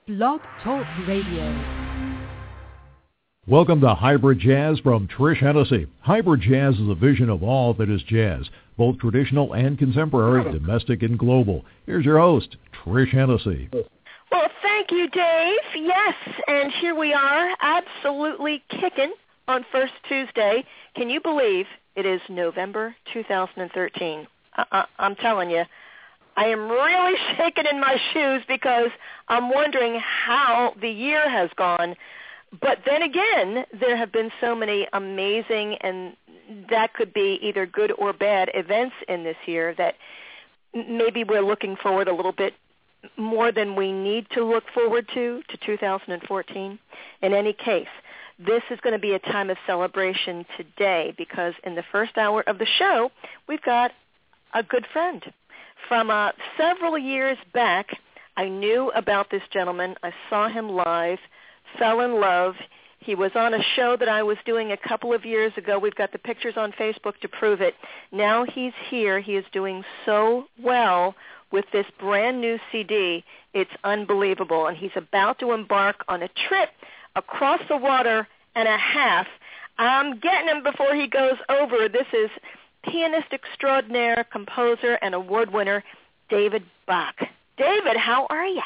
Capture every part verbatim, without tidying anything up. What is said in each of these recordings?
Blog Talk Radio. Welcome to Hybrid Jazz from Trish Hennessy. Hybrid Jazz is a vision of all that is jazz, both traditional and contemporary, domestic and global. Here's your host, Trish Hennessy. Well, thank you, Dave. Yes, and here we are, absolutely kicking on First Tuesday. Can you believe it is November two thousand thirteen? I- I'm telling you, I am really shaking in my shoes because I'm wondering how the year has gone. But then again, there have been so many amazing, and that could be either good or bad events in this year that maybe we're looking forward a little bit more than we need to look forward to, to two thousand fourteen. In any case, this is going to be a time of celebration today because in the first hour of the show, we've got a good friend. From uh, several years back, I knew about this gentleman. I saw him live, fell in love. He was on a show that I was doing a couple of years ago. We've got the pictures on Facebook to prove it. Now he's here. He is doing so well with this brand new C D. It's unbelievable. And he's about to embark on a trip across the water and a half. I'm getting him before he goes over. This is pianist extraordinaire, composer, and award winner, David Bach. David, how are you?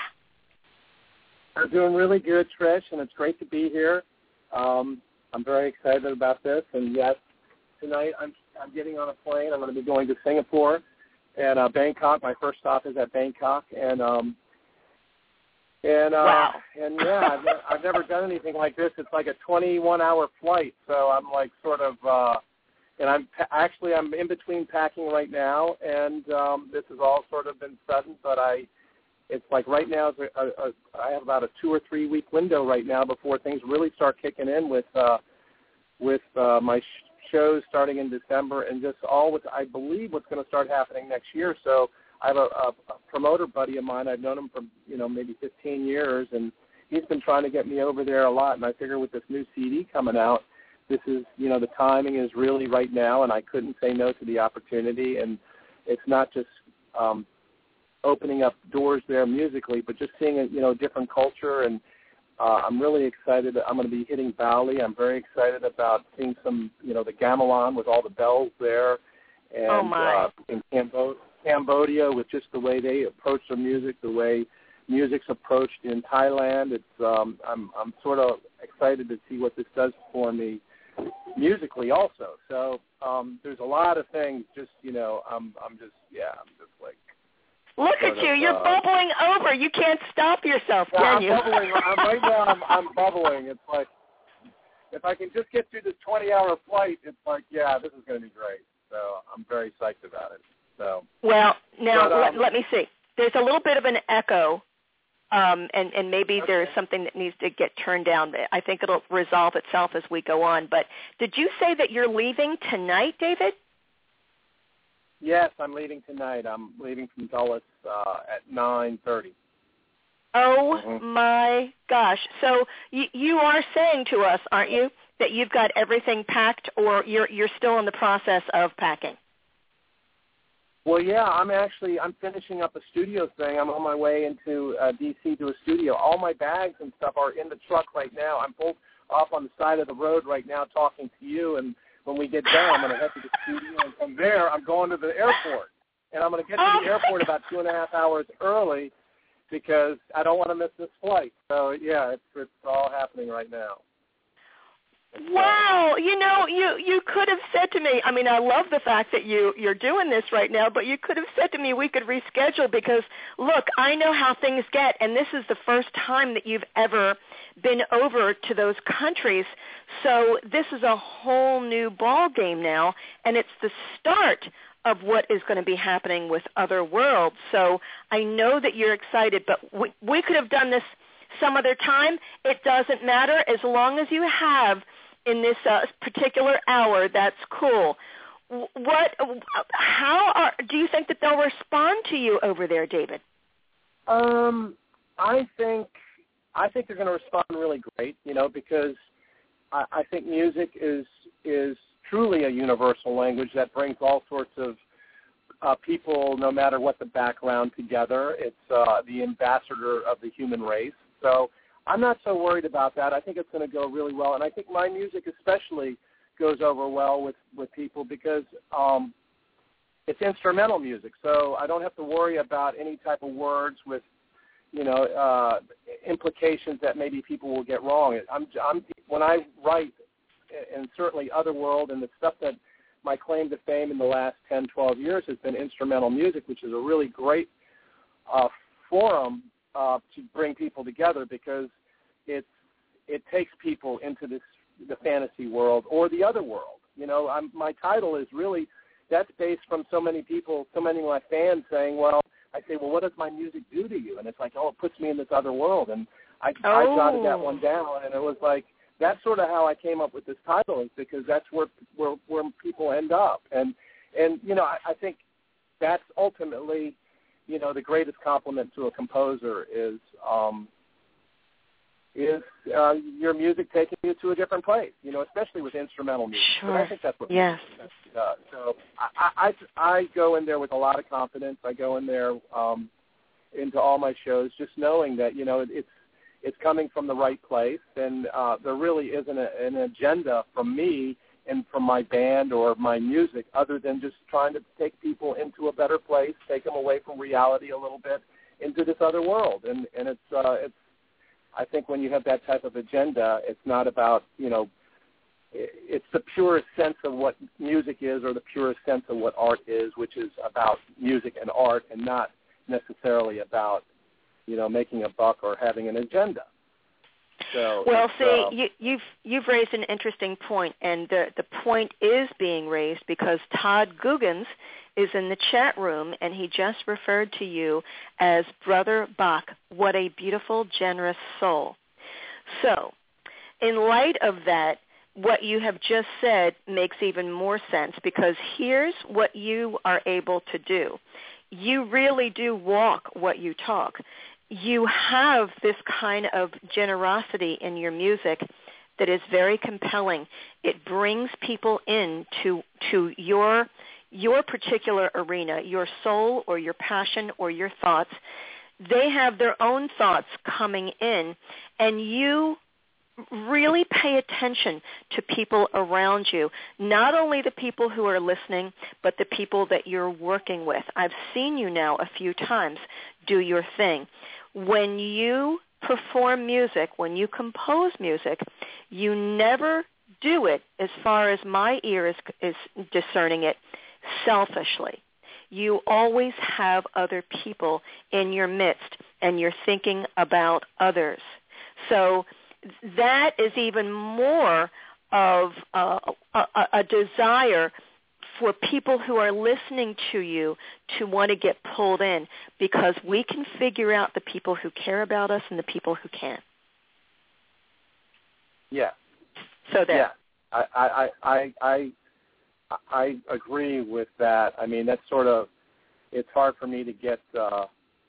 I'm doing really good, Trish, and it's great to be here. Um, I'm very excited about this, and yes, tonight I'm I'm getting on a plane. I'm going to be going to Singapore and uh, Bangkok. My first stop is at Bangkok, and um, and uh, wow. and yeah, I've, ne- I've never done anything like this. It's like a twenty-one hour flight, so I'm like sort of. Uh, And I'm actually I'm in between packing right now, and um, this has all sort of been sudden. But I, it's like right now is a, a, a, I have about a two or three week window right now before things really start kicking in with uh, with uh, my sh- shows starting in December, and just all with I believe what's going to start happening next year. So I have a, a, a promoter buddy of mine. I've known him for you know maybe fifteen years, and he's been trying to get me over there a lot. And I figure with this new C D coming out, this is, you know, the timing is really right now, and I couldn't say no to the opportunity. And it's not just um, opening up doors there musically, but just seeing a, you know, different culture. And uh, I'm really excited that I'm going to be hitting Bali. I'm very excited about seeing some, you know, the gamelan with all the bells there. And oh my. Uh, in Cambo- Cambodia with just the way they approach their music, the way music's approached in Thailand. It's um, I'm I'm sort of excited to see what this does for me musically also. So um, there's a lot of things. Just you know, I'm I'm just yeah, I'm just like. Look at you! Of, You're uh, bubbling over. You can't stop yourself, yeah, can I'm you? bubbling. I'm, right now, I'm, I'm bubbling. It's like if I can just get through this twenty hour flight, it's like yeah, this is going to be great. So I'm very psyched about it. So well, now but, um, let, let me see. There's a little bit of an echo. Um, and, and maybe okay. there's something that needs to get turned down. I think it'll resolve itself as we go on. But did you say that you're leaving tonight, David? Yes, I'm leaving tonight. I'm leaving from Dulles uh, at nine thirty. Oh, mm-hmm. my gosh. So y- you are saying to us, aren't you, that you've got everything packed or you're you're still in the process of packing? Well, yeah, I'm actually, I'm finishing up a studio thing. I'm on my way into uh, D C to a studio. All my bags and stuff are in the truck right now. I'm pulled off on the side of the road right now talking to you, and when we get done, I'm going to head to the studio, and from there, I'm going to the airport. And I'm going to get to oh the airport about two and a half hours early because I don't want to miss this flight. So, yeah, it's, it's all happening right now. Wow, you know, you, you could have said to me, I mean, I love the fact that you, you're doing this right now, but you could have said to me we could reschedule because, look, I know how things get, and this is the first time that you've ever been over to those countries. So this is a whole new ball game now, and it's the start of what is going to be happening with Other Worlds. So I know that you're excited, but we, we could have done this some other time. It doesn't matter as long as you have in this uh, particular hour. That's cool. What? How are, do you think that they'll respond to you over there, David? Um, I think I think they're going to respond really great. You know, because I, I think music is is truly a universal language that brings all sorts of uh, people, no matter what the background, together. It's uh, the ambassador of the human race. So I'm not so worried about that. I think it's going to go really well, and I think my music especially goes over well with, with people because um, it's instrumental music, so I don't have to worry about any type of words with, you know, uh, implications that maybe people will get wrong. I'm, I'm, when I write, and certainly Otherworld and the stuff that my claim to fame in the last ten, twelve years has been instrumental music, which is a really great uh, forum uh, to bring people together because it's, it takes people into this the fantasy world or the other world. You know, I'm, my title is really, that's based from so many people, so many of my fans saying, well, I say, well, what does my music do to you? And it's like, oh, it puts me in this other world. And I, oh. I jotted that one down, and it was like, that's sort of how I came up with this title is because that's where where, where people end up. And, and you know, I, I think that's ultimately, you know, the greatest compliment to a composer is um, is uh, your music taking you to a different place, you know, especially with instrumental music. Sure. But I think that's what yes. music does. So I, I, I go in there with a lot of confidence. I go in there um, into all my shows just knowing that, you know, it, it's it's coming from the right place, and uh, there really isn't a, an agenda from me and from my band or my music other than just trying to take people into a better place, take them away from reality a little bit into this other world. And, and it's uh, it's I think when you have that type of agenda, it's not about, you know, it's the purest sense of what music is or the purest sense of what art is, which is about music and art and not necessarily about, you know, making a buck or having an agenda. So well, see, um, you, you've you've raised an interesting point, and the the point is being raised because Todd Guggins is in the chat room, and he just referred to you as Brother Bach. What a beautiful, generous soul. So, in light of that, what you have just said makes even more sense because here's what you are able to do. You really do walk what you talk. You have this kind of generosity in your music that is very compelling. It brings people in to, to your your particular arena, your soul or your passion or your thoughts. They have their own thoughts coming in, and you really pay attention to people around you, not only the people who are listening, but the people that you're working with. I've seen you now a few times do your thing. When you perform music, when you compose music, you never do it, as far as my ear is, is discerning it, selfishly. You always have other people in your midst, and you're thinking about others. So that is even more of a, a, a desire for people who are listening to you to want to get pulled in, because we can figure out the people who care about us and the people who can't. Yeah. So there. Yeah. I, I, I, I, I agree with that. I mean, that's sort of, it's hard for me to get, uh,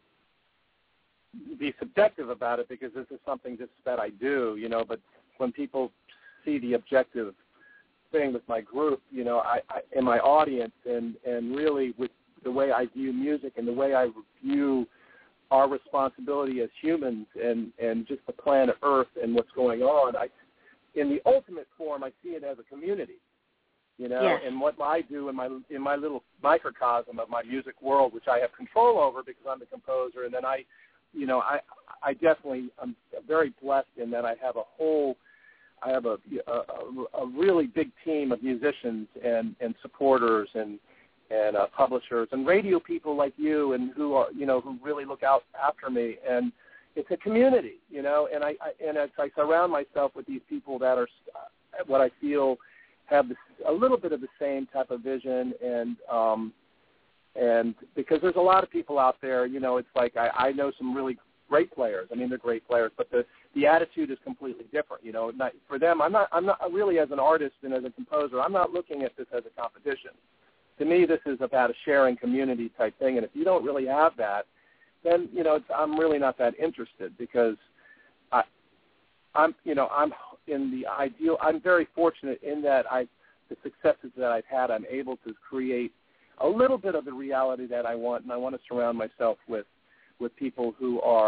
be subjective about it because this is something just that I do, you know, but when people see the objective thing with my group, you know, I, I in my audience and, and really with the way I view music and the way I view our responsibility as humans and, and just the planet Earth and what's going on, I, in the ultimate form, I see it as a community, you know, yes. and what I do in my in my little microcosm of my music world, which I have control over because I'm the composer, and then I, you know, I I definitely I'm very blessed in that I have a whole, I have a a, a really big team of musicians and, and supporters and and uh, publishers and radio people like you and who are, you know, who really look out after me. And it's a community, you know, and I, I and as I surround myself with these people that are uh, what I feel have this, a little bit of the same type of vision and um, and because there's a lot of people out there, you know, it's like I, I know some really great players. I mean, they're great players, but the, the attitude is completely different. You know, not, for them, I'm not I'm not really as an artist and as a composer, I'm not looking at this as a competition. To me, this is about a sharing community type thing, and if you don't really have that, then you know it's, I'm really not that interested because I, I'm you know I'm in the ideal. I'm very fortunate in that I the successes that I've had, I'm able to create a little bit of the reality that I want, and I want to surround myself with with people who are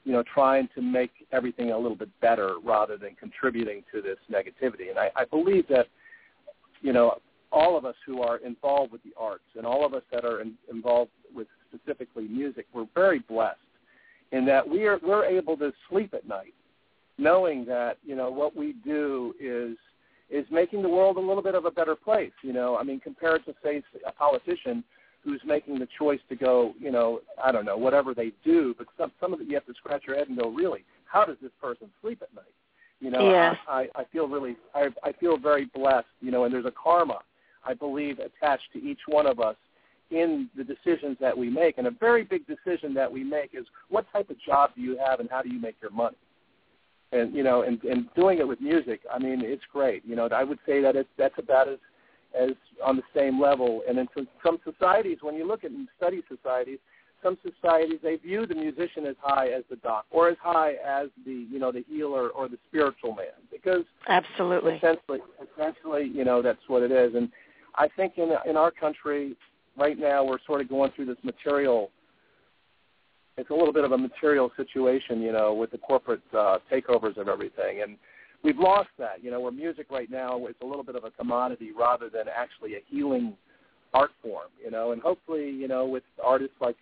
you know, trying to make everything a little bit better rather than contributing to this negativity. And I, I believe that, you know, all of us who are involved with the arts and all of us that are in, involved with specifically music, we're very blessed in that we are, we're able to sleep at night knowing that, you know, what we do is is making the world a little bit of a better place, you know. I mean, compared to, say, a politician who's making the choice to go, you know, I don't know, whatever they do, but some, some of it you have to scratch your head and go, really, how does this person sleep at night? You know, yeah. I, I feel really, I, I feel very blessed, you know, and there's a karma, I believe, attached to each one of us in the decisions that we make. And a very big decision that we make is what type of job do you have and how do you make your money? And, you know, and, and doing it with music, I mean, it's great. You know, I would say that it's, that's about as, as on the same level. And in some societies, when you look at and study societies, some societies, they view the musician as high as the doc or as high as the, you know, the healer or the spiritual man. Because absolutely, essentially, essentially, you know, that's what it is. And I think in in our country right now we're sort of going through this material, it's a little bit of a material situation, you know, with the corporate uh, takeovers of everything. And we've lost that, you know, where music right now is a little bit of a commodity rather than actually a healing art form, you know. And hopefully, you know, with artists like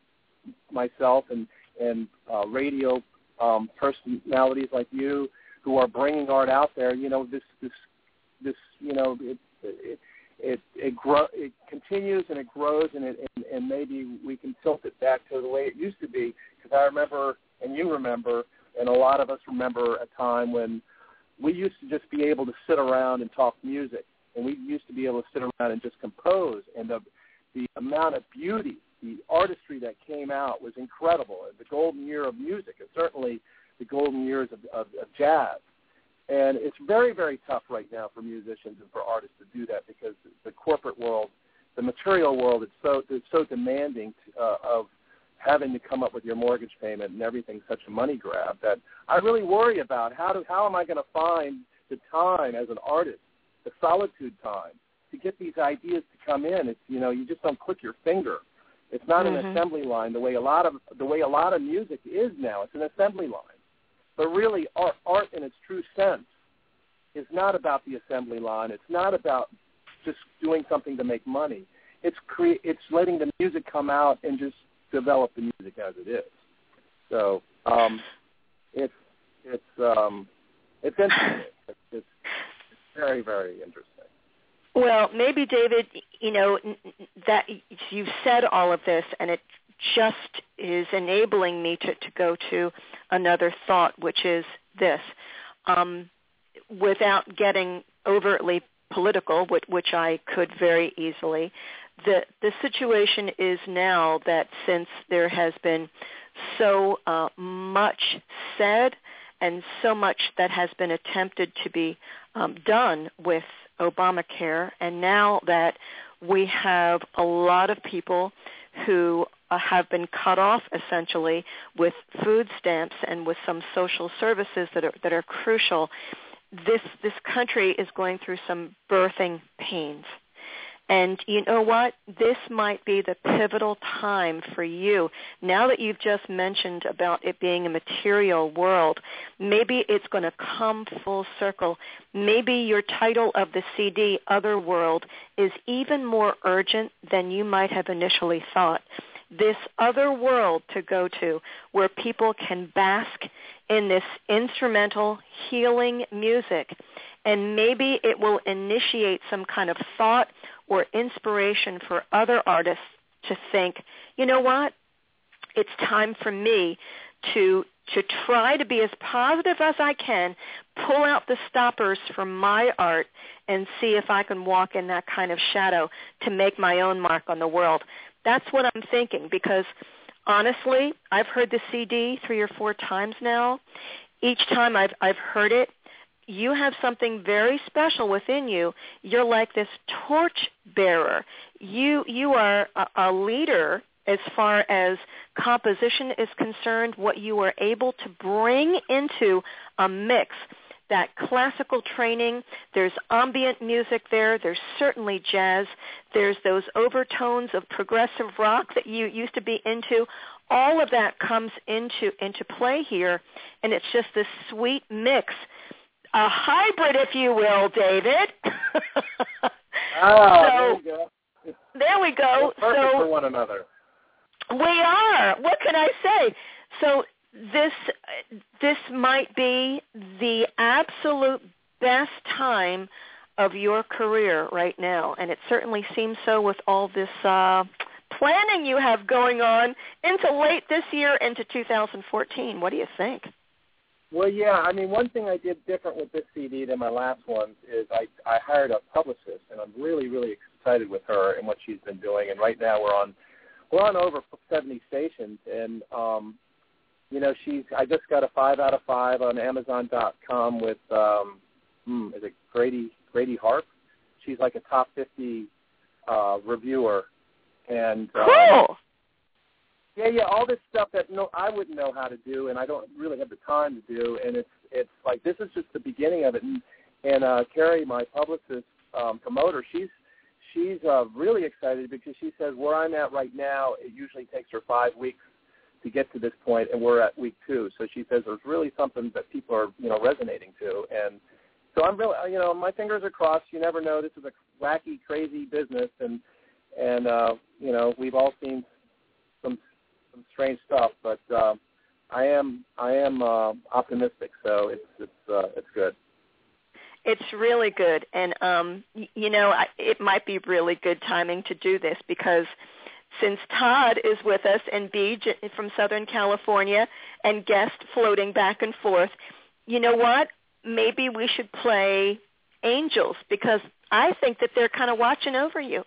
myself and, and uh, radio um, personalities like you who are bringing art out there, you know, this, this, this you know, it, it, It it, grow, it continues and it grows, and, it, and and maybe we can tilt it back to the way it used to be. Because I remember, and you remember, and a lot of us remember a time when we used to just be able to sit around and talk music, and we used to be able to sit around and just compose. And the the amount of beauty, the artistry that came out was incredible. The golden year of music, and certainly the golden years of, of, of jazz. And it's very, very tough right now for musicians and for artists to do that because the corporate world, the material world, it's so it's so demanding to, uh, of having to come up with your mortgage payment and everything's such a money grab that I really worry about how do how am I going to find the time as an artist, the solitude time, to get these ideas to come in. It's, you know, you just don't click your finger. It's not mm-hmm. an assembly line the way a lot of the way a lot of music is now. It's an assembly line. But really, art, art in its true sense is not about the assembly line. It's not about just doing something to make money. It's cre- it's letting the music come out and just develop the music as it is. So um, it's it's um, it's interesting. It's, it's, it's very, very interesting. Well, maybe, David, you know, that you've said all of this, and it just is enabling me to, to go to another thought, which is this. Um, without getting overtly political, which, which I could very easily, the, the situation is now that since there has been so uh, much said and so much that has been attempted to be um, done with Obamacare, and now that we have a lot of people who uh, have been cut off essentially with food stamps and with some social services that are that are crucial, this this country is going through some birthing pains. And you know what? This might be the pivotal time for you. Now that you've just mentioned about it being a material world, maybe it's going to come full circle. Maybe your title of the C D, Otherworld, is even more urgent than you might have initially thought. This other world to go to where people can bask in this instrumental healing music, and maybe it will initiate some kind of thought or inspiration for other artists to think, you know what, it's time for me to to try to be as positive as I can, pull out the stoppers from my art, and see if I can walk in that kind of shadow to make my own mark on the world. That's what I'm thinking, because honestly, I've heard the C D three or four times now. Each time I've I've heard it, you have something very special within you. You're like this torch bearer. You you are a, a leader as far as composition is concerned, what you are able to bring into a mix. That classical training, there's ambient music there, there's certainly jazz, there's those overtones of progressive rock that you used to be into. all of that comes into into play here, and it's just this sweet mix, a hybrid, if you will, David. Ah, so, there you go. There we go. We're perfect so for one another. We are. What can I say? So this this might be the absolute best time of your career right now, and it certainly seems so with all this uh, planning you have going on into late this year into two thousand fourteen. What do you think? Well, yeah, I mean, one thing I did different with this C D than my last ones is I, I hired a publicist, and I'm really, really excited with her and what she's been doing. And right now we're on we're on over seventy stations, and um, you know, she's I just got a five out of five on Amazon dot com with um, hmm, is it Grady Grady Harp? She's like a top fifty uh, reviewer, and um, cool. Yeah, yeah, all this stuff that no, I wouldn't know how to do, and I don't really have the time to do. And it's it's like this is just the beginning of it. And and uh, Carrie, my publicist um, promoter, she's she's uh, really excited because she says where I'm at right now, it usually takes her five weeks to get to this point, and we're at week two. So she says there's really something that people are you know resonating to, and so I'm really you know my fingers are crossed. You never know. This is a wacky, crazy business, and and uh, you know we've all seen some. some strange stuff, but uh, I am I am uh, optimistic, so it's it's uh, it's good. It's really good, and um, y- you know I, it might be really good timing to do this because since Todd is with us and Beej from Southern California and guest floating back and forth, you know what? Maybe we should play Angels because I think that they're kind of watching over you.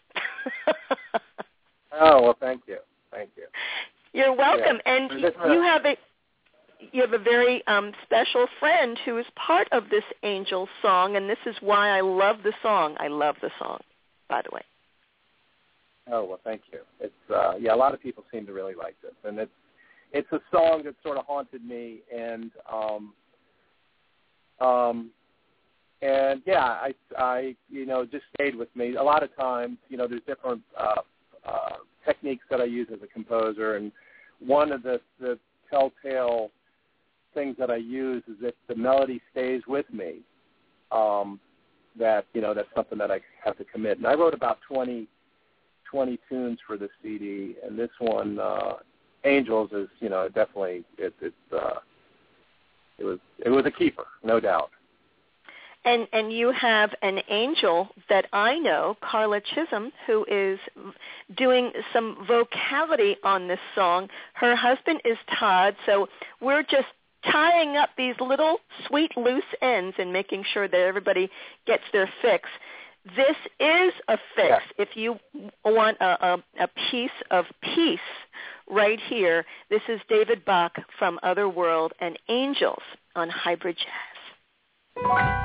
Oh well, thank you, thank you. You're welcome, yeah. and you have a you have a very um, special friend who is part of this Angel song, and this is why I love the song. I love the song, by the way. Oh well, thank you. It's uh, yeah, a lot of people seem to really like this, and it's it's a song that sort of haunted me, and um, um, and yeah, I I you know just stayed with me. A lot of times, you know, there's different. Uh, uh, techniques that I use as a composer, and one of the, the telltale things that I use is if the melody stays with me, um, that, you know, that's something that I have to commit. And I wrote about twenty, twenty tunes for this C D, and this one, uh, Angels, is, you know, definitely, it, it, uh, it was it was a keeper, no doubt. And and you have an angel that I know, Carla Chisholm, who is doing some vocality on this song. Her husband is Todd, so we're just tying up these little sweet loose ends and making sure that everybody gets their fix. This is a fix. Yeah. If you want a, a, a piece of peace right here, this is David Bach from Otherworld and Angels on Hybrid Jazz.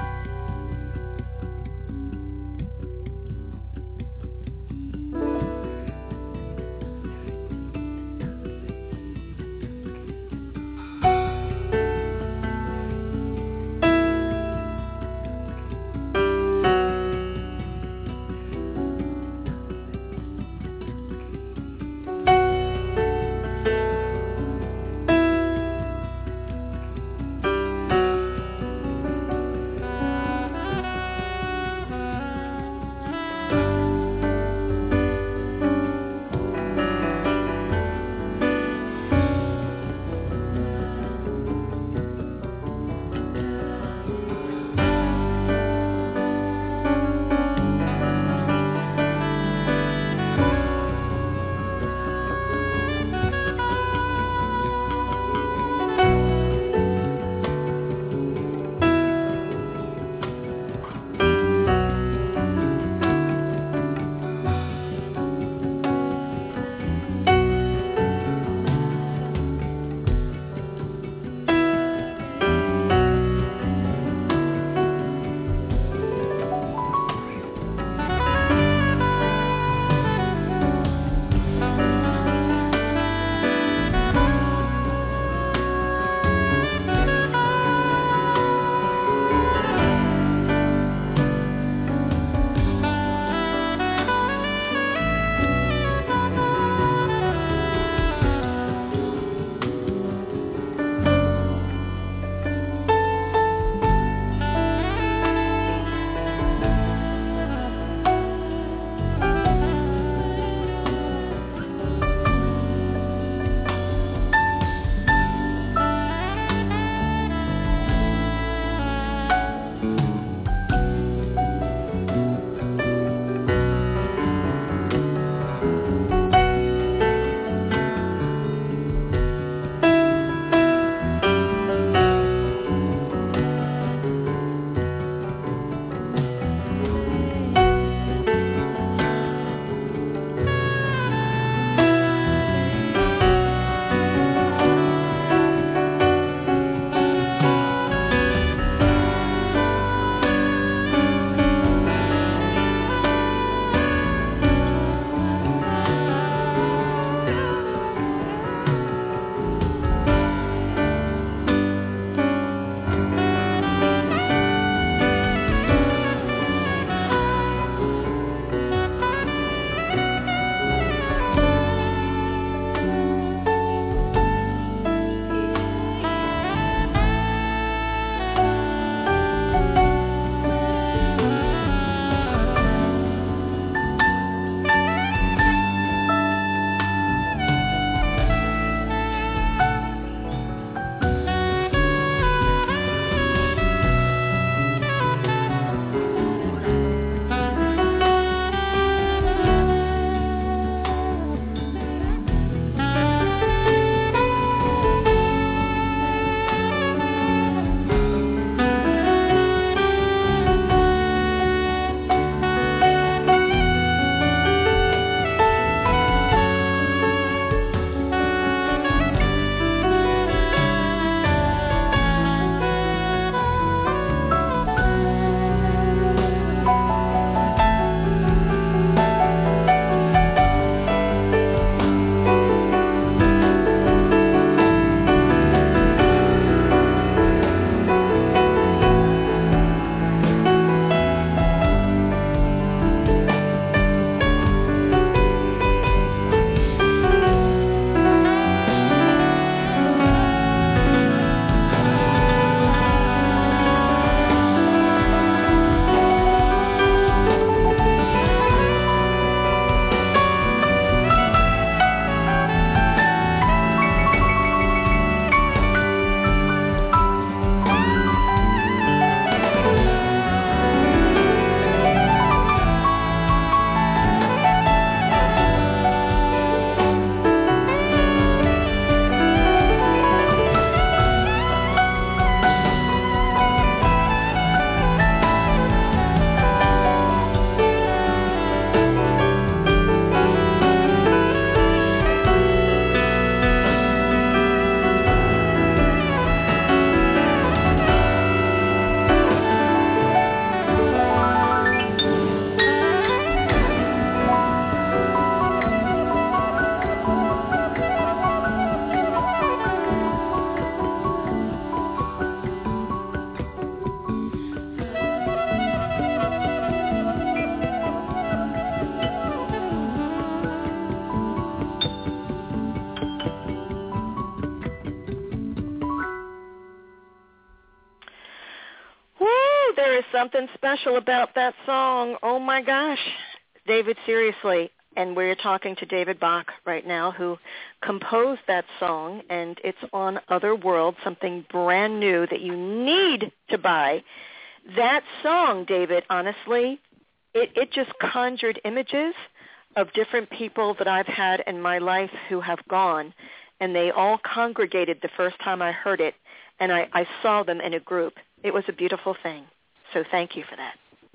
there is something special about that song. Oh, my gosh. David, seriously. And we're talking to David Bach right now, who composed that song, and it's on Otherworld, something brand new that you need to buy. That song, David, honestly, it, it just conjured images of different people that I've had in my life who have gone, and they all congregated the first time I heard it, and I, I saw them in a group. It was a beautiful thing. So thank you for that.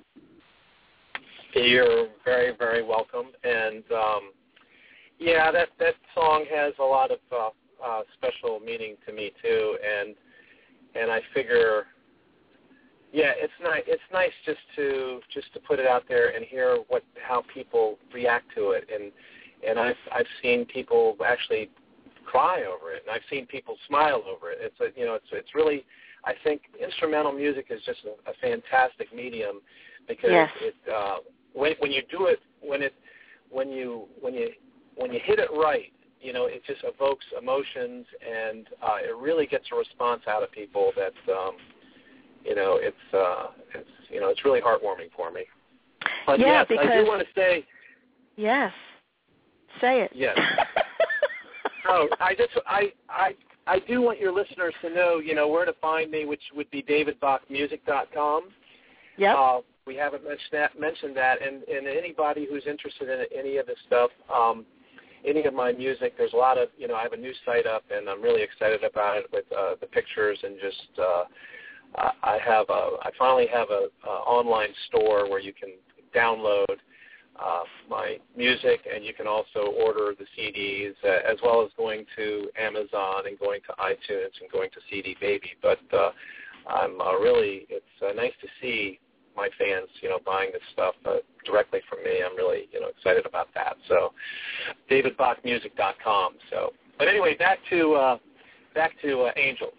You're very, very welcome. And, um, yeah, that, that song has a lot of uh, uh, special meaning to me, too. And and I figure, yeah, it's nice. It's nice just to just to put it out there and hear what how people react to it. And and I've I've seen people actually cry over it, and I've seen people smile over it. It's a, you know, it's it's really, I think instrumental music is just a, a fantastic medium because yes. it. Uh, When when you do it, when it, when you when you when you hit it right, you know, it just evokes emotions, and uh, it really gets a response out of people that, um, you know, it's uh, it's you know, it's really heartwarming for me. But yeah, yes, because I do want to say. Yes, say it. Yes. oh, I just I I I do want your listeners to know, you know, where to find me, which would be david bach music dot com. Yep. Uh, we haven't mentioned that, mentioned that, and, and anybody who's interested in any of this stuff, um, any of my music, there's a lot of, you know, I have a new site up, and I'm really excited about it with uh, the pictures, and just uh, I have a, I finally have a, a online store where you can download uh, my music, and you can also order the C Ds, uh, as well as going to Amazon and going to iTunes and going to C D Baby. But uh, I'm uh, really, it's uh, nice to see my fans, you know, buying this stuff uh, directly from me. I'm really, you know, excited about that. So, david bach music dot com. So, but anyway, back to uh, back to uh, Angels.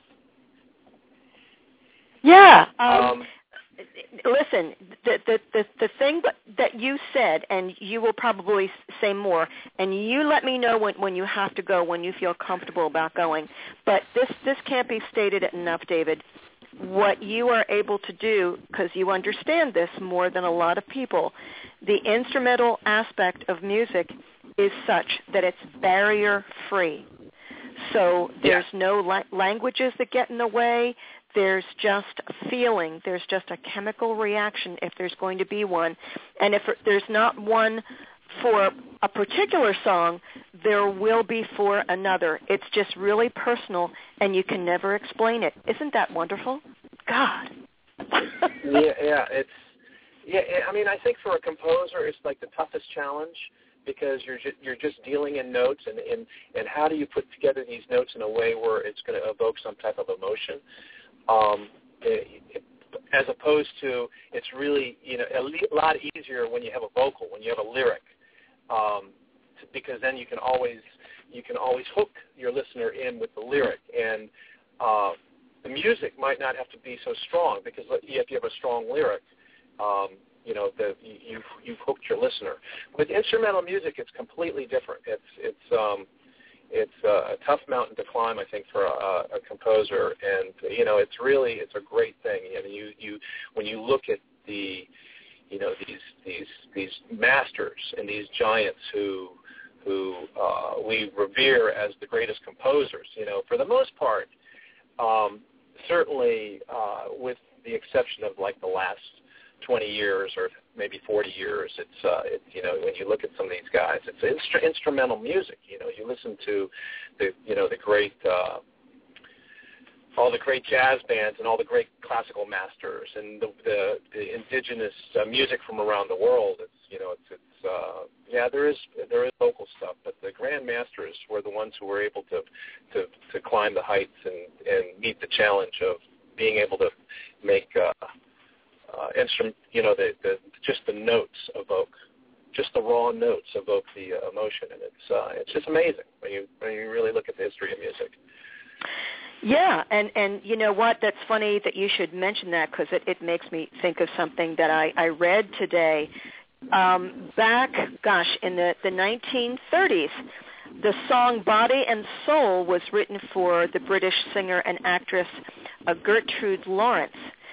Yeah. Um, um, listen, the, the the the thing that you said, and you will probably say more, and you let me know when when you have to go, when you feel comfortable about going. But this this can't be stated enough, David. What you are able to do, because you understand this more than a lot of people, the instrumental aspect of music is such that it's barrier-free. So there's yeah. no la- languages that get in the way. There's just a feeling. There's just a chemical reaction if there's going to be one. And if there's not one for a particular song, there will be for another. It's just really personal, and you can never explain it. Isn't that wonderful? God. yeah, yeah, it's yeah. I mean, I think for a composer, it's like the toughest challenge because you're just, you're just dealing in notes, and, and and how do you put together these notes in a way where it's going to evoke some type of emotion? Um, it, it, as opposed to, it's really, you know, a lot easier when you have a vocal, when you have a lyric. Um, because then you can always you can always hook your listener in with the lyric, and uh, the music might not have to be so strong because if you have a strong lyric, um, you know, the, you've you've hooked your listener. With instrumental music, it's completely different. It's it's um, it's a tough mountain to climb, I think, for a, a composer, and you know, it's really it's a great thing. And you you when you look at the you know, these these these masters and these giants who who uh, we revere as the greatest composers. You know, for the most part, um, certainly uh, with the exception of like the last twenty years or maybe forty years, it's uh, it's you know, when you look at some of these guys, it's instru- instrumental music. You know, you listen to the you know the great. Uh, all the great jazz bands and all the great classical masters and the, the, the indigenous uh, music from around the world. It's, you know, it's, it's uh, yeah, there is there is local stuff, but the grand masters were the ones who were able to to, to climb the heights and, and meet the challenge of being able to make uh, uh, instrument, you know, the, the just the notes evoke, just the raw notes evoke the uh, emotion, and it's uh, it's just amazing when you when you really look at the history of music. Yeah, and, and you know what? That's funny that you should mention that because it, it makes me think of something that I, I read today. Um, back, gosh, in the, the nineteen thirties, the song Body and Soul was written for the British singer and actress uh, Gertrude Lawrence.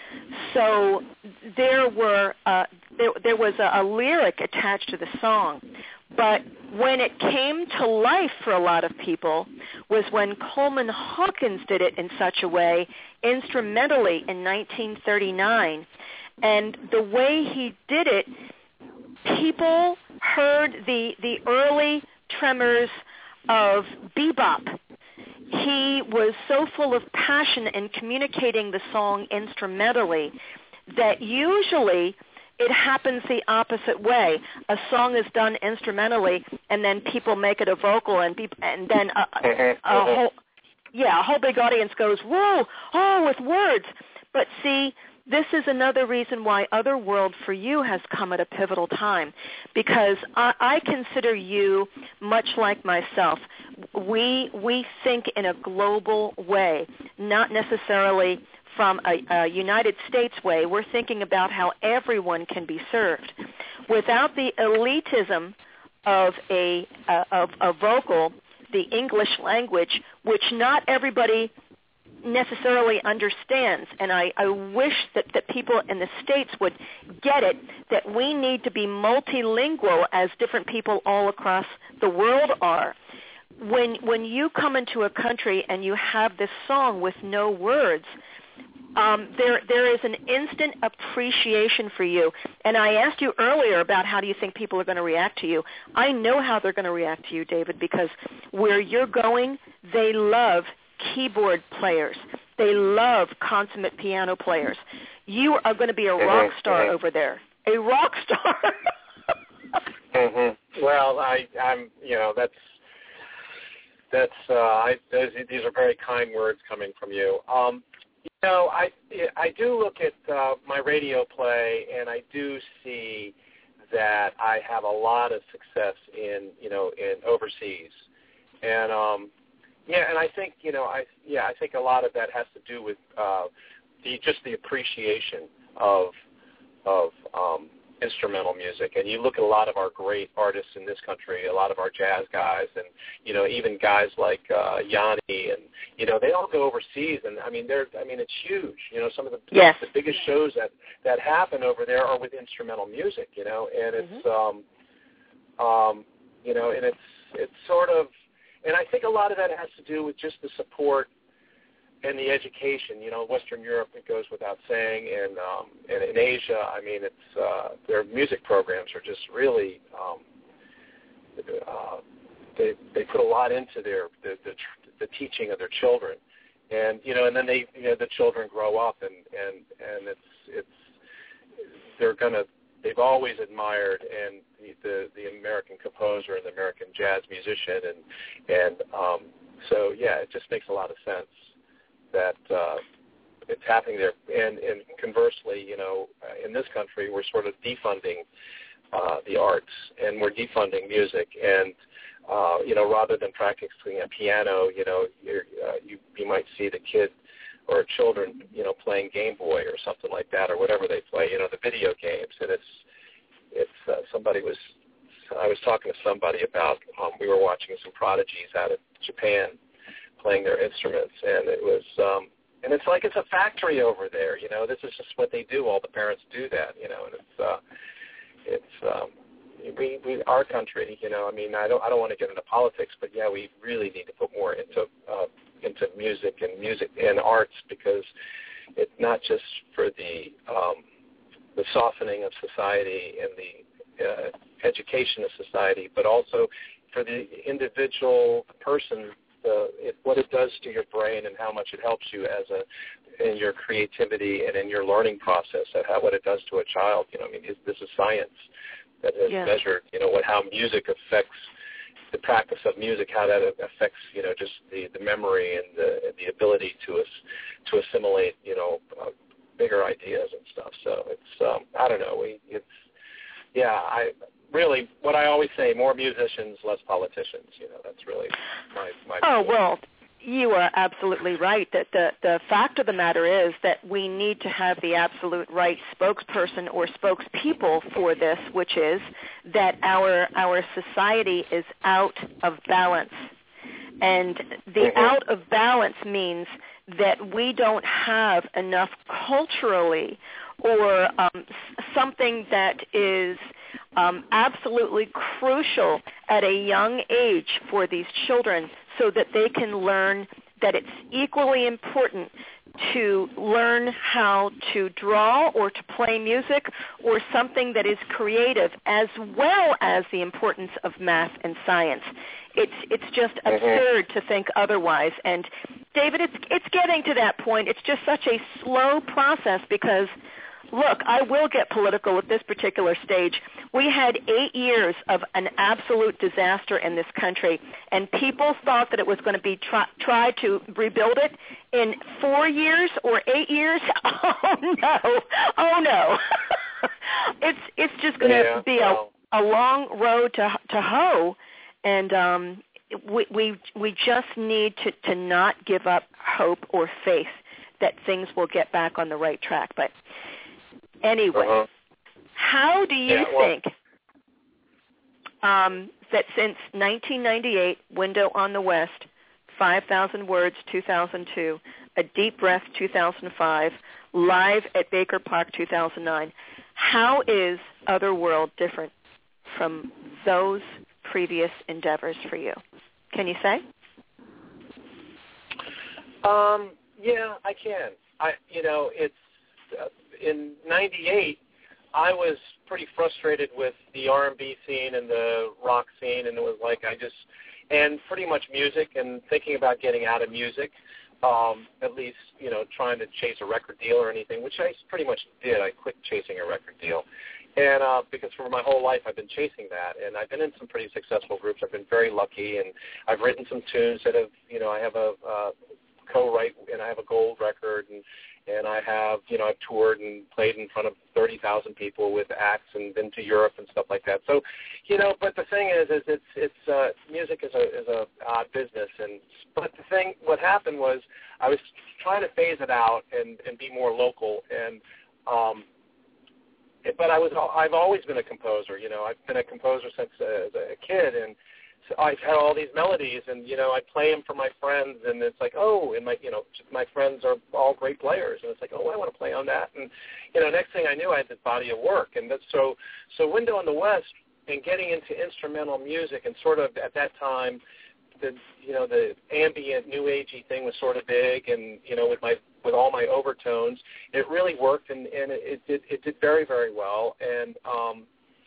So there were uh, there, there was a, a lyric attached to the song, but when it came to life for a lot of people was when Coleman Hawkins did it in such a way, instrumentally in nineteen thirty-nine. And the way he did it, people heard the the early tremors of bebop. He was so full of passion in communicating the song instrumentally that usually it happens the opposite way. A song is done instrumentally, and then people make it a vocal, and, be, and then a, a, a whole yeah, a whole big audience goes, whoa, oh, with words. But see, this is another reason why Otherworld for you has come at a pivotal time, because I, I consider you much like myself. We we think in a global way, not necessarily from a, a United States way. We're thinking about how everyone can be served. Without the elitism of a, uh, of a vocal, the English language, which not everybody necessarily understands, and I, I wish that, that people in the States would get it, that we need to be multilingual as different people all across the world are. When, when you come into a country and you have this song with no words, Um, there, there is an instant appreciation for you. And I asked you earlier about how do you think people are going to react to you. I know how they're going to react to you, David, because where you're going, they love keyboard players. They love consummate piano players. You are going to be a rock star mm-hmm. over there. A rock star. mm-hmm. Well, I, I'm, you know, that's, that's, uh, I, those, these are very kind words coming from you. Um, You know, I I do look at uh, my radio play, and I do see that I have a lot of success in you know in overseas, and um, yeah, and I think you know I yeah I think a lot of that has to do with uh, the just the appreciation of of um, instrumental music. And you look at a lot of our great artists in this country, a lot of our jazz guys, and you know even guys like uh, Yanni, and you know they all go overseas, and I mean they're I mean it's huge. You know some of the yes. the biggest shows that that happen over there are with instrumental music. You know, and it's mm-hmm. um, um, you know, and it's it's sort of, and I think a lot of that has to do with just the support and the education. You know, Western Europe, it goes without saying, and um, and in Asia, I mean, it's uh, their music programs are just really um, uh, they they put a lot into their the, the the teaching of their children, and you know, and then they you know the children grow up, and and and it's it's they're gonna they've always admired and the the, the American composer and the American jazz musician, and and um, so yeah, it just makes a lot of sense that uh, it's happening there. And, and conversely, you know, in this country, we're sort of defunding uh, the arts, and we're defunding music. And, uh, you know, rather than practicing a piano, you know, you're, uh, you you might see the kid or children, you know, playing Game Boy or something like that, or whatever they play, you know, the video games. And it's, it's uh, somebody was, I was talking to somebody about, um, we were watching some prodigies out of Japan playing their instruments, and it was, um, and it's like it's a factory over there, you know. This is just what they do. All the parents do that, you know, and it's, uh, it's, um, we, we, our country, you know. I mean, I don't, I don't want to get into politics, but yeah, we really need to put more into, uh, into music and music and arts, because it's not just for the, um, the softening of society and the uh, education of society, but also for the individual person. The, it, what it does to your brain and how much it helps you as a in your creativity and in your learning process, and how, what it does to a child. You know, I mean, this, this is science that has yeah. measured, you know, what how music affects the practice of music, how that affects, you know, just the, the memory and the the ability to us to assimilate, you know, uh, bigger ideas and stuff. So it's um, I don't know, we it's yeah I. Really, what I always say, more musicians, less politicians. You know, that's really my my Oh, view. well, you are absolutely right. That the, the fact of the matter is that we need to have the absolute right spokesperson or spokespeople for this, which is that our our society is out of balance. And the mm-hmm. out of balance means that we don't have enough culturally or um, something that is um, absolutely crucial at a young age for these children so that they can learn that it's equally important to learn how to draw or to play music or something that is creative, as well as the importance of math and science. It's it's just absurd to think otherwise. And David, it's it's getting to that point. It's just such a slow process because, look, I will get political at this particular stage. We had eight years of an absolute disaster in this country, and people thought that it was going to be try, try to rebuild it in four years or eight years. Oh no! Oh no! it's it's just going to yeah, be well. a a long road to to hoe, and um, we we we just need to to not give up hope or faith that things will get back on the right track, but. Anyway, uh-huh. How do you yeah, well, think um, that since nineteen ninety-eight, Window on the West, five thousand Words, two thousand two, A Deep Breath, two thousand five, Live at Baker Park, two thousand nine, how is Otherworld different from those previous endeavors for you? Can you say? Um, yeah, I can. I, you know, it's... Uh, in ninety-eight, I was pretty frustrated with the R and B scene and the rock scene, and it was like I just, and pretty much music and thinking about getting out of music, um, at least, you know, trying to chase a record deal or anything, which I pretty much did. I quit chasing a record deal. And uh, because for my whole life I've been chasing that, and I've been in some pretty successful groups. I've been very lucky, and I've written some tunes that have, you know, I have a uh, co-write, and I have a gold record, and And I have, you know, I've toured and played in front of thirty thousand people with acts and been to Europe and stuff like that. So, you know, but the thing is, is it's, it's, uh, music is a, is a odd business. And, but the thing, what happened was I was trying to phase it out and, and be more local. And, um, but I was, I've always been a composer, you know, I've been a composer since uh, as a kid. And, I've had all these melodies, and, you know, I play them for my friends, and it's like, oh, and my, you know, my friends are all great players, and it's like, oh, I want to play on that. And, you know, next thing I knew, I had this body of work. And that's so, so Window on the West and getting into instrumental music, and sort of at that time, the, you know, the ambient new agey thing was sort of big, and, you know, with my, with all my overtones, it really worked, and, and it, it did, it did very, very well. And um,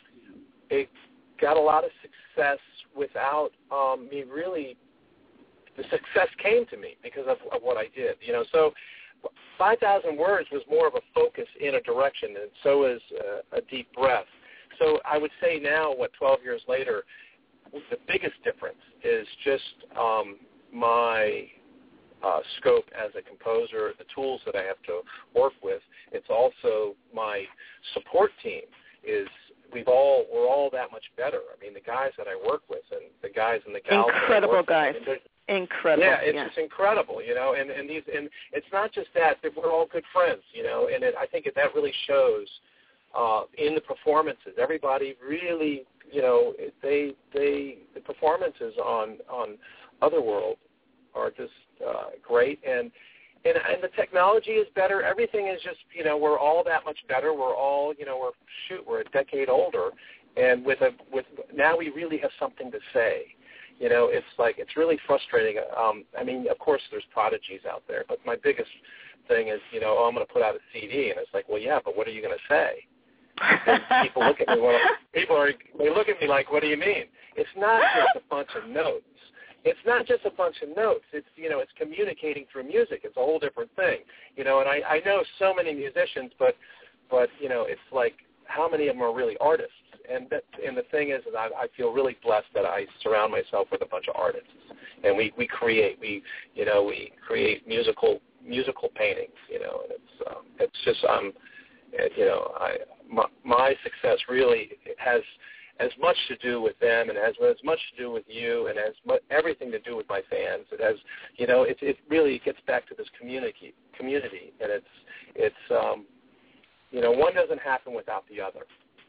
it got a lot of success without um, me really, the success came to me because of, of what I did, you know. So five thousand Words was more of a focus in a direction, and so is uh, A Deep Breath. So I would say now, what, twelve years later, the biggest difference is just um, my uh, scope as a composer, the tools that I have to work with. It's also my support team is we've all we're all that much better. I mean, the guys that I work with and the guys and the gals. Incredible guys. With, incredible. Yeah, it's yeah. just incredible, you know. And and these and it's not just that, that we're all good friends, you know. And it, I think that really shows uh, in the performances. Everybody really, you know, they they the performances on on Otherworld are just uh, great. And. And, and the technology is better. Everything is just, you know, we're all that much better. We're all, you know, we're shoot, we're a decade older, and with a with now we really have something to say. You know, it's like it's really frustrating. Um, I mean, of course, there's prodigies out there, but my biggest thing is, you know, oh, I'm going to put out a C D, and it's like, well, yeah, but what are you going to say? And people look at me. Well, people are they look at me like, what do you mean? It's not just a bunch of notes. It's not just a bunch of notes. It's, you know, it's communicating through music. It's a whole different thing, you know. And I, I know so many musicians, but, but you know, it's like how many of them are really artists? And that, and the thing is, that I, I feel really blessed that I surround myself with a bunch of artists, and we, we create, we, you know, we create musical musical paintings, you know. And it's um, it's just um, it, you know, I my, my success really has as much to do with them, and has as much to do with you, and has mu- everything to do with my fans. It has, you know, it, it really gets back to this community, community, and it's, it's, um, you know, one doesn't happen without the other.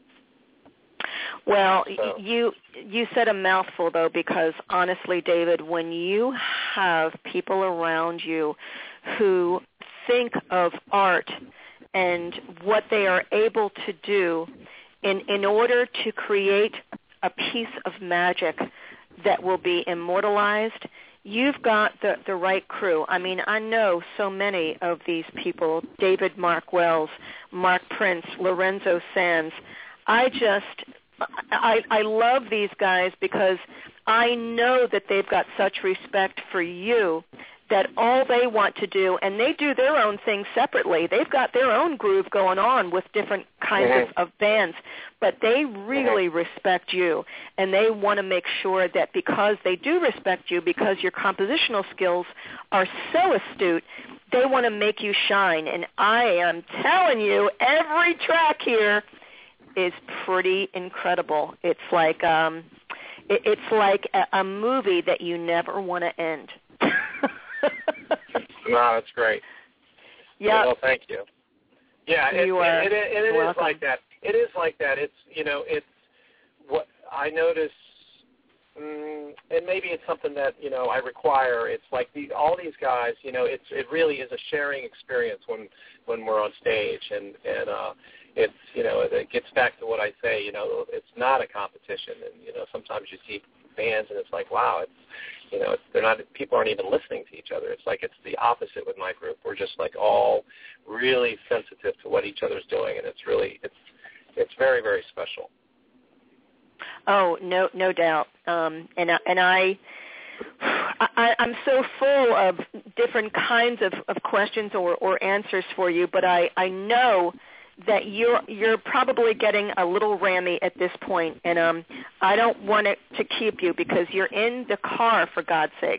Well, so. you you said a mouthful, though, because honestly, David, when you have people around you who think of art and what they are able to do in, in order to create a piece of magic that will be immortalized. You've got the, the right crew. I mean, I know so many of these people, David Mark Wells, Mark Prince, Lorenzo Sands. I just, I, I love these guys because I know that they've got such respect for you that all they want to do, and they do their own thing separately. They've got their own groove going on with different kinds mm-hmm. of, of bands, but they really mm-hmm. respect you, and they want to make sure that because they do respect you, because your compositional skills are so astute, they want to make you shine. And I am telling you, every track here is pretty incredible. It's like um, it, it's like a, a movie that you never want to end. No, that's great. Yeah. Well, thank you. Yeah, it, you are it, it, it, it is like that. It is like that. It's, you know, it's what I notice, um, and maybe it's something that, you know, I require. It's like the, all these guys, you know, it's it really is a sharing experience when when we're on stage, and and uh, it's, you know, it gets back to what I say. You know, it's not a competition, and you know, sometimes you see bands and it's like, wow, it's, you know, it's, they're not, people aren't even listening to each other. It's like it's the opposite with my group. We're just like all really sensitive to what each other's doing, and it's really, it's it's very, very special. Oh, no, no doubt. Um, and and I, I, I'm so full of different kinds of, of questions or, or answers for you, but I, I know that you're you're probably getting a little rammy at this point, and um, I don't want it to keep you because you're in the car, for God's sake.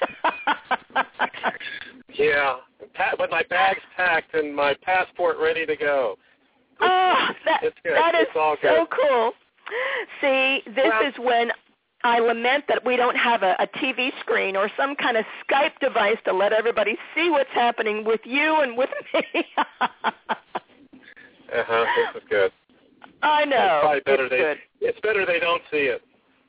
Yeah, but my bag's packed and my passport ready to go. Oh, that, it's good. that is it's all so good. cool. See, this well, is when I lament that we don't have a, a T V screen or some kind of Skype device to let everybody see what's happening with you and with me. Uh-huh, this is good. I know. It's probably better it's they, good. It's better they don't see it.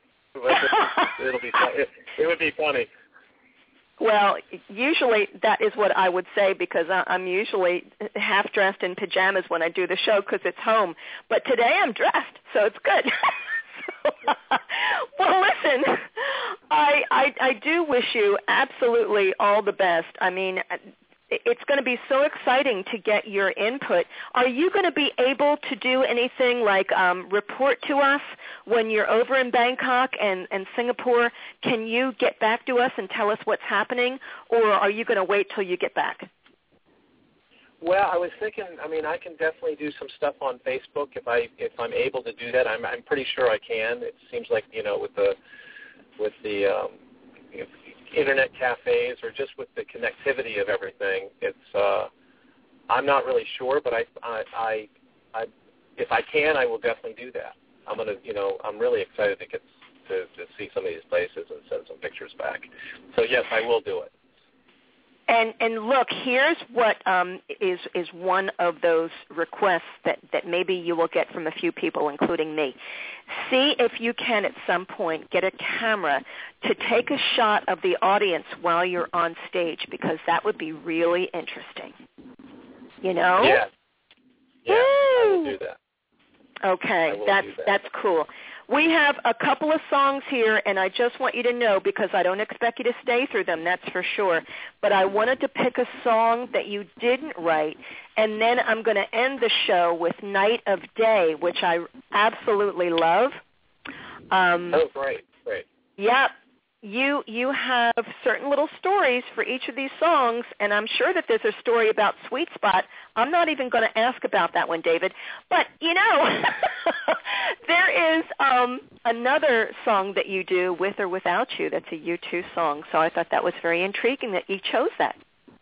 It'll be it, it would be funny. Well, usually that is what I would say because I'm usually half dressed in pajamas when I do the show because it's home. But today I'm dressed, so it's good. so, well, listen, I, I I do wish you absolutely all the best. I mean, it's going to be so exciting to get your input. Are you going to be able to do anything like um, report to us when you're over in Bangkok and, and Singapore? Can you get back to us and tell us what's happening, or are you going to wait till you get back? Well, I was thinking, I mean, I can definitely do some stuff on Facebook if, I, if I'm able to do that. I'm, I'm pretty sure I can. It seems like, you know, with the, with the um, you know, internet cafes or just with the connectivity of everything, it's uh, I'm not really sure, but I, I, I, I, if I can, I will definitely do that. I'm gonna, you know, I'm really excited to get to, to see some of these places and send some pictures back. So yes, I will do it. And and look, here's what um, is is one of those requests that, that maybe you will get from a few people, including me. See if you can at some point get a camera to take a shot of the audience while you're on stage, because that would be really interesting. You know? Yeah. Yeah, Woo! I will do that. Okay, that's that. that's cool. We have a couple of songs here, and I just want you to know, because I don't expect you to stay through them, that's for sure, but I wanted to pick a song that you didn't write, and then I'm going to end the show with Night of Day, which I absolutely love. Um, oh, great, great. Yeah. You you have certain little stories for each of these songs, and I'm sure that there's a story about Sweet Spot. I'm not even going to ask about that one, David. But, you know, there is um, another song that you do, With or Without You, that's a U two song. So I thought that was very intriguing that you chose that.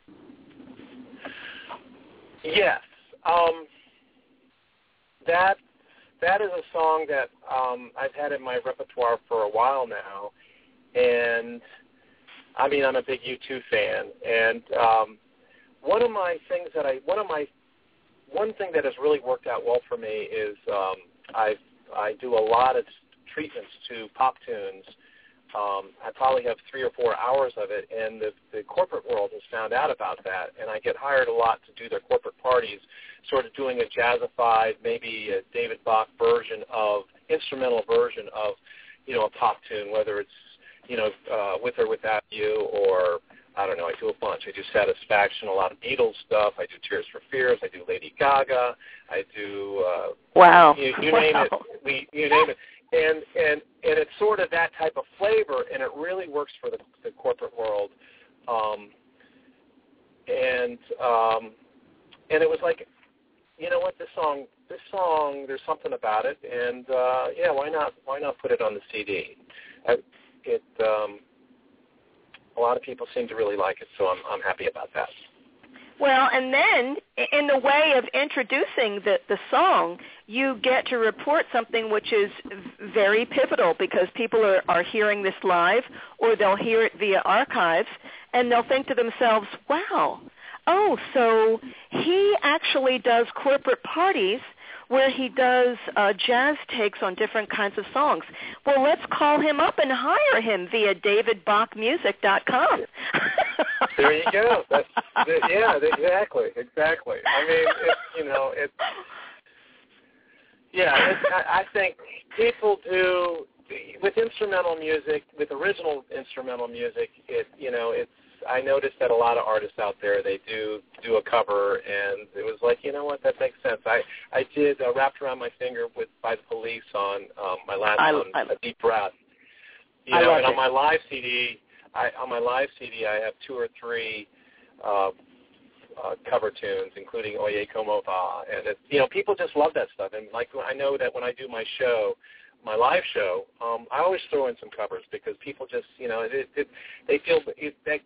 Yes. Um, that that is a song that um, I've had in my repertoire for a while now. And, I mean, I'm a big U two fan, and um, one of my things that I, one of my, one thing that has really worked out well for me is um, I I do a lot of treatments to pop tunes Um, I probably have three or four hours of it, and the, the corporate world has found out about that, and I get hired a lot to do their corporate parties, sort of doing a jazzified, maybe a David Bach version of, instrumental version of, you know, a pop tune, whether it's, you know, uh, With or Without You, or, I don't know, I do a bunch. I do Satisfaction, a lot of Beatles stuff. I do Tears for Fears. I do Lady Gaga. I do, uh, wow. you, you wow. name it. We, you name it. And, and and it's sort of that type of flavor, and it really works for the, the corporate world. Um, and um, and it was like, you know what, this song, this song, there's something about it, and uh, yeah, why not? Why not put it on the C D? I, it um, a lot of people seem to really like it, so I'm I'm happy about that. Well, and then in the way of introducing the, the song, you get to report something which is very pivotal, because people are, are hearing this live, or they'll hear it via archives, and they'll think to themselves, wow, oh, so he actually does corporate parties where he does uh, jazz takes on different kinds of songs. Well, let's call him up and hire him via david bach music dot com. There you go. That's, yeah, exactly, exactly. I mean, it's, you know, it's, yeah, it's, I, I think people do, with instrumental music, with original instrumental music, it, you know, it's, I noticed that a lot of artists out there, they do do a cover, and it was like, you know what, that makes sense. I, I did uh, Wrapped Around My Finger with by the Police on um, my last I, one, I, A Deep Breath. You I know, love and on it. my live C D, I, on my live C D, I have two or three uh, uh, cover tunes, including Oye Como Va, and it's, you know, people just love that stuff. And like, I know that when I do my show, my live show, um, I always throw in some covers, because people just, you know, it, it, they feel it, that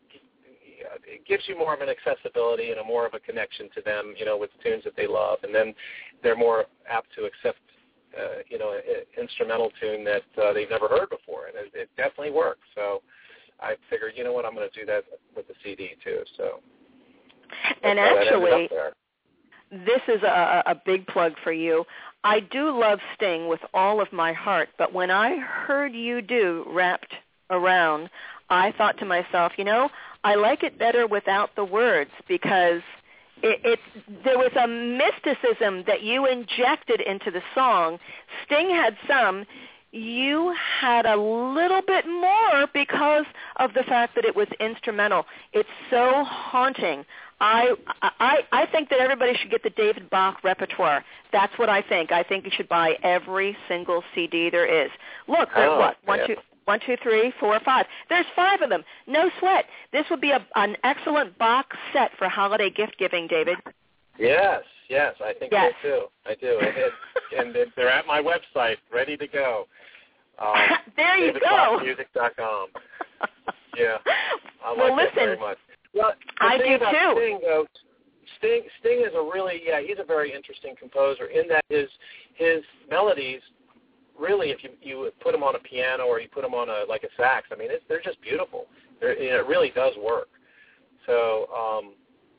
it gives you more of an accessibility and a more of a connection to them, you know, with tunes that they love, and then they're more apt to accept, uh, you know, an instrumental tune that uh, they've never heard before, and it, it definitely works. So I figured, you know what, I'm going to do that with the C D too. So, and actually, this is a, a big plug for you. I do love Sting with all of my heart, but when I heard you do Wrapped Around, I thought to myself, you know, I like it better without the words, because it, it there was a mysticism that you injected into the song. Sting had some. You had a little bit more because of the fact that it was instrumental. It's so haunting. I, I I think that everybody should get the David Bach repertoire. That's what I think. I think you should buy every single C D there is. Look, there's oh, what? One, yeah. two, one, two, three, four, five. There's five of them. No sweat. This would be a, an excellent Bach set for holiday gift giving, David. Yes, yes, I think yes. so too. I do. And, and they're at my website, ready to go. Um, there you david go. bach music dot com. Yeah, I like well, that listen, very much. Well, I do about too. Sting, though, Sting, Sting is a really, yeah, he's a very interesting composer in that his his melodies, really, if you you put them on a piano or you put them on a like a sax, I mean, it's, they're just beautiful. They're, you know, it really does work. So, um,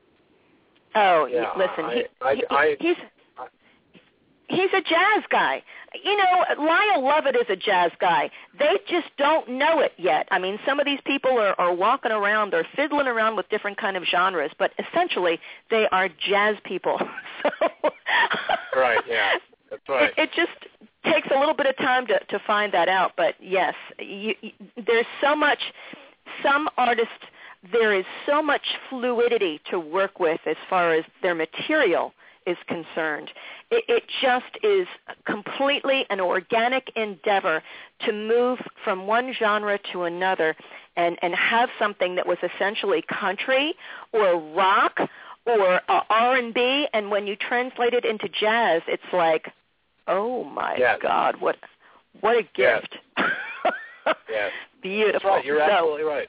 oh, yeah, listen, I, he, I, he, I, he's I, he's a jazz guy. You know, Lyle Lovett is a jazz guy. They just don't know it yet. I mean, some of these people are, are walking around, they're fiddling around with different kind of genres, but essentially they are jazz people. So, right, yeah, that's right. It, it just takes a little bit of time to, to find that out, but yes, you, you, there's so much, some artists, there is so much fluidity to work with as far as their material is concerned. It, it just is completely an organic endeavor to move from one genre to another and, and have something that was essentially country or rock or uh, R and B, and when you translate it into jazz, it's like, oh my yes. God, what what a gift. Yes. Yes. Beautiful. That's right. You're so, absolutely right.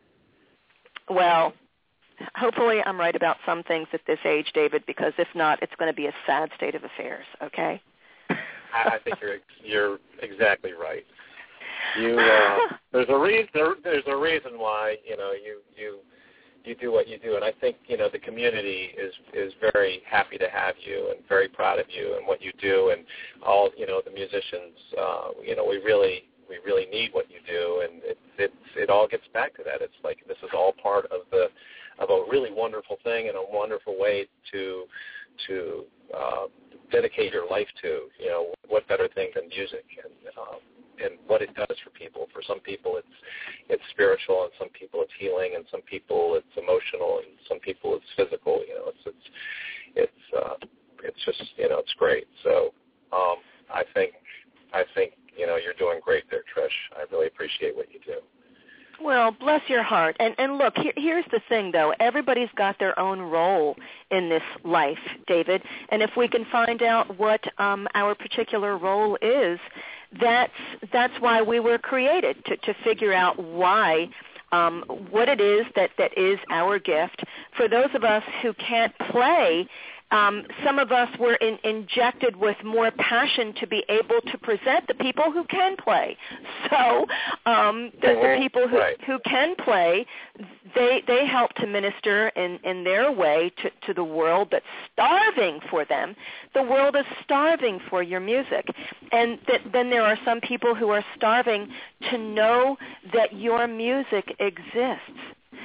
Well, hopefully I'm right about some things at this age, David, because if not, it's going to be a sad state of affairs, okay? I, I think you're you're exactly right. You uh, there's a reason there, there's a reason why, you know, you you you do what you do, and I think, you know, the community is is very happy to have you and very proud of you and what you do, and all, you know, the musicians, uh, you know, we really we really need what you do, and it it it all gets back to that. It's like this is all part of the of a really wonderful thing and a wonderful way to to uh, dedicate your life to. You know, what better thing than music and um, and what it does for people. For some people, it's it's spiritual, and some people it's healing, and some people it's emotional, and some people it's physical. You know, it's it's it's uh, it's just you know it's great. So um, I think I think you know you're doing great there, Trish. I really appreciate what you do. Well, bless your heart. And and look, here, here's the thing, though. Everybody's got their own role in this life, David. And if we can find out what um, our particular role is, that's that's why we were created, to, to figure out why, um, what it is that, that is our gift. For those of us who can't play, Um, some of us were in, injected with more passion to be able to present the people who can play. So um, the, the people who, right. who can play, they they help to minister in, in their way to, to the world that's starving for them. The world is starving for your music. And th- then there are some people who are starving to know that your music exists.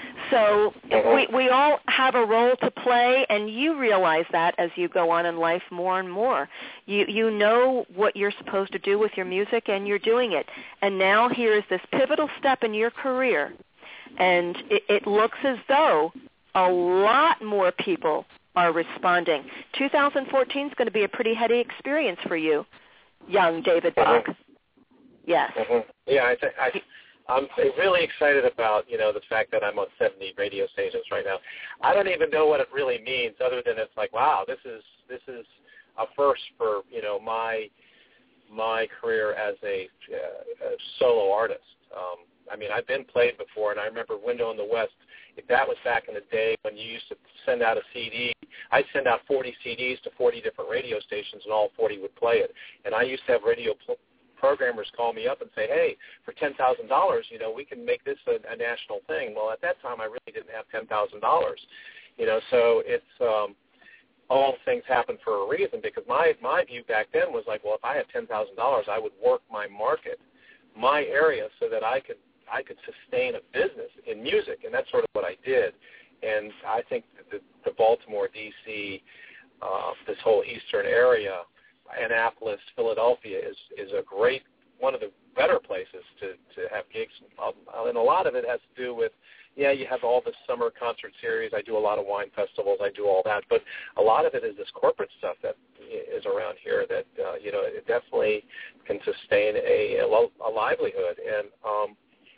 So we, we all have a role to play, and you realize that as you go on in life more and more. You you know what you're supposed to do with your music, and you're doing it. And now here is this pivotal step in your career, and it, it looks as though a lot more people are responding. two thousand fourteen is going to be a pretty heady experience for you, young David Bach. Mm-hmm. Yes. Mm-hmm. Yeah, I think I. I'm really excited about, you know, the fact that I'm on seventy radio stations right now. I don't even know what it really means, other than it's like, wow, this is this is a first for, you know, my my career as a, uh, a solo artist. Um, I mean, I've been played before, and I remember Window in the West. If that was back in the day when you used to send out a C D, I'd send out forty C Ds to forty different radio stations, and all forty would play it. And I used to have radio pl- programmers call me up and say, hey, for ten thousand dollars, you know, we can make this a, a national thing. Well, at that time, I really didn't have ten thousand dollars, you know, so it's um, all things happen for a reason, because my, my view back then was like, well, if I had ten thousand dollars, I would work my market, my area, so that I could I could sustain a business in music, and that's sort of what I did. And I think the, the Baltimore, D C, uh, this whole eastern area, Annapolis, Philadelphia is is a great, one of the better places to, to have gigs. And a lot of it has to do with, yeah, you have all this summer concert series. I do a lot of wine festivals. I do all that. But a lot of it is this corporate stuff that is around here that, uh, you know, it definitely can sustain a, a livelihood. And um,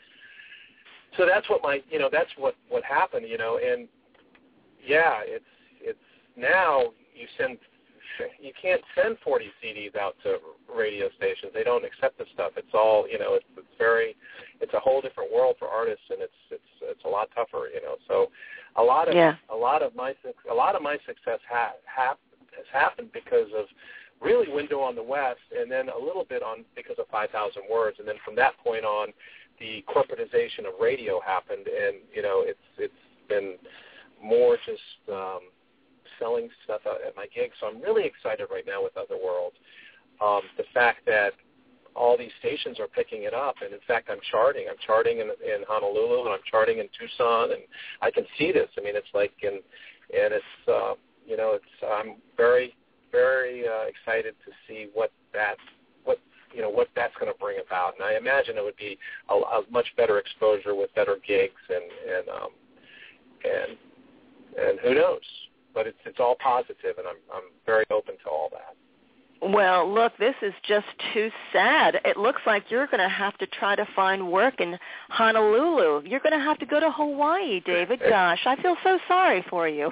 so that's what my, you know, that's what, what happened, you know. And, yeah, it's it's now you send, you can't send forty C Ds out to radio stations. They don't accept the stuff. It's all, you know, it's, it's very, it's a whole different world for artists, and it's it's it's a lot tougher, you know. So a lot of yeah. a lot of my a lot of my success ha, ha, has happened because of really Window on the West, and then a little bit on because of five thousand words, and then from that point on, the corporatization of radio happened, and you know, it's it's been more just um, selling stuff at my gigs. So I'm really excited right now with Otherworld. Um, the fact that all these stations are picking it up, and in fact, I'm charting. I'm charting in, in Honolulu, and I'm charting in Tucson, and I can see this. I mean, it's like, and and it's uh, you know, it's I'm very very uh, excited to see what that what you know what that's going to bring about, and I imagine it would be a, a much better exposure with better gigs, and and um, and and who knows? But it's it's all positive, and I'm I'm very open to all that. Well, look, this is just too sad. It looks like you're going to have to try to find work in Honolulu. You're going to have to go to Hawaii, David. Gosh, I feel so sorry for you.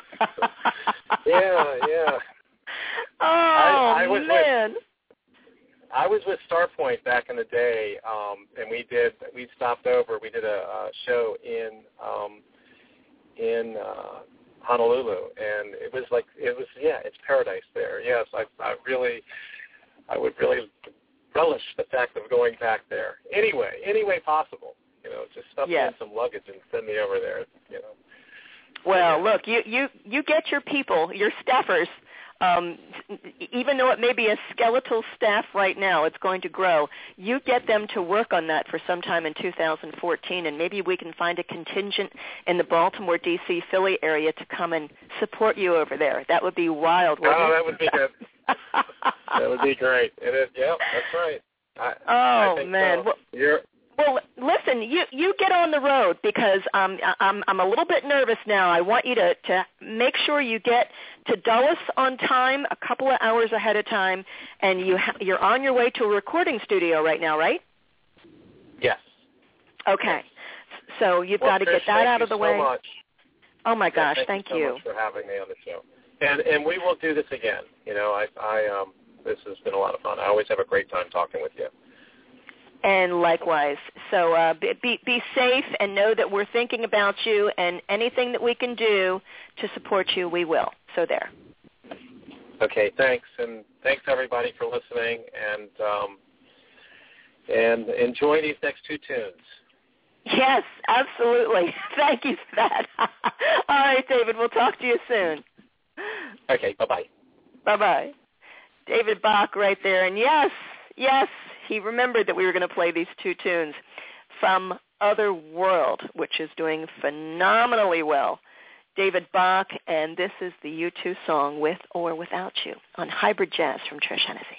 yeah, yeah. Oh, I, I was man. With, I was with Starpoint back in the day, um, and we did, we stopped over. We did a, a show in um, in uh, Honolulu, and it was like, it was, yeah, it's paradise there. Yes, I, I really, I would really relish the fact of going back there. Anyway, any way possible, you know, just stuff yes. in some luggage and send me over there, you know. Well, look, you, you, you get your people, your staffers, um, even though it may be a skeletal staff right now, it's going to grow. You get them to work on that for sometime in two thousand fourteen, and maybe we can find a contingent in the Baltimore, D C, Philly area to come and support you over there. That would be wild, wouldn't Oh, it? that would be good. That would be great. It is. Yep, that's right. I, oh, I think man. So. Well, You're, Well, listen, you, you get on the road because um, I'm I'm a little bit nervous now. I want you to, to make sure you get to Dulles on time, a couple of hours ahead of time, and you ha- you're on your way to a recording studio right now, right? yes. Okay. So you've Well, got to Trish, get that out of the thank you way. so much. Oh my gosh, yeah, thank, thank you so much for having me on the show. And and we will do this again. You know, I I um this has been a lot of fun. I always have a great time talking with you. And likewise. So uh, be, be safe and know that we're thinking about you, and anything that we can do to support you, we will. So there. Okay, thanks. And thanks, everybody, for listening. And um, and enjoy these next two tunes. Yes, absolutely. Thank you for that. All right, David, we'll talk to you soon. Okay, bye-bye. Bye-bye. David Bach right there. And yes, yes, he remembered that we were going to play these two tunes from Otherworld, which is doing phenomenally well. David Bach, and this is the U two song, With or Without You, on Hybrid Jazz from Trish Hennessy.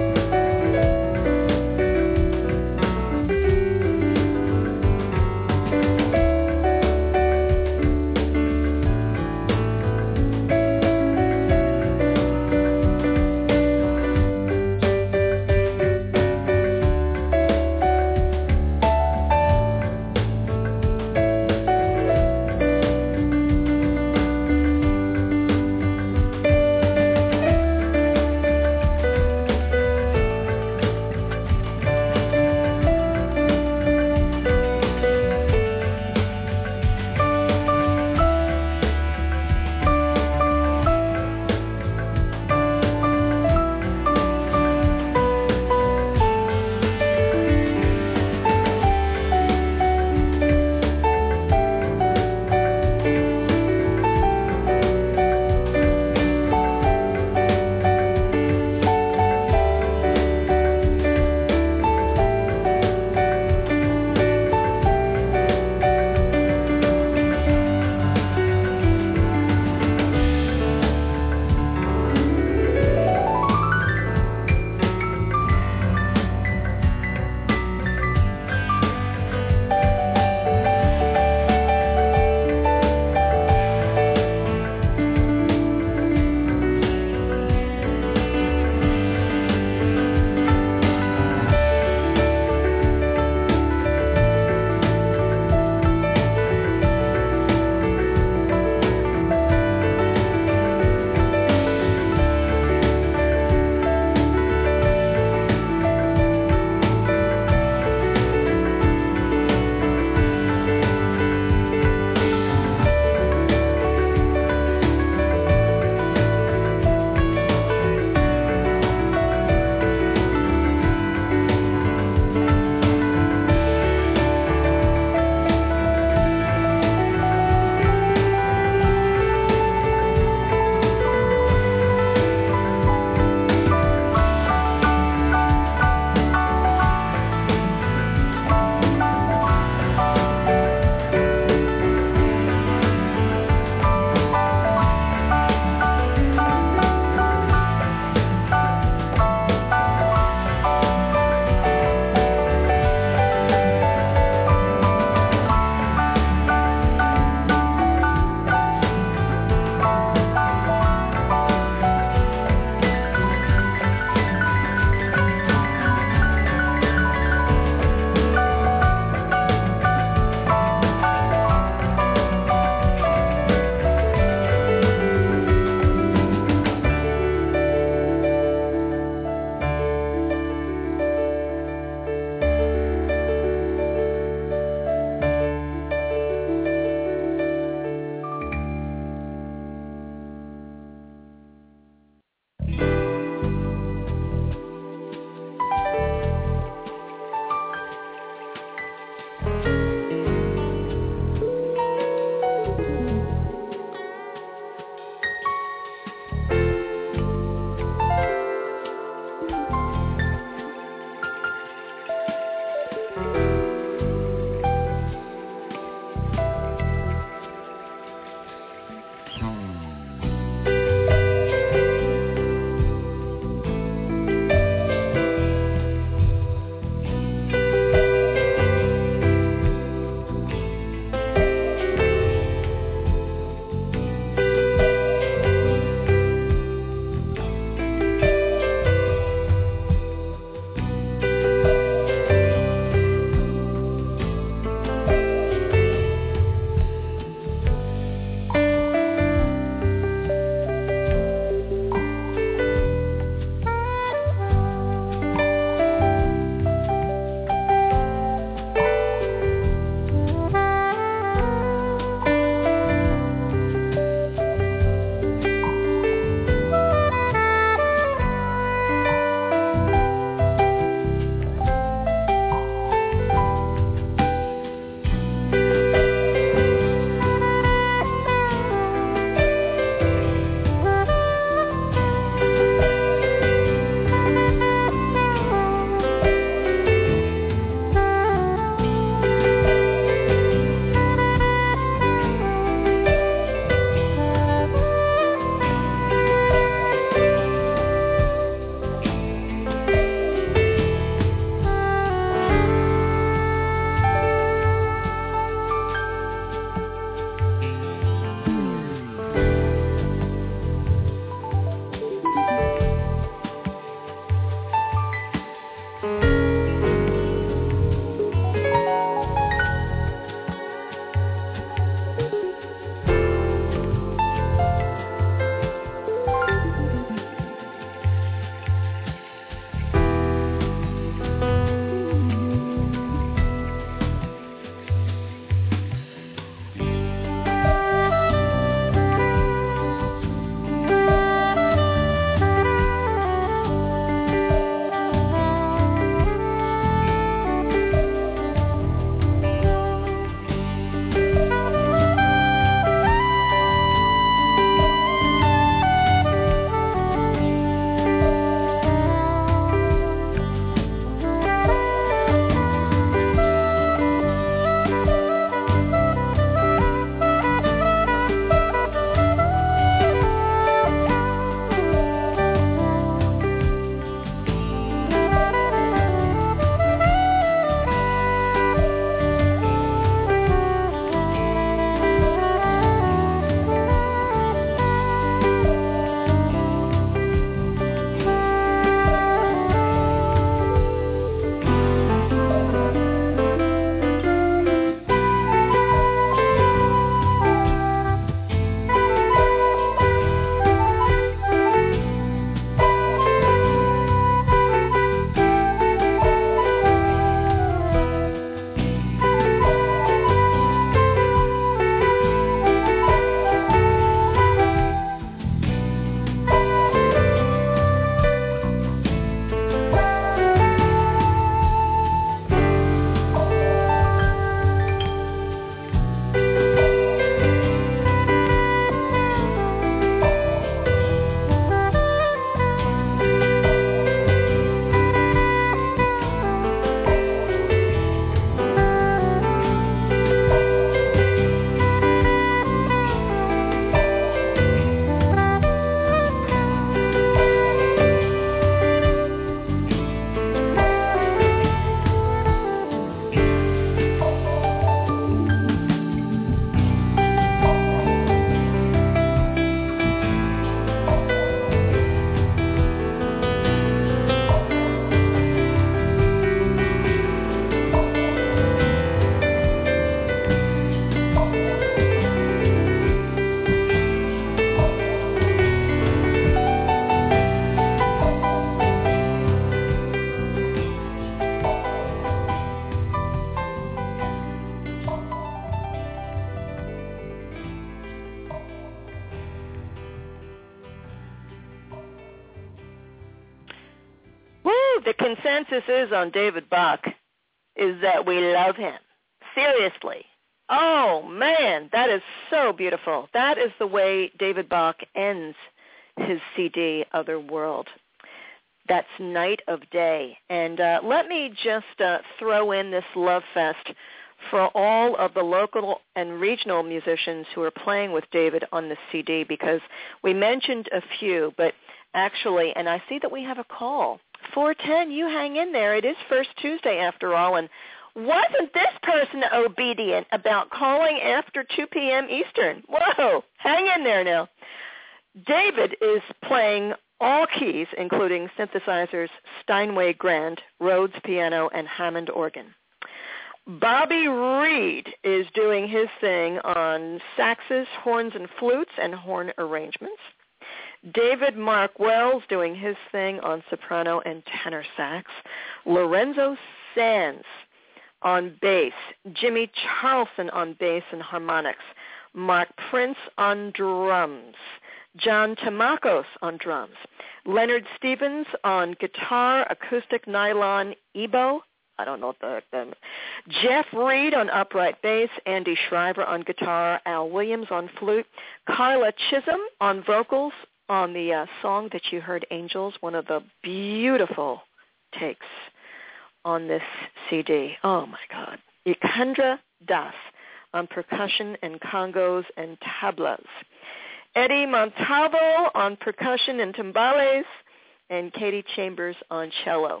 Woo! The consensus is on David Bach is that we love him. Seriously. Oh, man, that is so beautiful. That is the way David Bach ends his C D, Other World. That's Night of Day. And uh, let me just uh, throw in this love fest for all of the local and regional musicians who are playing with David on this C D, because we mentioned a few, but actually, and I see that we have a call. four ten, you hang in there. It is First Tuesday after all, and wasn't this person obedient about calling after two p.m. Eastern? Whoa, hang in there now. David is playing all keys, including synthesizers, Steinway Grand, Rhodes piano, and Hammond organ. Bobby Reed is doing his thing on saxes, horns and flutes, and horn arrangements. David Mark Wells doing his thing on soprano and tenor sax. Lorenzo Sands on bass. Jimmy Charlson on bass and harmonics. Mark Prince on drums. John Tamakos on drums. Leonard Stevens on guitar, acoustic nylon, ebo. I don't know what the, the Jeff Reed on upright bass, Andy Shriver on guitar, Al Williams on flute, Carla Chisholm on vocals on the uh, song that you heard, Angels, one of the beautiful takes on this C D. Oh, my God. Ikendra Das on percussion and congos and tablas. Eddie Montalvo on percussion and timbales, and Katie Chambers on cello.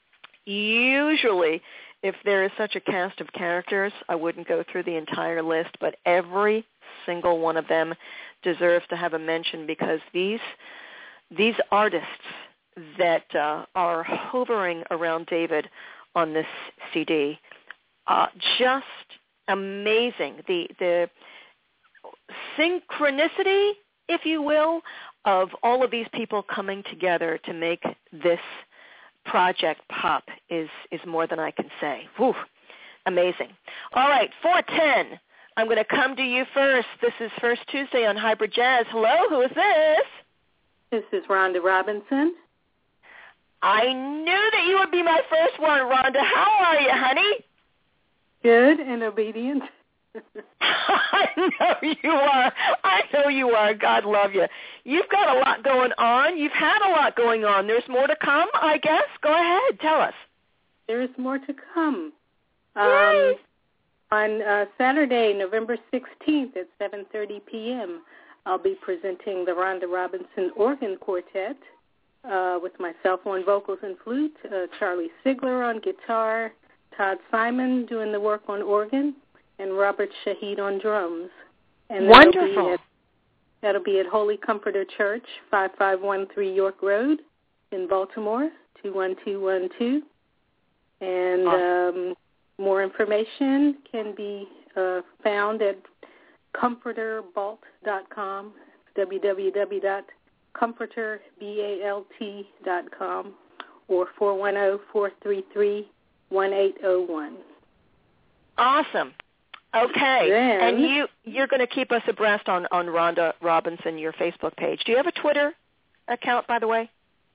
Usually, if there is such a cast of characters, I wouldn't go through the entire list, but every single one of them deserves to have a mention, because these these artists that uh, are hovering around David on this C D, uh, just amazing. The the synchronicity, if you will, of all of these people coming together to make this project pop is, is more than I can say. Whew, amazing. All right, four ten. I'm going to come to you first. This is First Tuesday on Hybrid Jazz. Hello, who is this? This is Rhonda Robinson. I knew that you would be my first one, Rhonda. How are you, honey? Good and obedient. I know you are. I know you are. God love you. You've got a lot going on. You've had a lot going on. There's more to come, I guess. Go ahead. Tell us. There is more to come. Um, on uh, Saturday, November sixteenth at seven thirty p.m., I'll be presenting the Rhonda Robinson Organ Quartet uh, with myself on vocals and flute, uh, Charlie Sigler on guitar, Todd Simon doing the work on organ, and Robert Shahid on drums. And Wonderful. That'll be, at, that'll be at Holy Comforter Church, five five one three York Road in Baltimore, two one two one two. And awesome. um, more information can be uh, found at comforter balt dot com, w w w dot comforter balt dot com, or four one zero, four three three, one eight zero one. Awesome. Okay. Then, and you, you're going to keep us abreast on, on Rhonda Robinson, your Facebook page. Do you have a Twitter account, by the way?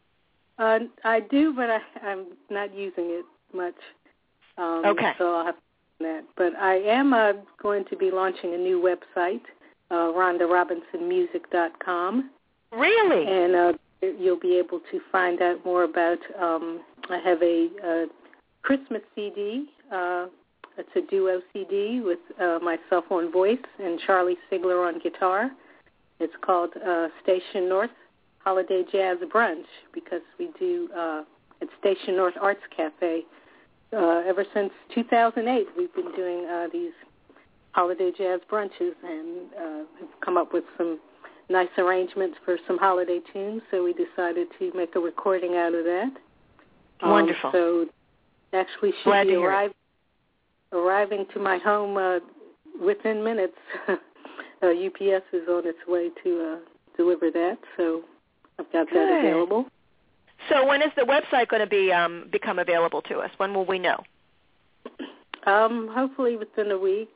Uh, I do, but I, I'm not using it much. Um, okay. So I'll have to do that. But I am uh, going to be launching a new website, uh, rhonda robinson music dot com. Really? And uh, you'll be able to find out more about, um, I have a, a Christmas C D. Uh, it's a duo C D with uh, myself on voice and Charlie Sigler on guitar. It's called uh, Station North Holiday Jazz Brunch, because we do uh, at Station North Arts Cafe. Uh, ever since two thousand eight, we've been doing uh, these holiday jazz brunches, and uh, we've come up with some nice arrangements for some holiday tunes, so we decided to make a recording out of that. Wonderful. Um, so actually should Glad be to arrive, arriving to my home uh, within minutes. uh, U P S is on its way to uh, deliver that, so I've got Good. that available. So when is the website going to be um, become available to us? When will we know? Um, hopefully within a week.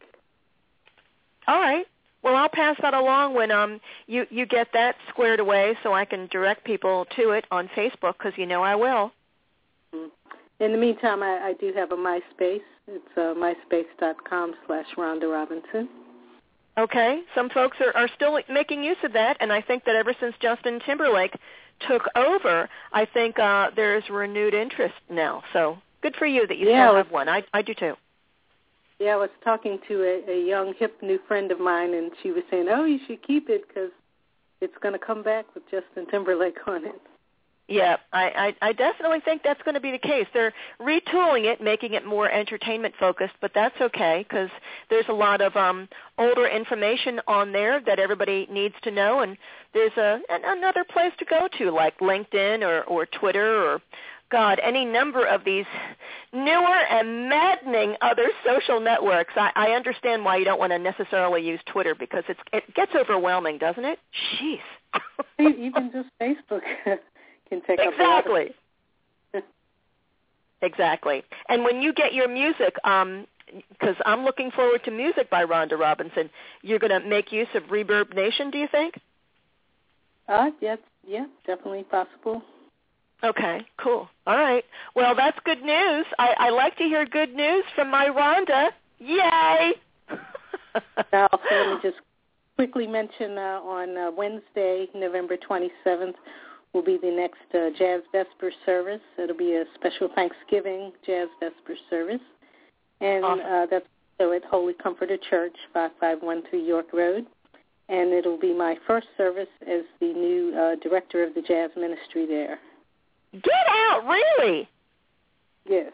All right. Well, I'll pass that along when um you, you get that squared away, so I can direct people to it on Facebook, because you know I will. Mm. In the meantime, I, I do have a MySpace. It's uh, myspace.com slash Rhonda Robinson. Okay. Some folks are, are still making use of that, and I think that ever since Justin Timberlake took over, I think uh, there's renewed interest now. So good for you that you yeah, still was, have one. I, I do too. Yeah, I was talking to a, a young, hip new friend of mine, and she was saying, oh, you should keep it because it's going to come back with Justin Timberlake on it. Yeah, I, I, I definitely think that's going to be the case. They're retooling it, making it more entertainment-focused, but that's okay because there's a lot of um, older information on there that everybody needs to know, and there's a an, another place to go to like LinkedIn or, or Twitter or, God, any number of these newer and maddening other social networks. I, I understand why you don't want to necessarily use Twitter because it's, it gets overwhelming, doesn't it? Jeez. Even just Facebook. Can take exactly. Up exactly. And when you get your music, um, because I'm looking forward to music by Rhonda Robinson, you're going to make use of Reverb Nation, do you think? Uh, yes, yeah, definitely possible. Okay, cool. All right. Well, that's good news. I, I like to hear good news from my Rhonda. Yay! Now, also, let me just quickly mention uh, on uh, Wednesday, November twenty-seventh, will be the next uh, Jazz Vesper service. It'll be a special Thanksgiving Jazz Vesper service. And awesome. uh, that's so at Holy Comforter Church, five five one three York Road. And it'll be my first service as the new uh, director of the jazz ministry there. Get out, really? Yes.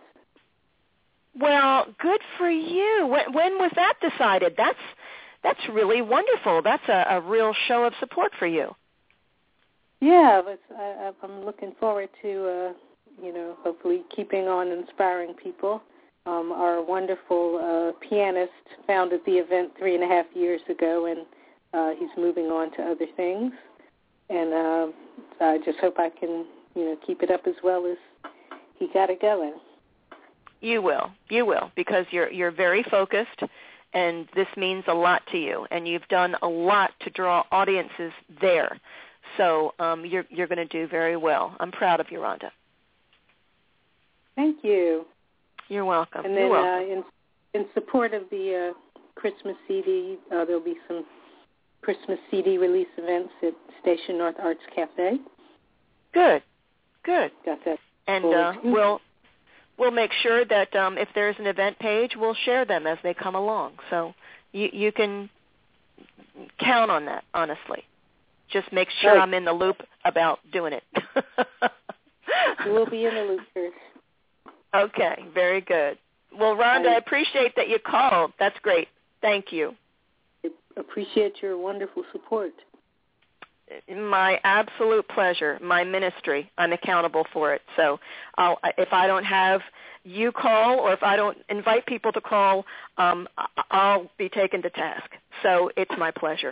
Well, good for you. When, when was that decided? That's that's really wonderful. That's a, a real show of support for you. Yeah, but I, I'm looking forward to, uh, you know, hopefully keeping on inspiring people. Um, our wonderful uh, pianist founded the event three and a half years ago, and uh, he's moving on to other things. And uh, I just hope I can, you know, keep it up as well as he got it going. You will. You will, because you're you're very focused, and this means a lot to you, and you've done a lot to draw audiences there. So um, you're you're going to do very well. I'm proud of you, Rhonda. Thank you. You're welcome. And then you're welcome. Uh, in in support of the uh, Christmas C D, uh, there'll be some Christmas C D release events at Station North Arts Cafe. Good. Good. Got that. And uh, we'll we'll make sure that um, if there's an event page, we'll share them as they come along. So you you can count on that, honestly. Just make sure right. I'm in the loop about doing it. We'll be in the loop first. Okay, very good. Well, Rhonda, I appreciate that you called. That's great. Thank you. I appreciate your wonderful support. My absolute pleasure. My ministry. I'm accountable for it. So I'll, if I don't have you call or if I don't invite people to call, um, I'll be taken to task. So it's my pleasure.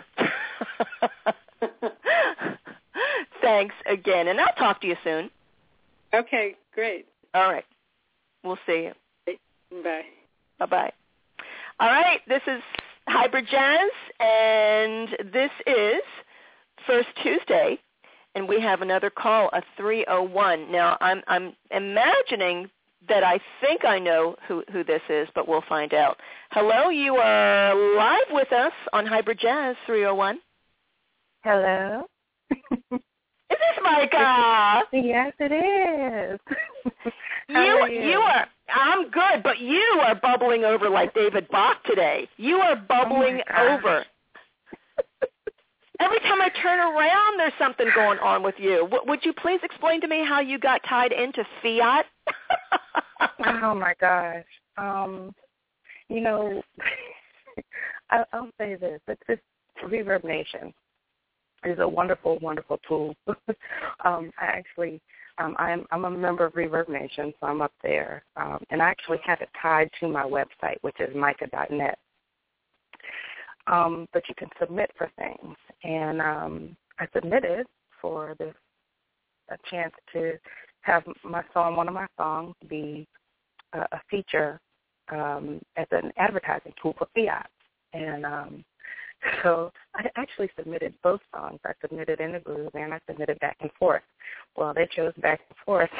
Thanks again, and I'll talk to you soon. Okay, great. All right. We'll see you. Bye. Bye-bye. All right, this is Hybrid Jazz, and this is First Tuesday, and we have another call, a three oh one. Now, I'm I'm imagining that I think I know who, who this is, but we'll find out. Hello, you are live with us on Hybrid Jazz three oh one. Hello. Is this Micah? Yes, it is. you, are you? you are. I'm good, but you are bubbling over like David Bach today. You are bubbling oh over. Every time I turn around, there's something going on with you. W- would you please explain to me how you got tied into Fiat? Oh my gosh. Um, you know, I, I'll say this: it's this Reverb Nation is a wonderful, wonderful tool. um, I actually, um, I'm I'm a member of Reverb Nation, so I'm up there, um, and I actually have it tied to my website, which is micah dot net. Um, but you can submit for things, and um, I submitted for this a chance to have my song, one of my songs, be a, a feature um, as an advertising tool for Fiat, and um, so I actually submitted both songs. I submitted In the Groove, and I submitted Back and Forth. Well, they chose Back and Forth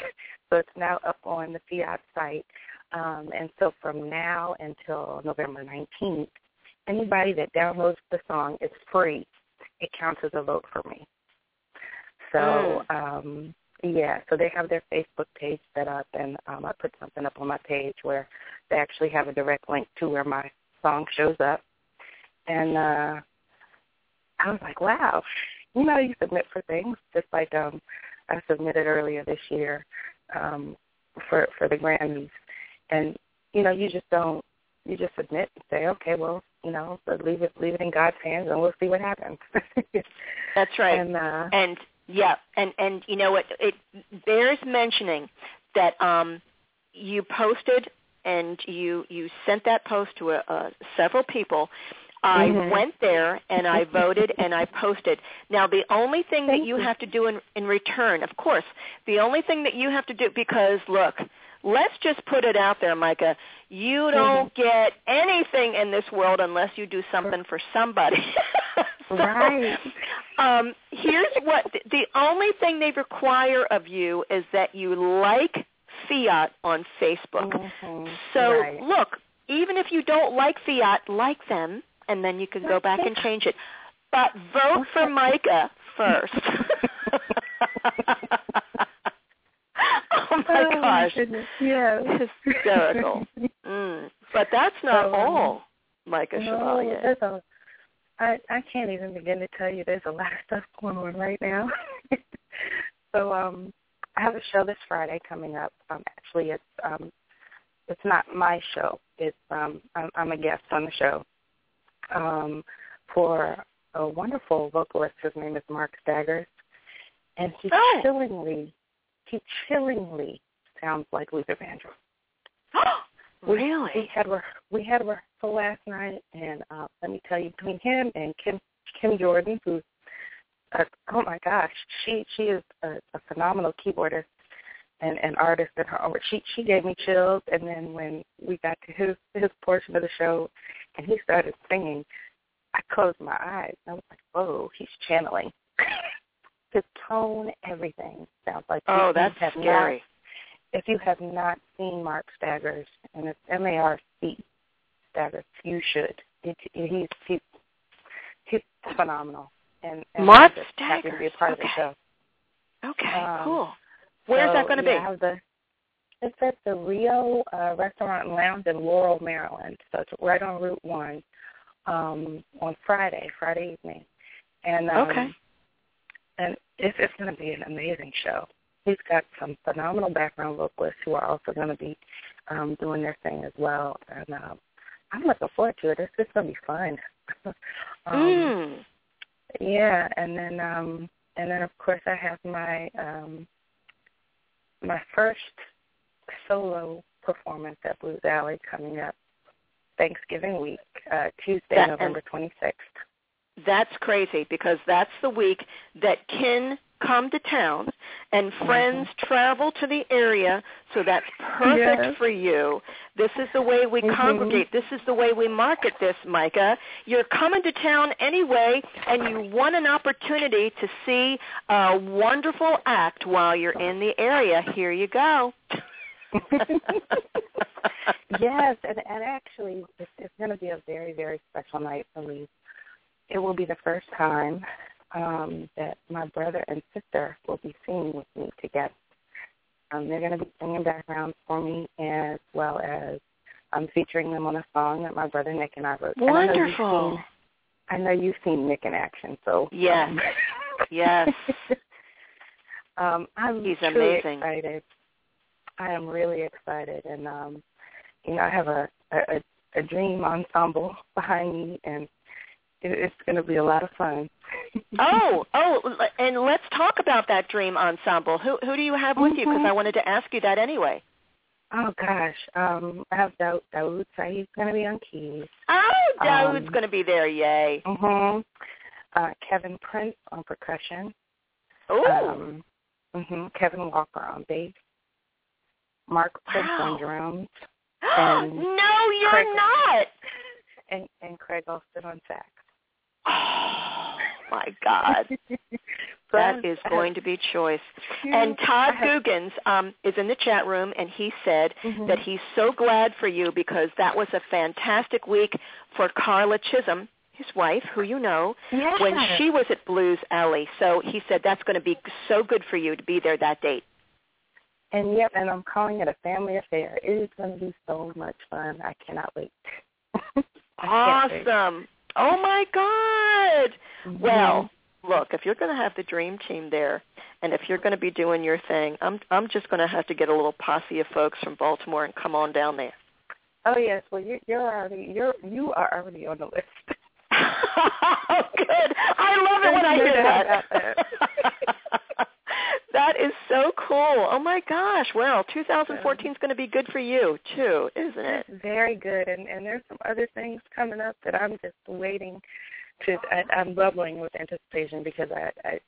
So it's now up on the Fiat site. Um, and so from now until November nineteenth, anybody that downloads the song, it's free. It counts as a vote for me. So, mm. um, yeah, so they have their Facebook page set up, and um, I put something up on my page where they actually have a direct link to where my song shows up. And uh, I was like, wow, you know, you submit for things, just like um, I submitted earlier this year um, for for the Grammys. And, you know, you just don't, you just submit and say, okay, well, you know, so leave it leave it in God's hands, and we'll see what happens. That's right. And, uh, and yeah, and, and you know what, it, it bears mentioning that um, you posted and you, you sent that post to a, a, several people. I mm-hmm. went there and I voted and I posted. Now, the only thing Thank that you, you have to do in, in return, of course, the only thing that you have to do, because, look, let's just put it out there, Micah, you don't mm-hmm. get anything in this world unless you do something for somebody. so, right. Um, here's what, the only thing they require of you is that you like Fiat on Facebook. Mm-hmm. So, right. look, even if you don't like Fiat, like them, and then you can go back and change it. But vote for Micah first. Oh, my oh, gosh. My yes. Hysterical. Mm. But that's not so, all, Micah no, Chevalier. There's a, I, I can't even begin to tell you there's a lot of stuff going on right now. so um, I have a show this Friday coming up. Um, actually, it's um, it's not my show. It's um, I'm, I'm a guest on the show um, for a wonderful vocalist. His name is Mark Staggers, and he oh. chillingly, he chillingly sounds like Luther Vandross. Really? We, we had we had a rehearsal last night, and uh, let me tell you, between him and Kim Kim Jordan, who's uh, oh my gosh, she she is a, a phenomenal keyboardist and an artist in her own. She she gave me chills, and then when we got to his his portion of the show, and he started singing, I closed my eyes. I was like, whoa, he's channeling. His tone, everything sounds like. Oh, that's scary. Not, if you have not seen Mark Staggers, and it's M A R C Staggers, you should. It, it, he's, he's he's phenomenal. And, and Mark I'm just Staggers. happy to be a part okay. of the show. Okay, um, cool. Where's so, that going to yeah, be? The, it's at the Rio uh, Restaurant and Lounge in Laurel, Maryland. So it's right on Route One um, on Friday, Friday evening. And um, okay. And it's, it's going to be an amazing show. He's got some phenomenal background vocalists who are also going to be um, doing their thing as well. And um, I'm looking forward to it. It's just going to be fun. um, mm. Yeah, and then um, and then of course I have my um, my first solo performance at Blues Alley coming up Thanksgiving week, uh, Tuesday, that, November twenty-sixth. That's crazy because that's the week that kin come to town and friends mm-hmm. travel to the area, so that's perfect yes. for you. This is the way we mm-hmm. congregate. This is the way we market this, Micah. You're coming to town anyway, and you want an opportunity to see a wonderful act while you're in the area. Here you go. Yes, and, and actually it's, it's going to be a very, very special night for me. It will be the first time um, that my brother and sister will be singing with me together. Um, they're going to be singing background for me, as well as I'm um, featuring them on a song that my brother Nick and I wrote. Wonderful. I know, I know you've seen Nick in action, so yes, um, yes. um, I'm He's truly amazing. excited. I am really excited, and um, you know, I have a, a a dream ensemble behind me, and it's going to be a lot of fun. oh, oh, and let's talk about that dream ensemble. Who who do you have with mm-hmm. you? Because I wanted to ask you that anyway. Oh, gosh. Um, I have Daoud. Daoud Saeed's going to be on keys. Oh, Daoud's um, going to be there. Yay. Mm-hmm. Uh, Kevin Prince on percussion. Oh. Um, mm-hmm. Kevin Walker on bass. Mark Prince wow. on drums. And no, you're Craig, not. And, and Craig Austin on sax. Oh, my God. That is going to be choice. And Todd Googans um, is in the chat room, and he said mm-hmm. that he's so glad for you because that was a fantastic week for Carla Chisholm, his wife, who you know, yes. when she was at Blues Alley. So he said that's going to be so good for you to be there that date. And, yep, and I'm calling it a family affair. It is going to be so much fun. I cannot wait. Awesome. Wait. Oh, my God. Mm-hmm. Well, look, if you're going to have the dream team there and if you're going to be doing your thing, I'm I'm just going to have to get a little posse of folks from Baltimore and come on down there. Oh, yes. Well, you're, you're already, you're, you are already on the list. Oh, good. I love it when I hear that. That is so cool. Oh, my gosh. Well, two thousand fourteen is going to be good for you, too, isn't it? It's very good. And, and there's some other things coming up that I'm just waiting to, I, I'm bubbling with anticipation because I, I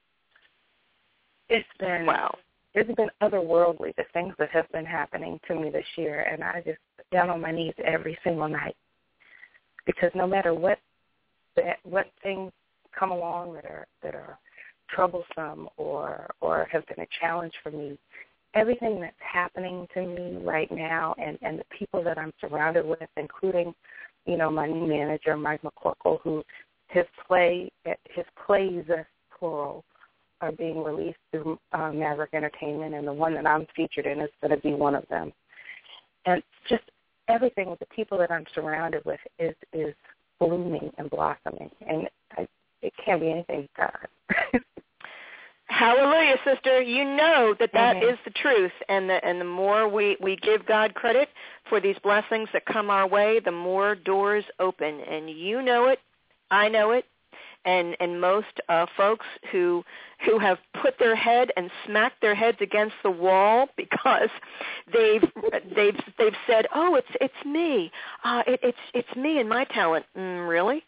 it's been, wow. It's been otherworldly, the things that have been happening to me this year. And I just down on my knees every single night because no matter what, what things come along that are, that are, troublesome or or have been a challenge for me, everything that's happening to me right now and, and the people that I'm surrounded with, including, you know, my new manager, Mike McCorkle, who his play, his plays, plural, are being released through uh, Maverick Entertainment, and the one that I'm featured in is going to be one of them. And just everything with the people that I'm surrounded with is, is blooming and blossoming, and I, it can't be anything but God. Hallelujah, sister. You know that that mm-hmm. is the truth, and the, and the more we, we give God credit for these blessings that come our way, the more doors open, and you know it, I know it, and and most uh, folks who who have put their head and smacked their heads against the wall because they've they've they've said, oh, it's it's me, uh, it, it's it's me and my talent. Mm, really?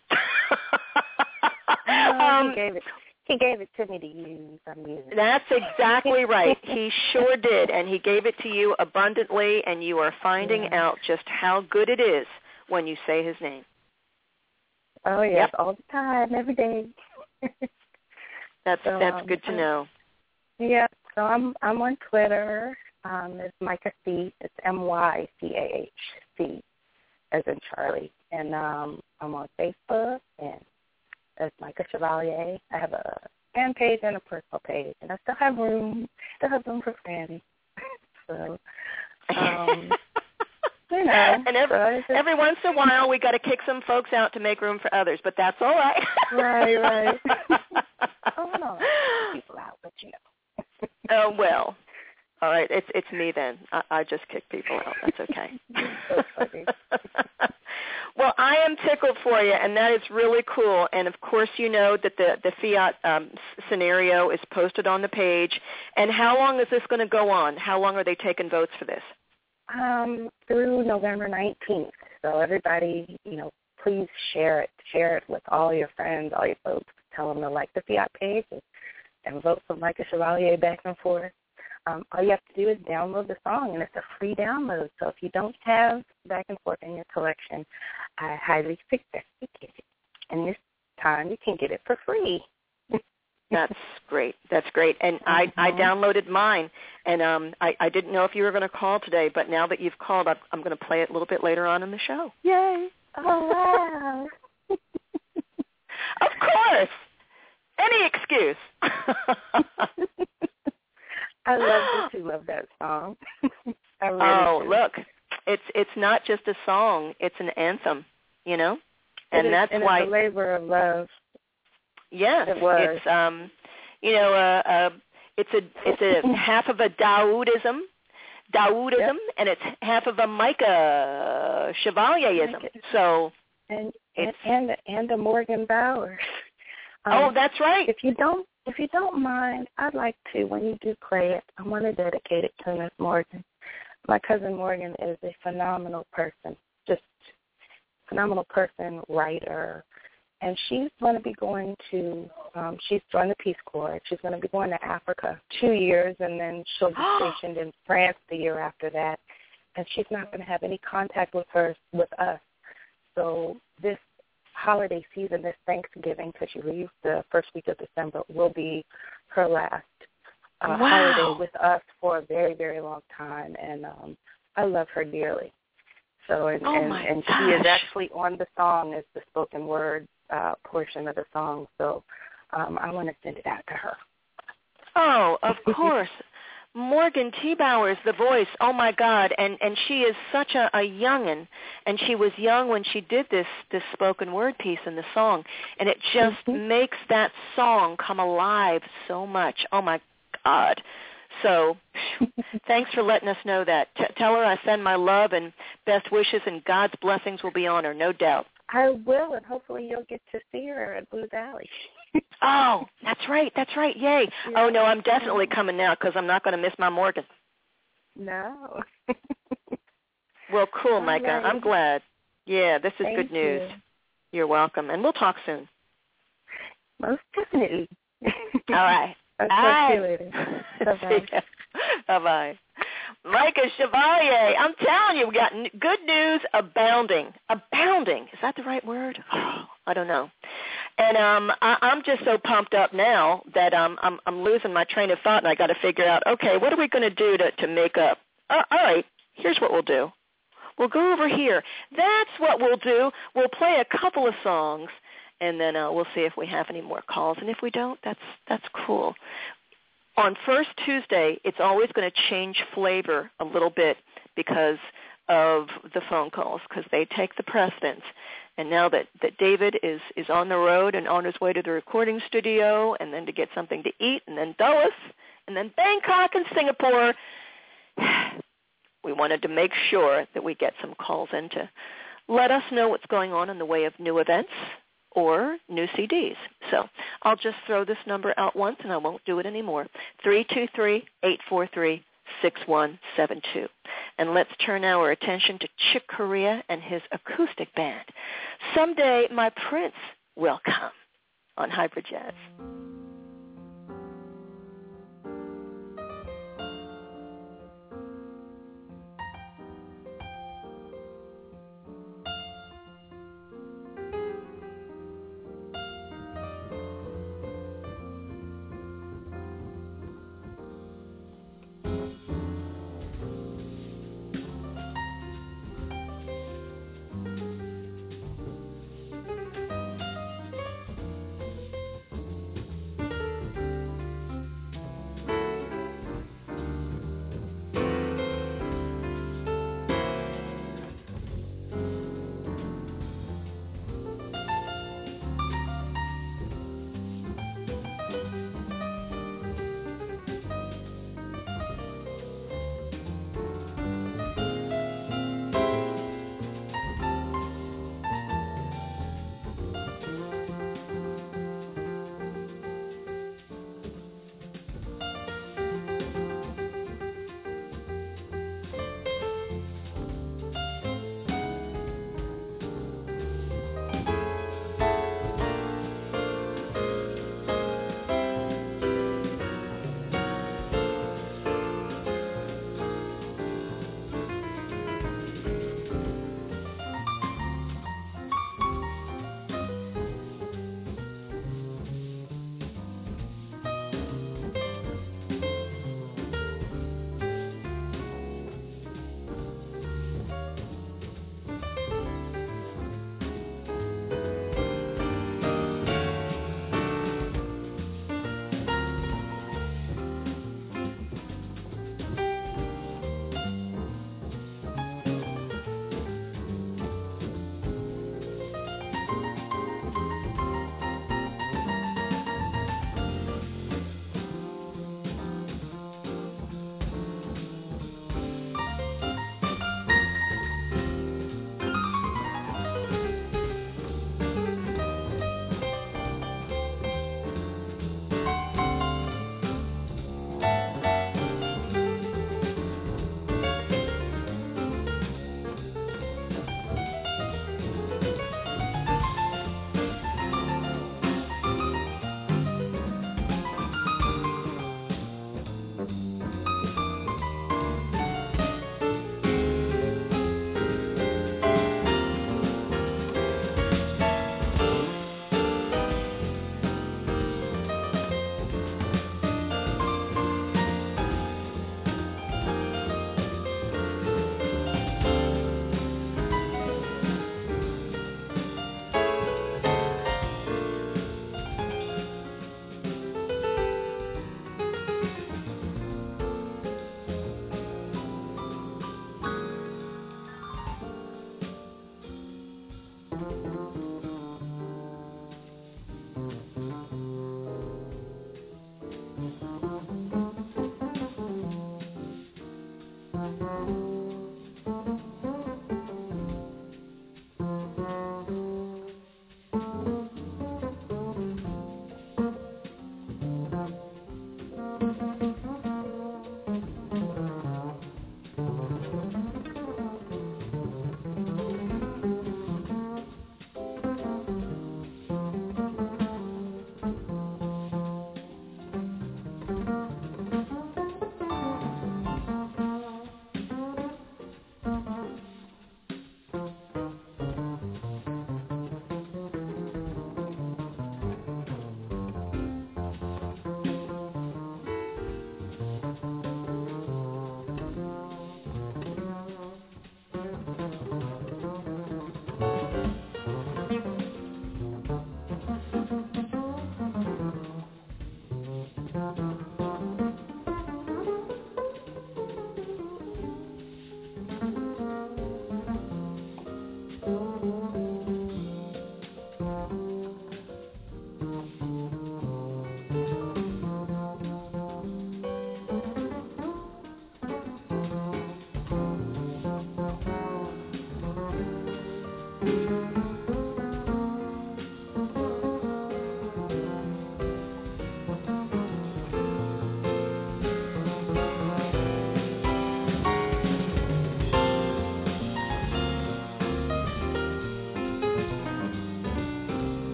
no, um, he gave it. He gave it to me to use. I'm using it. That's exactly right. He sure did, and he gave it to you abundantly, and you are finding yeah. out just how good it is when you say his name. Oh, yes, yep. all the time, every day. that's so, that's um, good to know. Yeah, so I'm I'm on Twitter. Um, it's Micah C. It's M Y C A H C, as in Charlie. And um, I'm on Facebook, and as Micah Chevalier. I have a fan page and a personal page, and I still have room, still have room for friends. So, um, you know. And every, so just, every once in a while, we got to kick some folks out to make room for others, but that's all right. Right, right. Oh, no, people out, but you know. Oh, well. All right, it's it's me then. I, I just kick people out. That's okay. So funny. Well, I am tickled for you, and that is really cool. And, of course, you know that the, the Fiat um, scenario is posted on the page. And how long is this going to go on? How long are they taking votes for this? Um, through November nineteenth. So everybody, you know, please share it. Share it with all your friends, all your folks. Tell them to like the Fiat page and, and vote for Micah Chevalier back and forth. Um, all you have to do is download the song, and it's a free download. So if you don't have Back and Forth in your collection, I highly suggest you get it. And this time you can get it for free. That's great. That's great. And I, mm-hmm. I downloaded mine, and um, I, I didn't know if you were going to call today, but now that you've called, I'm, I'm going to play it a little bit later on in the show. Yay. Oh, wow. Of course. Any excuse. I love that you love that song. I really oh, do. look, it's it's not just a song; it's an anthem, you know, and it is, that's and why it's a labor of love. Yes, it was. it's um, you know, uh, uh, it's a it's a half of a Dawoodism, Dawoodism, yep. and it's half of a Micah Chevalierism. So and it's and and, and a Morgan Bauer. Um, oh, that's right. If you don't. If you don't mind, I'd like to, when you do play it, I want to dedicate it to Miss Morgan. My cousin Morgan is a phenomenal person, just phenomenal person, writer, and she's going to be going to, um, she's joined the Peace Corps. She's going to be going to Africa two years, and then she'll be stationed in France the year after that, and she's not going to have any contact with her, with us. So this holiday season, this Thanksgiving, because she leaves the first week of December, will be her last uh, wow. holiday with us for a very, very long time, and um, I love her dearly. So, and, oh and, my and gosh. she is actually on the song as the spoken word uh, portion of the song, so um, I want to send it out to her. Oh, of course. Morgan T. Bowers, the voice, oh, my God, and, and she is such a, a youngin', and she was young when she did this, this spoken word piece in the song, and it just mm-hmm. makes that song come alive so much. Oh, my God. So thanks for letting us know that. T- tell her I send my love and best wishes, and God's blessings will be on her, no doubt. I will, and hopefully you'll get to see her at Blue Valley. Oh, that's right, that's right, yay. Yeah. Oh, no, I'm definitely coming now because I'm not going to miss my Morgan. No. Well, cool, Micah. Right. I'm glad. Yeah, this is Thank good news. You. You're welcome, and we'll talk soon. Most definitely. All right. I'll All talk right. to you later. Bye-bye. Bye-bye. Micah Chevalier, I'm telling you, we got n- good news abounding. Abounding. Is that the right word? Oh, I don't know. And um, I, I'm just so pumped up now that um, I'm, I'm losing my train of thought, and I got to figure out, okay, what are we going to do to, to make up? Uh, all right, here's what we'll do. We'll go over here. That's what we'll do. We'll play a couple of songs, and then uh, we'll see if we have any more calls. And if we don't, that's that's cool. On First Tuesday, it's always going to change flavor a little bit because of the phone calls, because they take the precedence. And now that, that David is, is on the road and on his way to the recording studio, and then to get something to eat, and then Dulles, and then Bangkok and Singapore, we wanted to make sure that we get some calls in to let us know what's going on in the way of new events or new C Ds. So I'll just throw this number out once, and I won't do it anymore, three two three, eight four three, six one seven two. And let's turn our attention to Chick Corea and his acoustic band. Someday My Prince Will Come on Hybrid Jazz.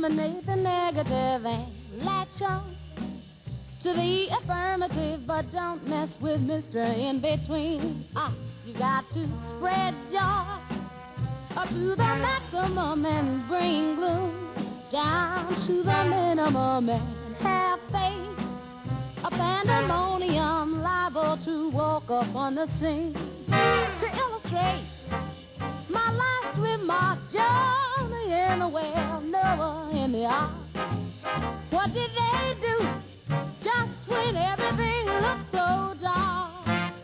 eliminate the negative and latch on to the affirmative, but don't mess with Mister In-Between. Ah, you got to spread joy up to the maximum and bring gloom down to the minimum and have faith. A pandemonium liable to walk up on the scene. To illustrate my last remark, Johnny in the well, Noah in the ark. What did they do just when everything looked so dark?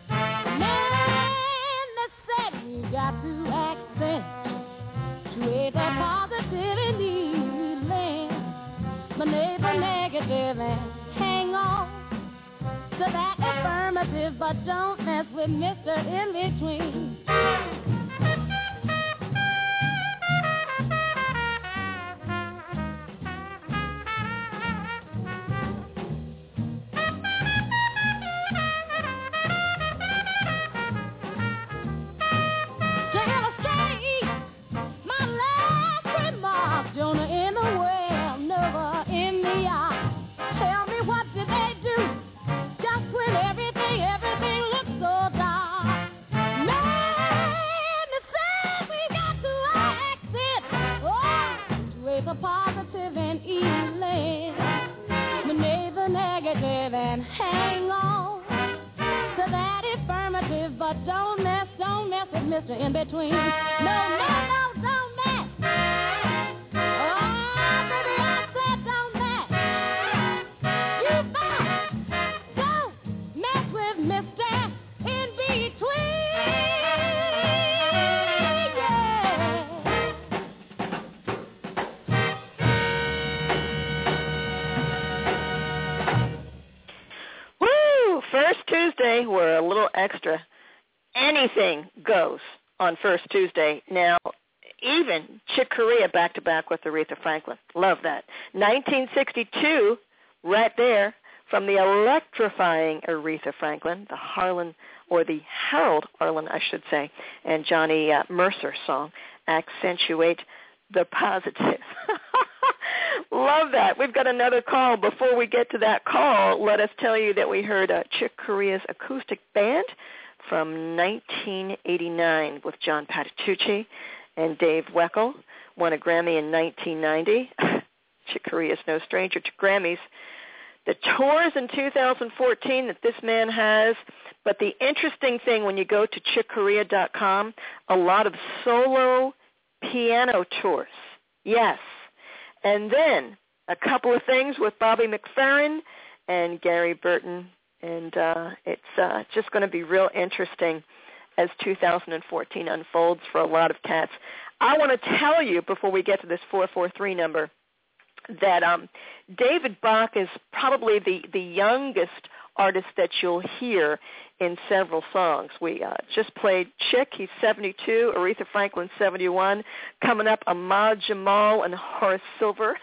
Man, they said you got to accent, create a positive in the land, maneuver negative and hang on to that affirmative, but don't mess with Mister In-Between. And hang on to that affirmative, but don't mess, don't mess with Mister In-Between. No, no, no, don't mess. Oh, baby, I said don't mess. You better don't mess with Mister In-Between. First Tuesday, we're a little extra. Anything goes on First Tuesday. Now, even Chick Corea back-to-back with Aretha Franklin. Love that. nineteen sixty-two, right there, from the electrifying Aretha Franklin, the Harlan, or the Harold Arlen, I should say, and Johnny uh, Mercer song, Accentuate the Positive. Love that. We've got another call. Before we get to that call, let us tell you that we heard uh, Chick Corea's acoustic band from nineteen eighty-nine with John Patitucci and Dave Weckl. Won a Grammy in nineteen ninety. Chick Corea is no stranger to Grammys. The tours in two thousand fourteen that this man has, but the interesting thing when you go to chick corea dot com, a lot of solo piano tours. Yes. And then a couple of things with Bobby McFerrin and Gary Burton, and uh, it's uh, just going to be real interesting as two thousand fourteen unfolds for a lot of cats. I want to tell you, before we get to this four four three number, that um, David Bach is probably the, the youngest artist that you'll hear in several songs. We uh, just played Chick, he's seventy-two, Aretha Franklin, seventy-one. Coming up, Ahmad Jamal and Horace Silver.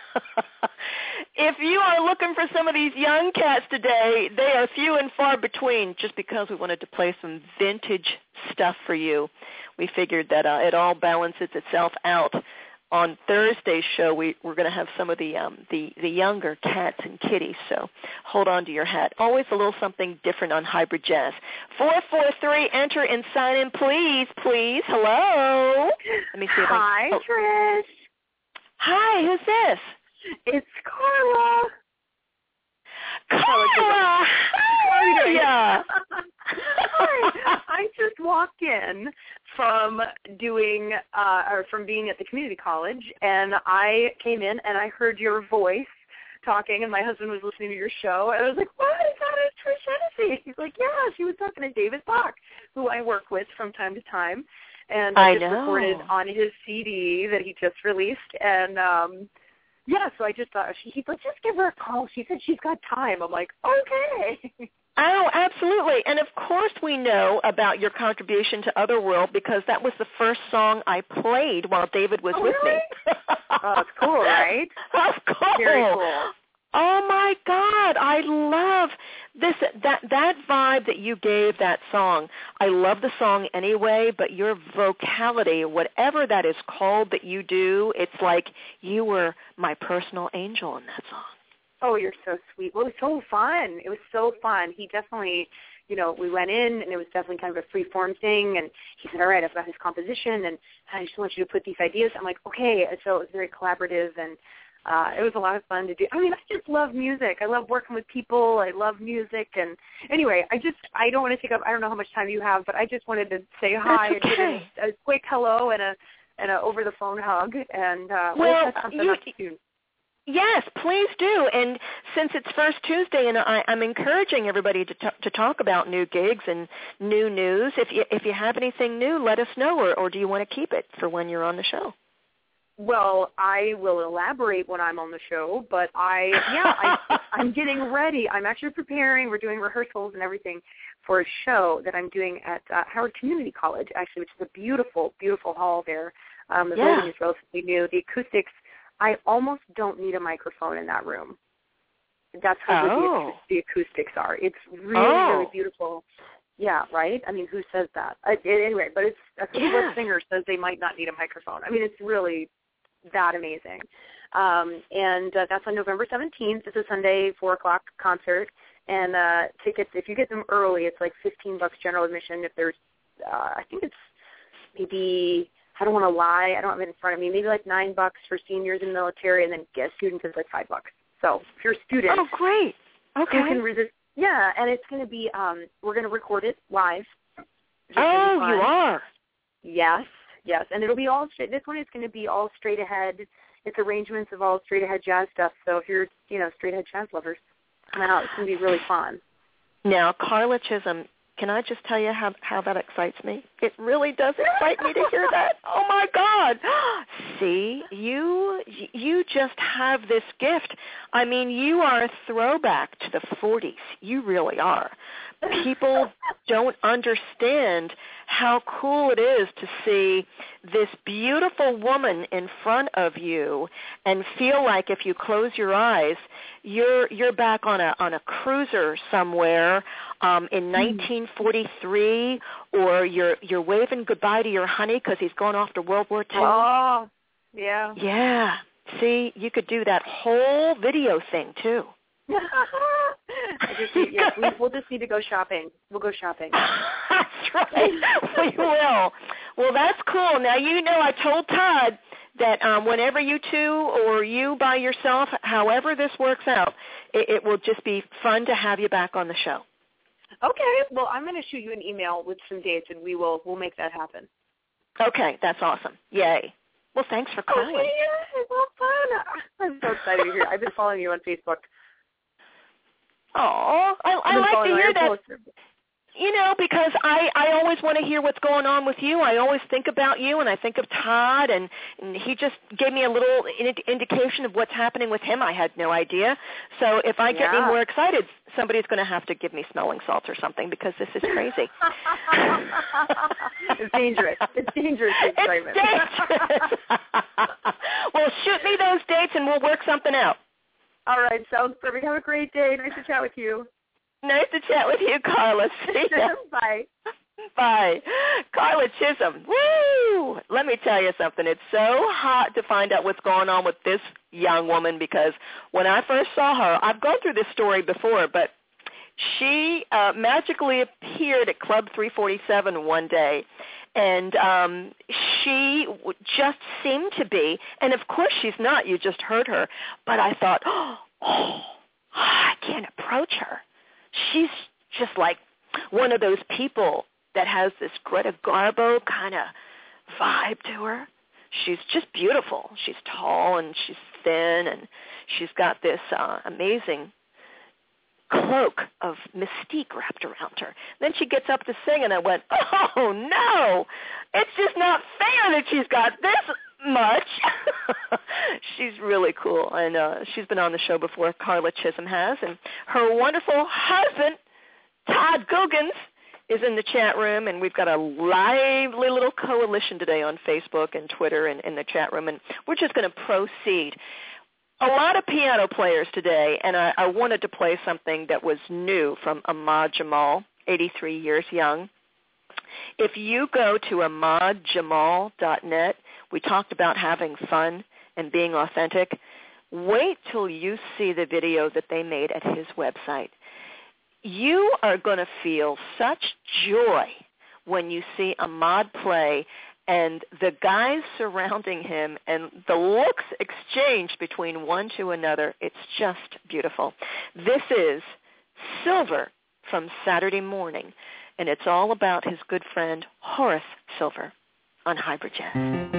If you are looking for some of these young cats today, they are few and far between. Just because we wanted to play some vintage stuff for you, we figured that uh, it all balances itself out. On Thursday's show, we, we're going to have some of the, um, the the younger cats and kitties, so hold on to your hat. Always a little something different on Hybrid Jazz. four four three, enter and sign in, please, please. Hello. Let me see if Hi, I, oh. Trish. Hi, who's this? It's Carla. Carla! Hi! Hi. I just walked in from doing, uh, or from being at the community college, and I came in and I heard your voice talking, and my husband was listening to your show, and I was like, what? Is that a Trish Hennessy? He's like, yeah, she was talking to David Bach, who I work with from time to time, and I, I just know. recorded on his C D that he just released, and um yeah, so I just thought, she, he's like, just give her a call. She said she's got time. I'm like, okay. Oh, absolutely. And, of course, we know about your contribution to Otherworld because that was the first song I played while David was oh, with really? me. Oh, it's cool, right? Of course. Very cool. Oh my God, I love this that that vibe that you gave that song. I love the song anyway, but your vocality, whatever that is called that you do, it's like you were my personal angel in that song. Oh, you're so sweet. Well, it was so fun. It was so fun. He definitely, you know, we went in, and it was definitely kind of a free-form thing, and he said, all right, I've got his composition, and I just want you to put these ideas. I'm like, okay. And so it was very collaborative, and uh, it was a lot of fun to do. I mean, I just love music. I love working with people. I love music. And anyway, I just, I don't want to take up, I don't know how much time you have, but I just wanted to say hi That's okay. and give a, a quick hello and a, and a over-the-phone hug, and uh, well, we'll set something you, up soon. Yes, please do. And since it's First Tuesday, and I, I'm encouraging everybody to, t- to talk about new gigs and new news. If you, if you have anything new, let us know, or, or do you want to keep it for when you're on the show? Well, I will elaborate when I'm on the show, but I, yeah, I, I'm getting ready. I'm actually preparing. We're doing rehearsals and everything for a show that I'm doing at uh, Howard Community College, actually, which is a beautiful, beautiful hall there. Um, the yeah. building is relatively new. The acoustics, I almost don't need a microphone in that room. That's how oh. good the, the acoustics are. It's really, oh. really beautiful. Yeah, right? I mean, who says that? I, anyway, but it's a keyboard yeah. singer says they might not need a microphone. I mean, it's really that amazing. Um, and uh, that's on November seventeenth. It's a Sunday, four o'clock concert. And uh, tickets, if you get them early, it's like fifteen bucks general admission. If there's, uh, I think it's maybe, I don't want to lie, I don't have it in front of me, maybe like nine bucks for seniors in the military, and then guest students is like five bucks. So if you're a student, oh, great. Okay. you can resist. Yeah, and it's going to be, um, we're going to record it live. Oh, you are? Yes, yes. And it'll be all straight. This one is going to be all straight ahead. It's arrangements of all straight ahead jazz stuff. So if you're, you know, straight ahead jazz lovers, come out. It's going to be really fun. Now, Carla Chisholm, can I just tell you how how that excites me? It really does excite me to hear that. Oh my God! See, you you just have this gift. I mean, you are a throwback to the forties. You really are. People don't understand how cool it is to see this beautiful woman in front of you and feel like if you close your eyes, you're you're back on a on a cruiser somewhere um, in nineteen forty-three, or you're you're waving goodbye to your honey because he's gone off to World War Two. Oh, yeah. Yeah. See, you could do that whole video thing too. I just need, yeah, we, we'll just need to go shopping. We'll go shopping. That's right. We will. Well, that's cool. Now, you know I told Todd that um, whenever you two or you by yourself, however this works out, it, it will just be fun to have you back on the show. Okay. Well, I'm going to shoot you an email with some dates, and we will we'll make that happen. Okay. That's awesome. Yay. Well, thanks for calling. Okay, yeah, it's all fun. I'm so excited to hear. I've been following you on Facebook. Oh, I, I like to hear that. You know, because I, I always want to hear what's going on with you. I always think about you, and I think of Todd, and, and he just gave me a little in, indication of what's happening with him. I had no idea. So if I get yeah. any more excited, somebody's going to have to give me smelling salts or something, because this is crazy. It's dangerous. It's dangerous. It's dangerous. Well, shoot me those dates, and we'll work something out. All right, sounds perfect. Have a great day. Nice to chat with you. Nice to chat with you, Carla. See ya. Bye. Bye. Carla Chisholm. Woo! Let me tell you something. It's so hot to find out what's going on with this young woman, because when I first saw her, I've gone through this story before, but she uh, magically appeared at Club three forty-seven one day, and um, she just seemed to be, and of course she's not, you just heard her, but I thought, oh, oh I can't approach her. She's just like one of those people that has this Greta Garbo kind of vibe to her. She's just beautiful. She's tall and she's thin, and she's got this uh, amazing cloak of mystique wrapped around her. Then she gets up to sing, and I went, oh, no, it's just not fair that she's got this much. She's really cool, and uh, she's been on the show before, Carla Chisholm has, and her wonderful husband, Todd Googans, is in the chat room, and we've got a lively little coalition today on Facebook and Twitter and in the chat room, and we're just going to proceed. a lot of piano players today, and I, I wanted to play something that was new from Ahmad Jamal, eighty-three years young. If you go to ahmad jamal dot net, we talked about having fun and being authentic. Wait till you see the video that they made at his website. You are going to feel such joy when you see Ahmad play and the guys surrounding him and the looks exchanged between one to another. It's just beautiful. This is Silver from Saturday Morning, and it's all about his good friend Horace Silver on Hybrid Jazz.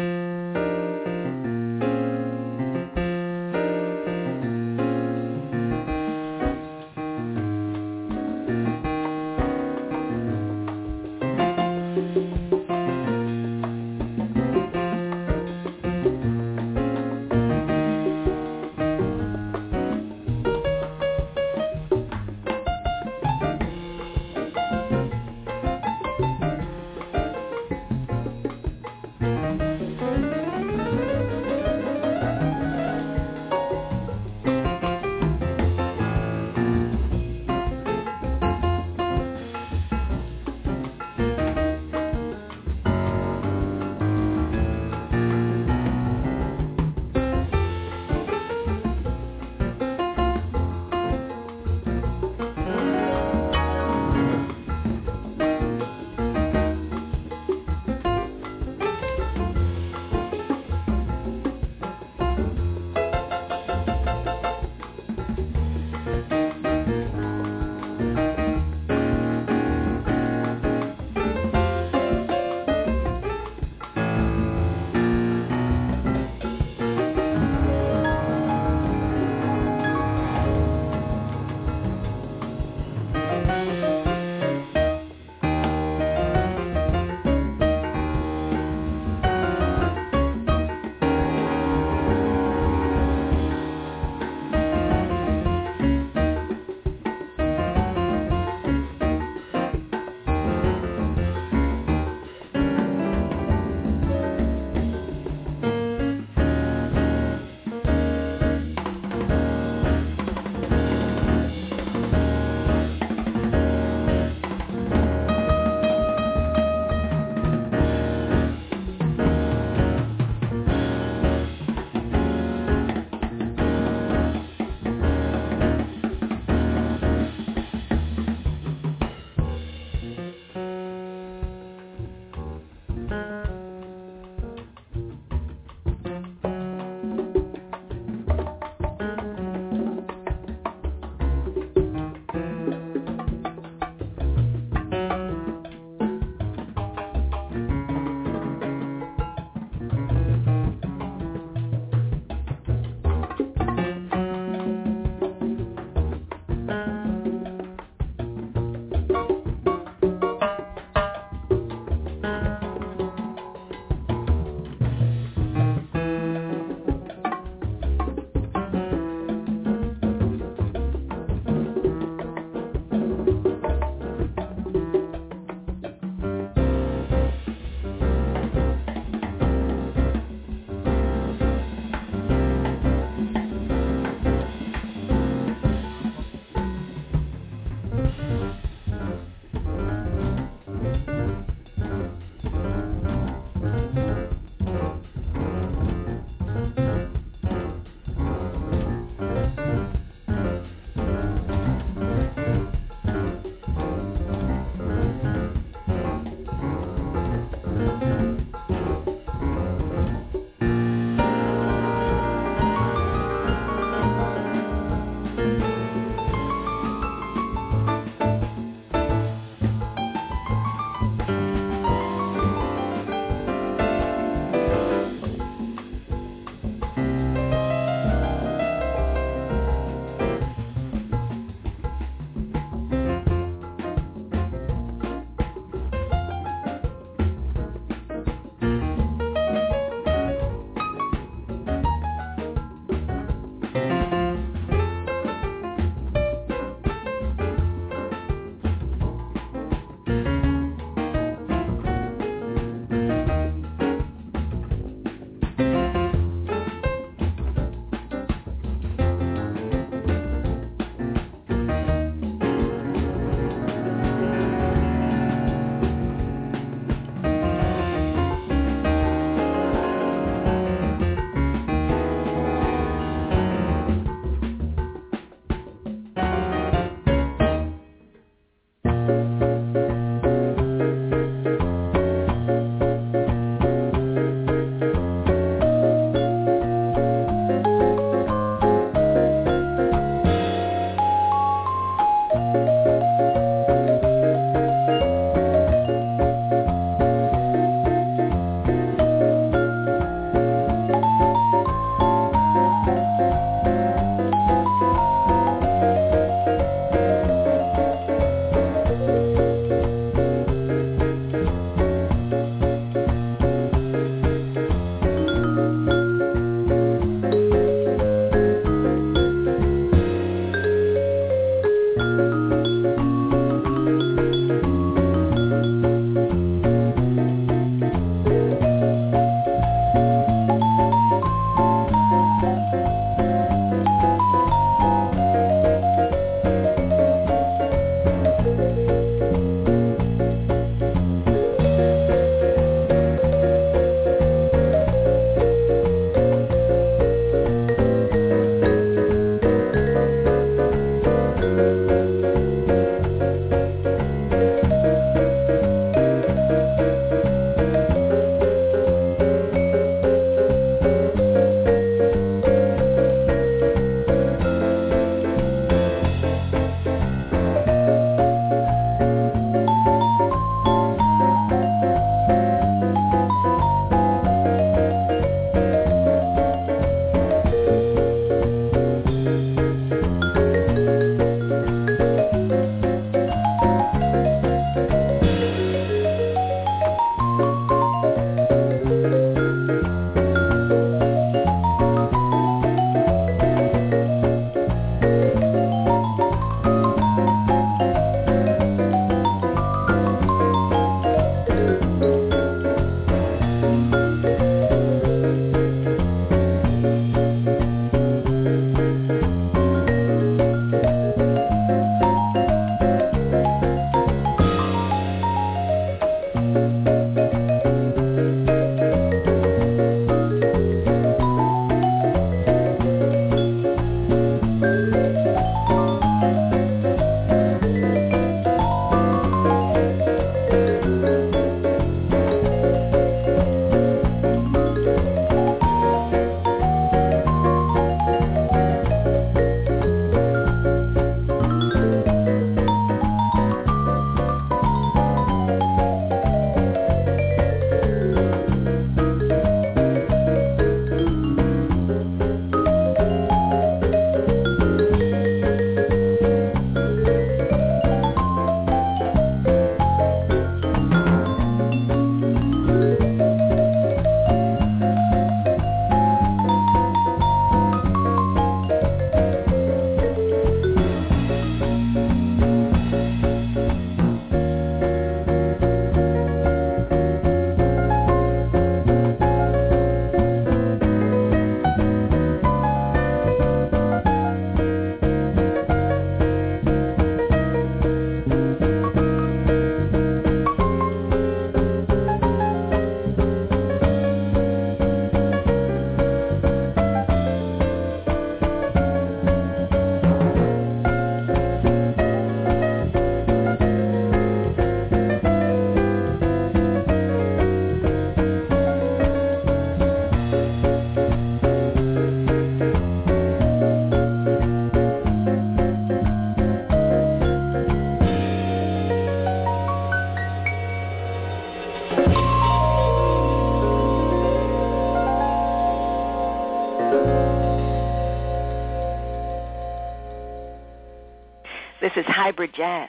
This is Hybrid Jazz.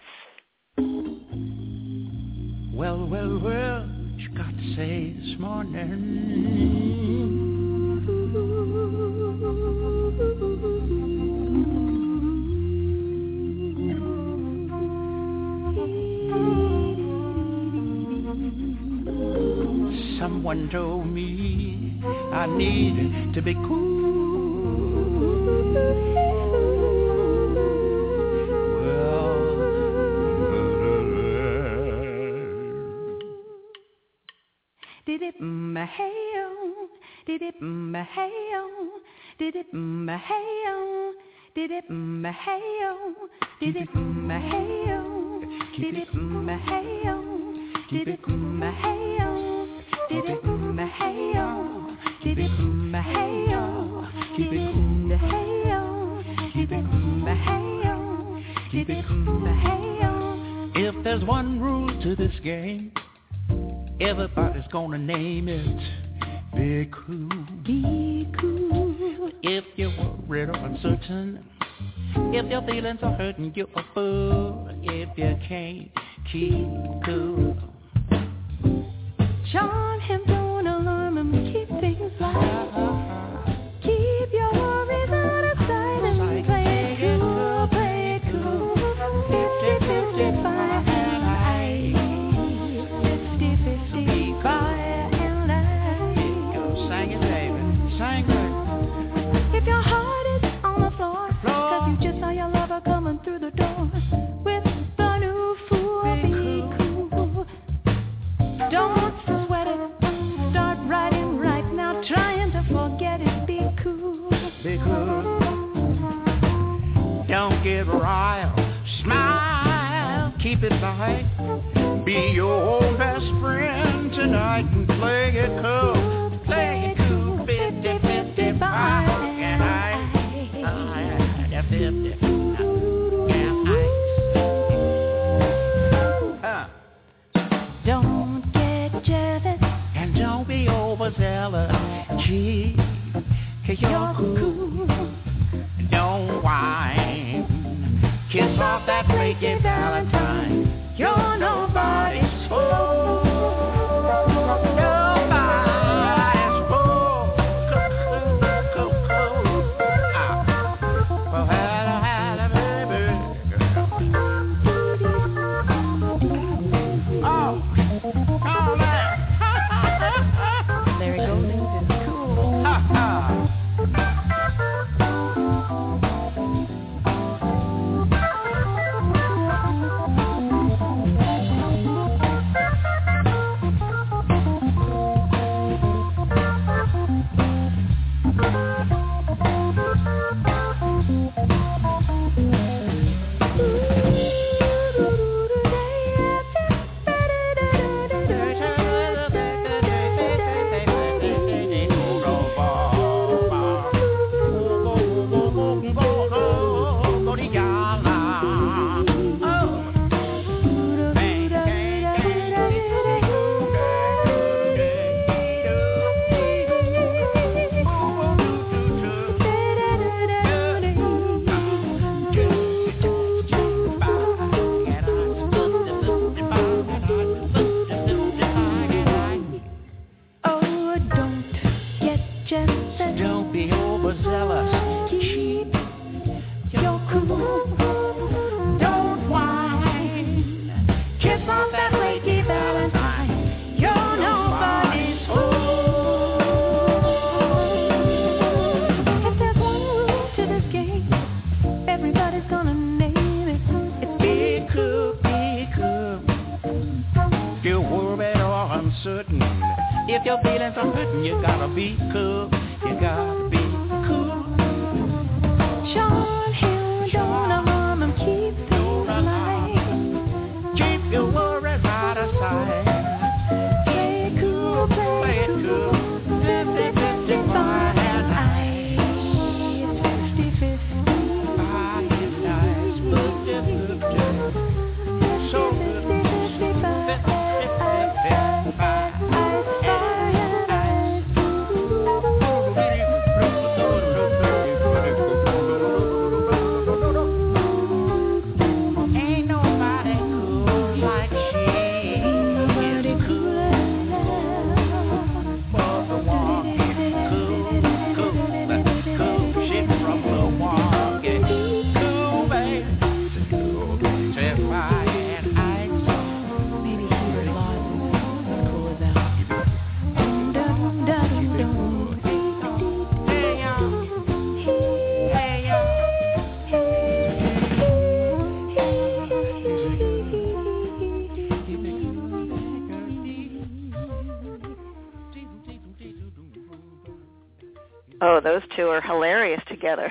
Well, well, well, what you got to say this morning? Someone told me I needed to be cool. Did it hey-oh, did it hey-oh, did it hey-oh, did it hey-oh, did it hey-oh, did it hey-oh, did it hey-oh, did it hey-oh, did it hey-oh, did it hey-oh, did it hey-oh, did it hey-oh. If there's one rule to this game, everybody's gonna name it. Be cool. Be cool. If you're worried or uncertain, if your feelings are hurting, you're a fool. If you can't keep cool, charm him, don't alarm him, keep things light. Keep your worries out of sight and play it cool, play it cool. Fifty, fifty-five. If your heart is on the floor, cause you just saw your lover coming through the door with the new fool, be cool. Don't sweat it, start writing right now, trying to forget it, be cool. Be cool. Don't get riled, smile, keep it light. Be your old best friend tonight and play it cool. Play it cool, fifty, fifty-five. Don't get jealous and don't be overzealous. Keep your cool. Don't whine. Kiss off that flaky Valentine. You're nobody's fool. worried or uncertain. If you're feeling some hurting, you gotta be cool. You gotta be cool. Sean Hill, don't a woman keep things light. Keep your worries out of sight. Play it cool, play, Play it cool. fifty fifty fire nice. Fifty fifty. Fire nice. Fifty fifty. So good. Fifty fifty fire. Ain't nobody cool like she. Nobody cool as For the one cool, cool, cool. She from Milwaukee. Cool, babe. Cool. Set fire and ice. maybe he was lost. Cool as out. Dum dum dum dum. Hey, y'all. Hey, y'all. Oh, those two are hilarious together.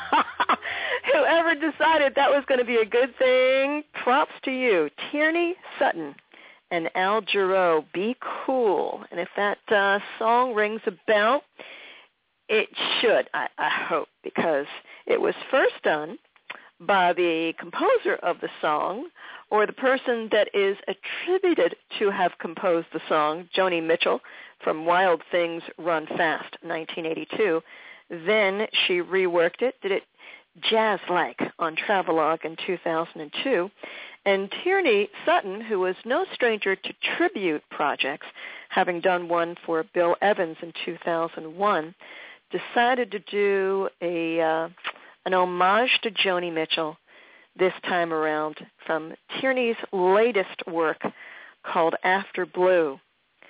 Whoever decided that was going to be a good thing, props to you. Tierney Sutton and Al Jarreau, Be Cool. And if that uh, song rings a bell, it should, I, I hope, because it was first done by the composer of the song, or the person that is attributed to have composed the song, Joni Mitchell, from Wild Things Run Fast, nineteen eighty-two. Then she reworked it, did it jazz-like on Travelogue in two thousand two. And Tierney Sutton, who was no stranger to tribute projects, having done one for Bill Evans in two thousand one, decided to do a uh, an homage to Joni Mitchell this time around from Tierney's latest work called After Blue.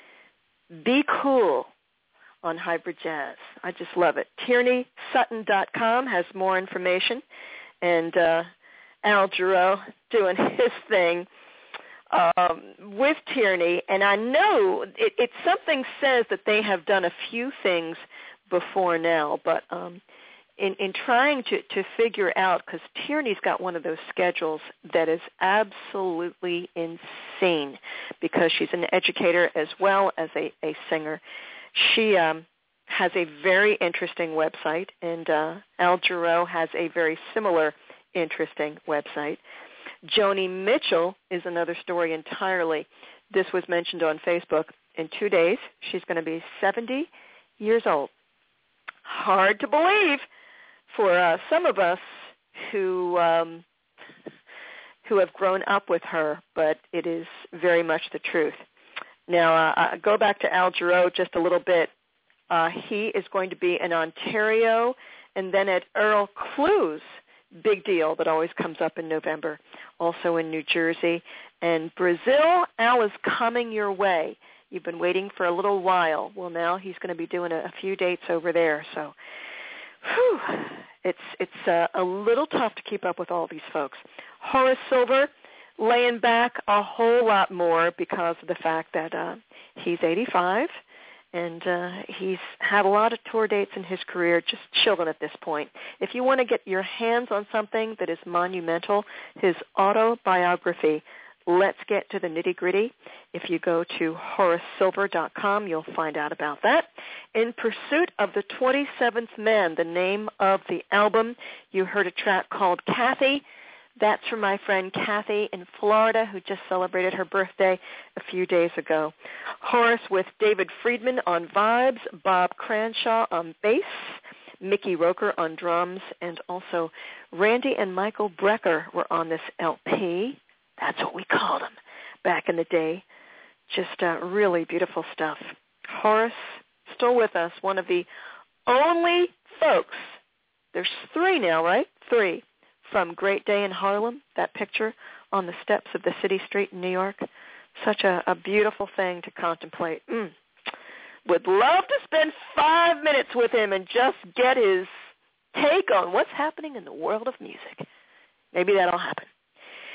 Be Cool on Hybrid Jazz. I just love it. Tierney Sutton dot com has more information, and uh, Al Jarreau doing his thing um, with Tierney. And I know it, it something says that they have done a few things before now, but um, in, in trying to, to figure out, because Tierney's got one of those schedules that is absolutely insane, because she's an educator as well as a, a singer. She um, has a very interesting website, and uh, Al Jarreau has a very similar interesting website. Joni Mitchell is another story entirely. This was mentioned on Facebook. In two days, she's going to be seventy years old. Hard to believe for uh, some of us who um, who have grown up with her, but it is very much the truth. Now, uh, I go back to Al Jarreau just a little bit. Uh, he is going to be in Ontario and then at Earl Clue's big deal that always comes up in November, also in New Jersey. And Brazil, Al is coming your way. You've been waiting for a little while. Well, now he's going to be doing a, a few dates over there. So whew, it's it's uh, a little tough to keep up with all these folks. Horace Silver, laying back a whole lot more because of the fact that uh, he's eighty-five, and uh, he's had a lot of tour dates in his career, just chilling at this point. If you want to get your hands on something that is monumental, his autobiography, Let's Get to the Nitty-Gritty. If you go to Horace Silver dot com, you'll find out about that. In Pursuit of the twenty-seventh Man, the name of the album, you heard a track called Kathy. That's from my friend Kathy in Florida, who just celebrated her birthday a few days ago. Horace with David Friedman on vibes, Bob Cranshaw on bass, Mickey Roker on drums, and also Randy and Michael Brecker were on this L P. That's what we called them back in the day. Just uh, really beautiful stuff. Horace, still with us, one of the only folks, there's three now, right? Three. From Great Day in Harlem, that picture on the steps of the city street in New York. Such a, a beautiful thing to contemplate. Mm. Would love to spend five minutes with him and just get his take on what's happening in the world of music. Maybe that'll happen.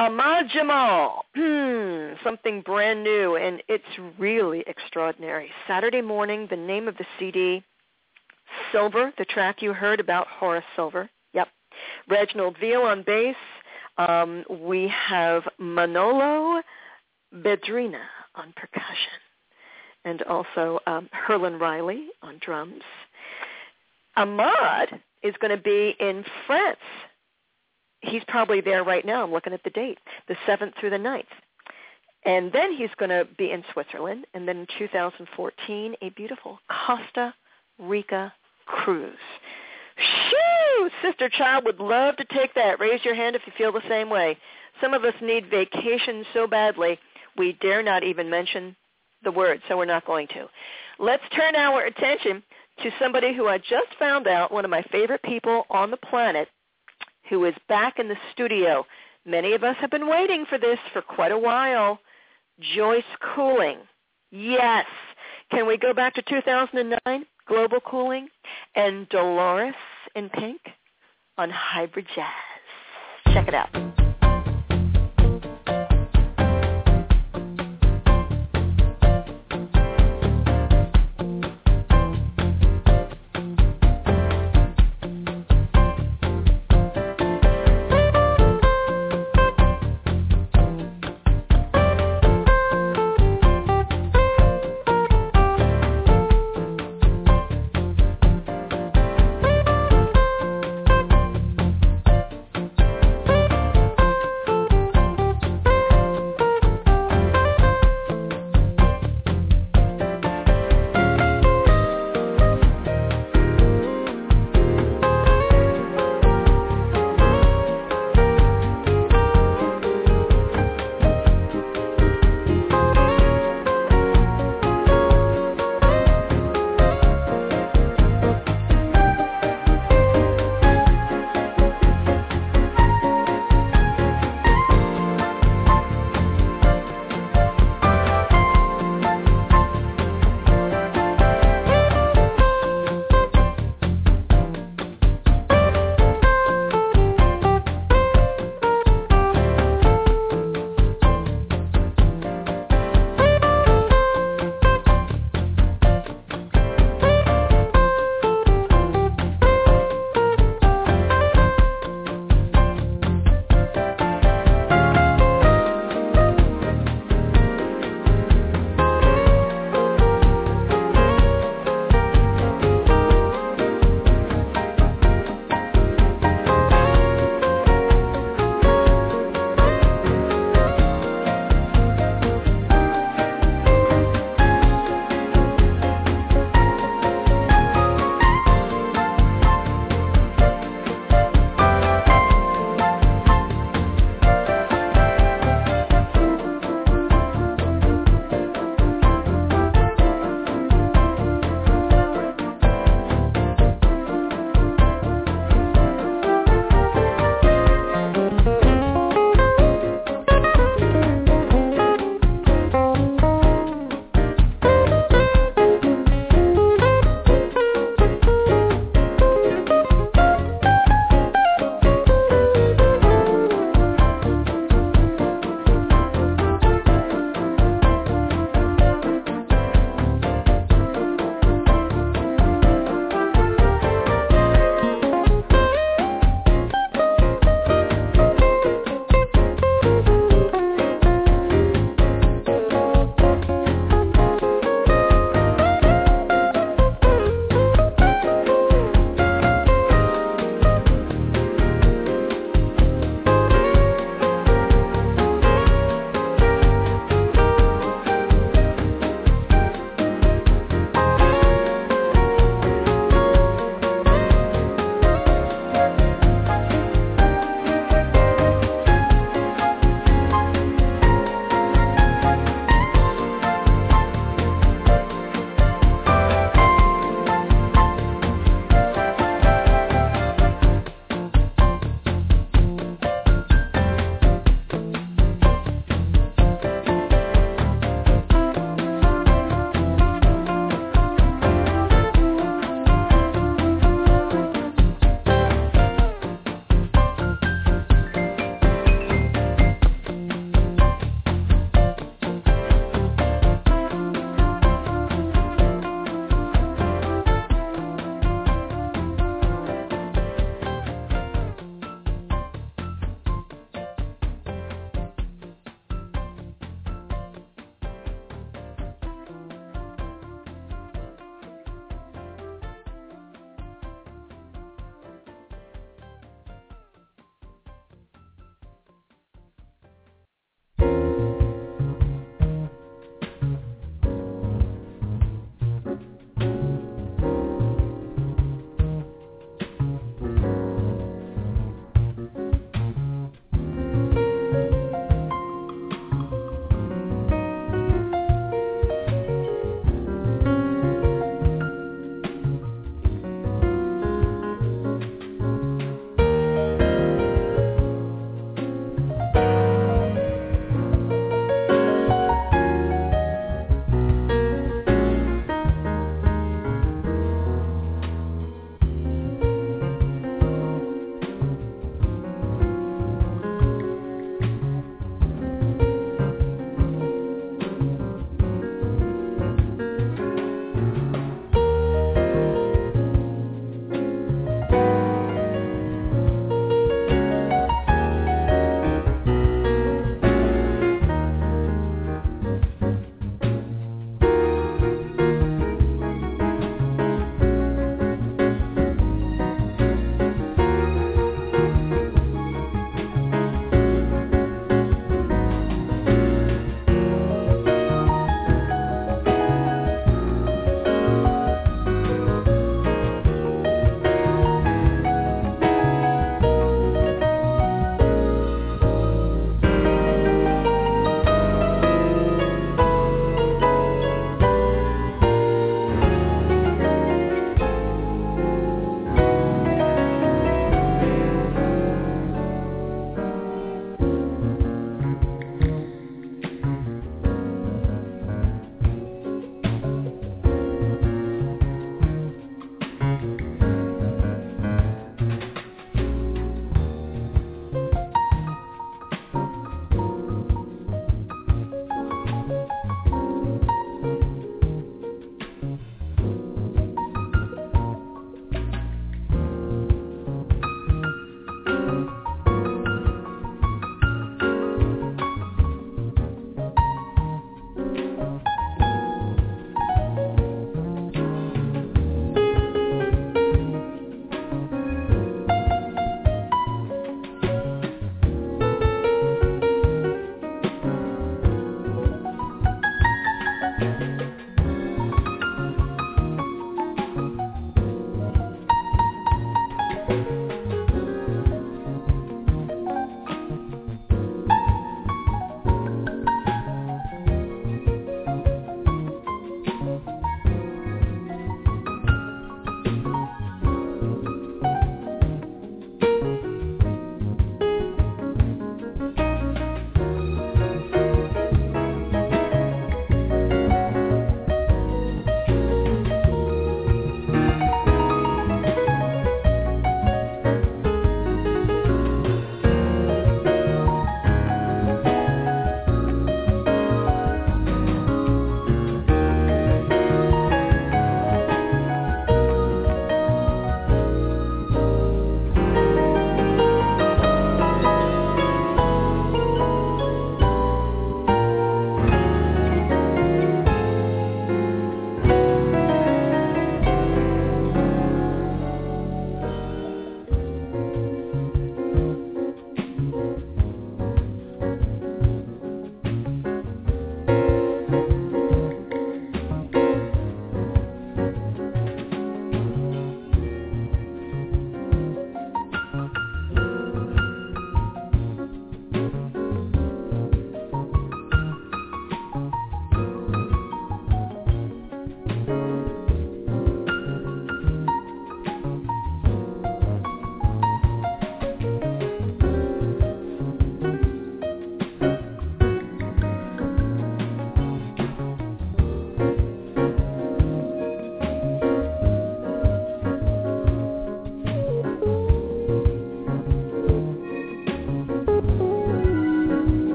Ahmad Jamal, hmm, something brand new, and it's really extraordinary. Saturday Morning, the name of the C D, Silver, the track you heard about Horace Silver. Yep. Reginald Veal on bass. Um, we have Manolo Bedrina on percussion. And also um, Herlin Riley on drums. Ahmad is going to be in France. He's probably there right now. I'm looking at the date, the seventh through the ninth. And then he's going to be in Switzerland. And then in two thousand fourteen, a beautiful Costa Rica cruise. Shoo! Sister Child would love to take that. Raise your hand if you feel the same way. Some of us need vacation so badly, we dare not even mention the word, so we're not going to. Let's turn our attention to somebody who I just found out, one of my favorite people on the planet, who is back in the studio. Many of us have been waiting for this for quite a while. Joyce Cooling. Yes. Can we go back to two thousand nine, Global Cooling, and Dolores in Pink on Hybrid Jazz. Check it out.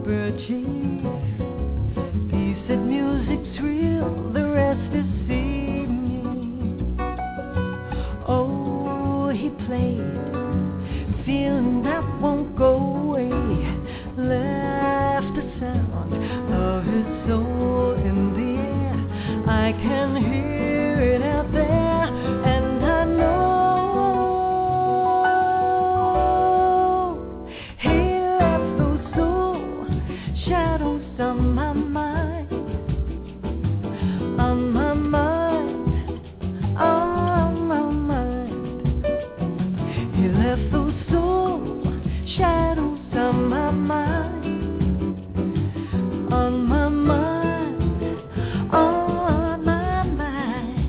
Super Chief. He said music's real, the rest is see me. Oh, he played, feeling that won't go away. Left the sound of his soul in the air. I can hear it out there, and I know. On my mind, on my mind, on my mind. He left those soul shadows on my mind, on my mind, on my mind.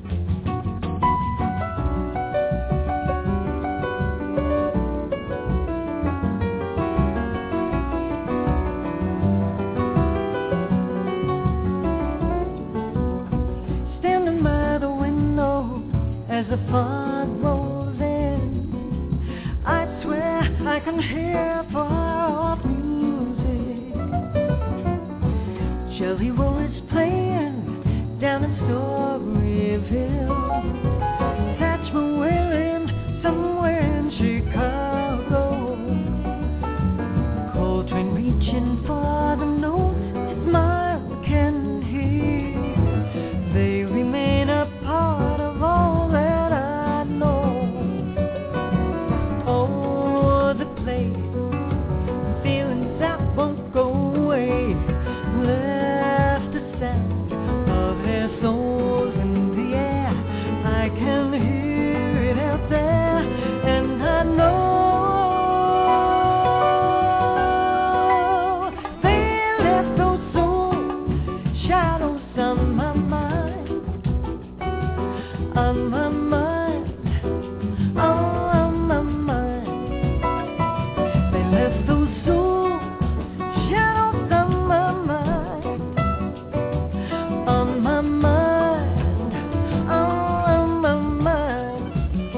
As the fog rolls in, I swear I can hear far-off music. Jelly Roll is playing down in Storyville. Satchmo Wailing somewhere in Chicago. Coltrane reaching for the note his mind can hear. They remain a part of all that. Feelings that won't go away. Left the sound of their souls in the air. I can hear it out there, and I know they left those soul shadows on my mind, on my mind, on my mind. Left those soul shadows on my mind, on my mind, on my mind.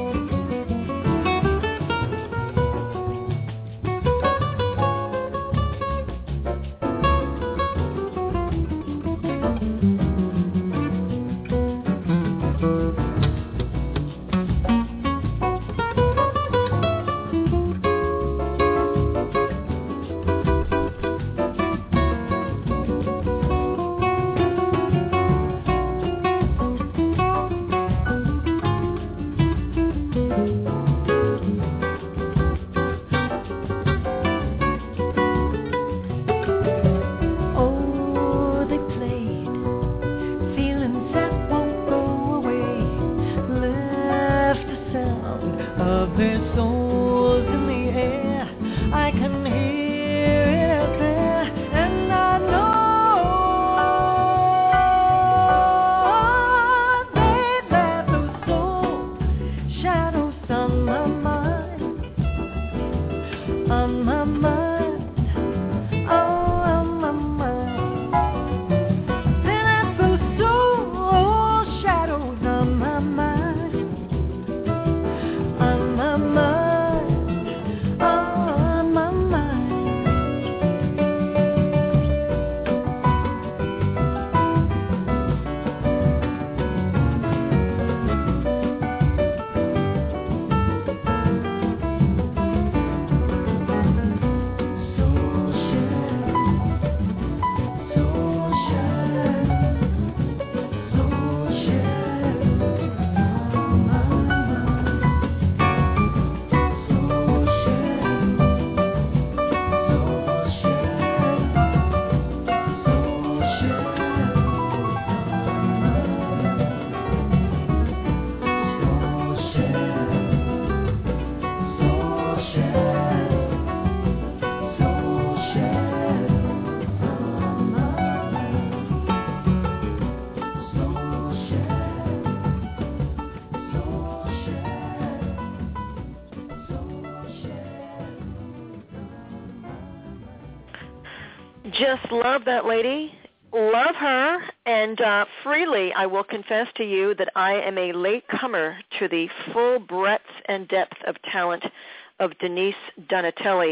Just love that lady. Love her. And uh, freely I will confess to you that I am a latecomer to the full breadth and depth of talent of Denise Donatelli.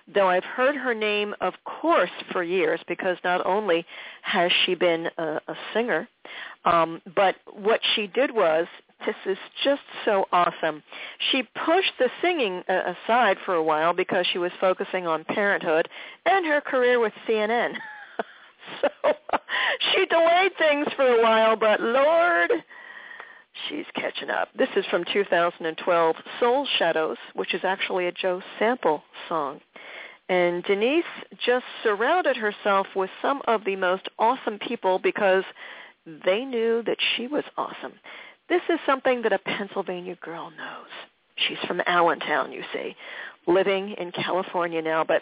though I've heard her name, of course, for years, because not only has she been a, a singer, um, but what she did was, this is just so awesome. She pushed the singing uh, aside for a while because she was focusing on parenthood and her career with C N N. So she delayed things for a while, but Lord, she's catching up. This is from two thousand twelve, Soul Shadows, which is actually a Joe Sample song. And Denise just surrounded herself with some of the most awesome people because they knew that she was awesome. This is something that a Pennsylvania girl knows. She's from Allentown, you see, living in California now, but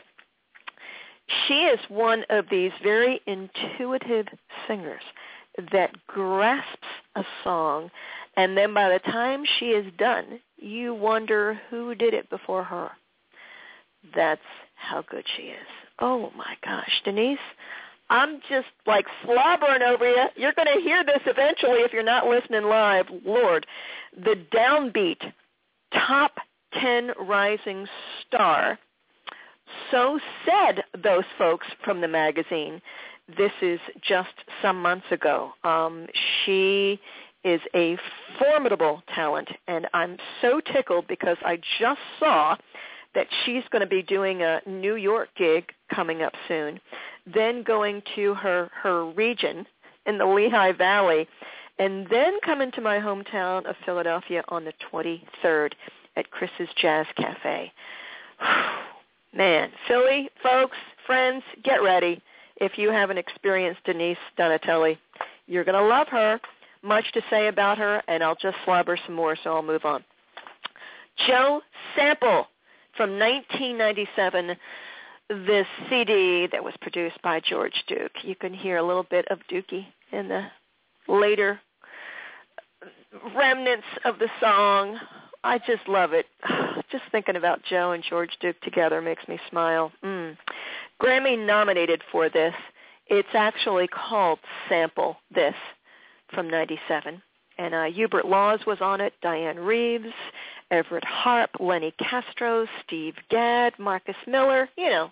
she is one of these very intuitive singers that grasps a song, and then by the time she is done, you wonder who did it before her. That's how good she is. Oh, my gosh. Denise, I'm just like slobbering over you. You're going to hear this eventually if you're not listening live. Lord, the Downbeat top ten rising star. So said those folks from the magazine. This is just some months ago. Um, she is a formidable talent, and I'm so tickled because I just saw that she's going to be doing a New York gig coming up soon, then going to her, her region in the Lehigh Valley, and then coming to my hometown of Philadelphia on the twenty-third at Chris's Jazz Cafe. Man, Philly, folks, friends, get ready. If you haven't experienced Denise Donatelli, you're going to love her. Much to say about her, and I'll just slobber some more, so I'll move on. Joe Sample from nineteen ninety-seven, this C D that was produced by George Duke. You can hear a little bit of Dookie in the later remnants of the song. I just love it. Just thinking about Joe and George Duke together makes me smile. Mm. Grammy nominated for this. It's actually called Sample This from ninety-seven. And uh, Hubert Laws was on it, Diane Reeves, Everett Harp, Lenny Castro, Steve Gadd, Marcus Miller, you know,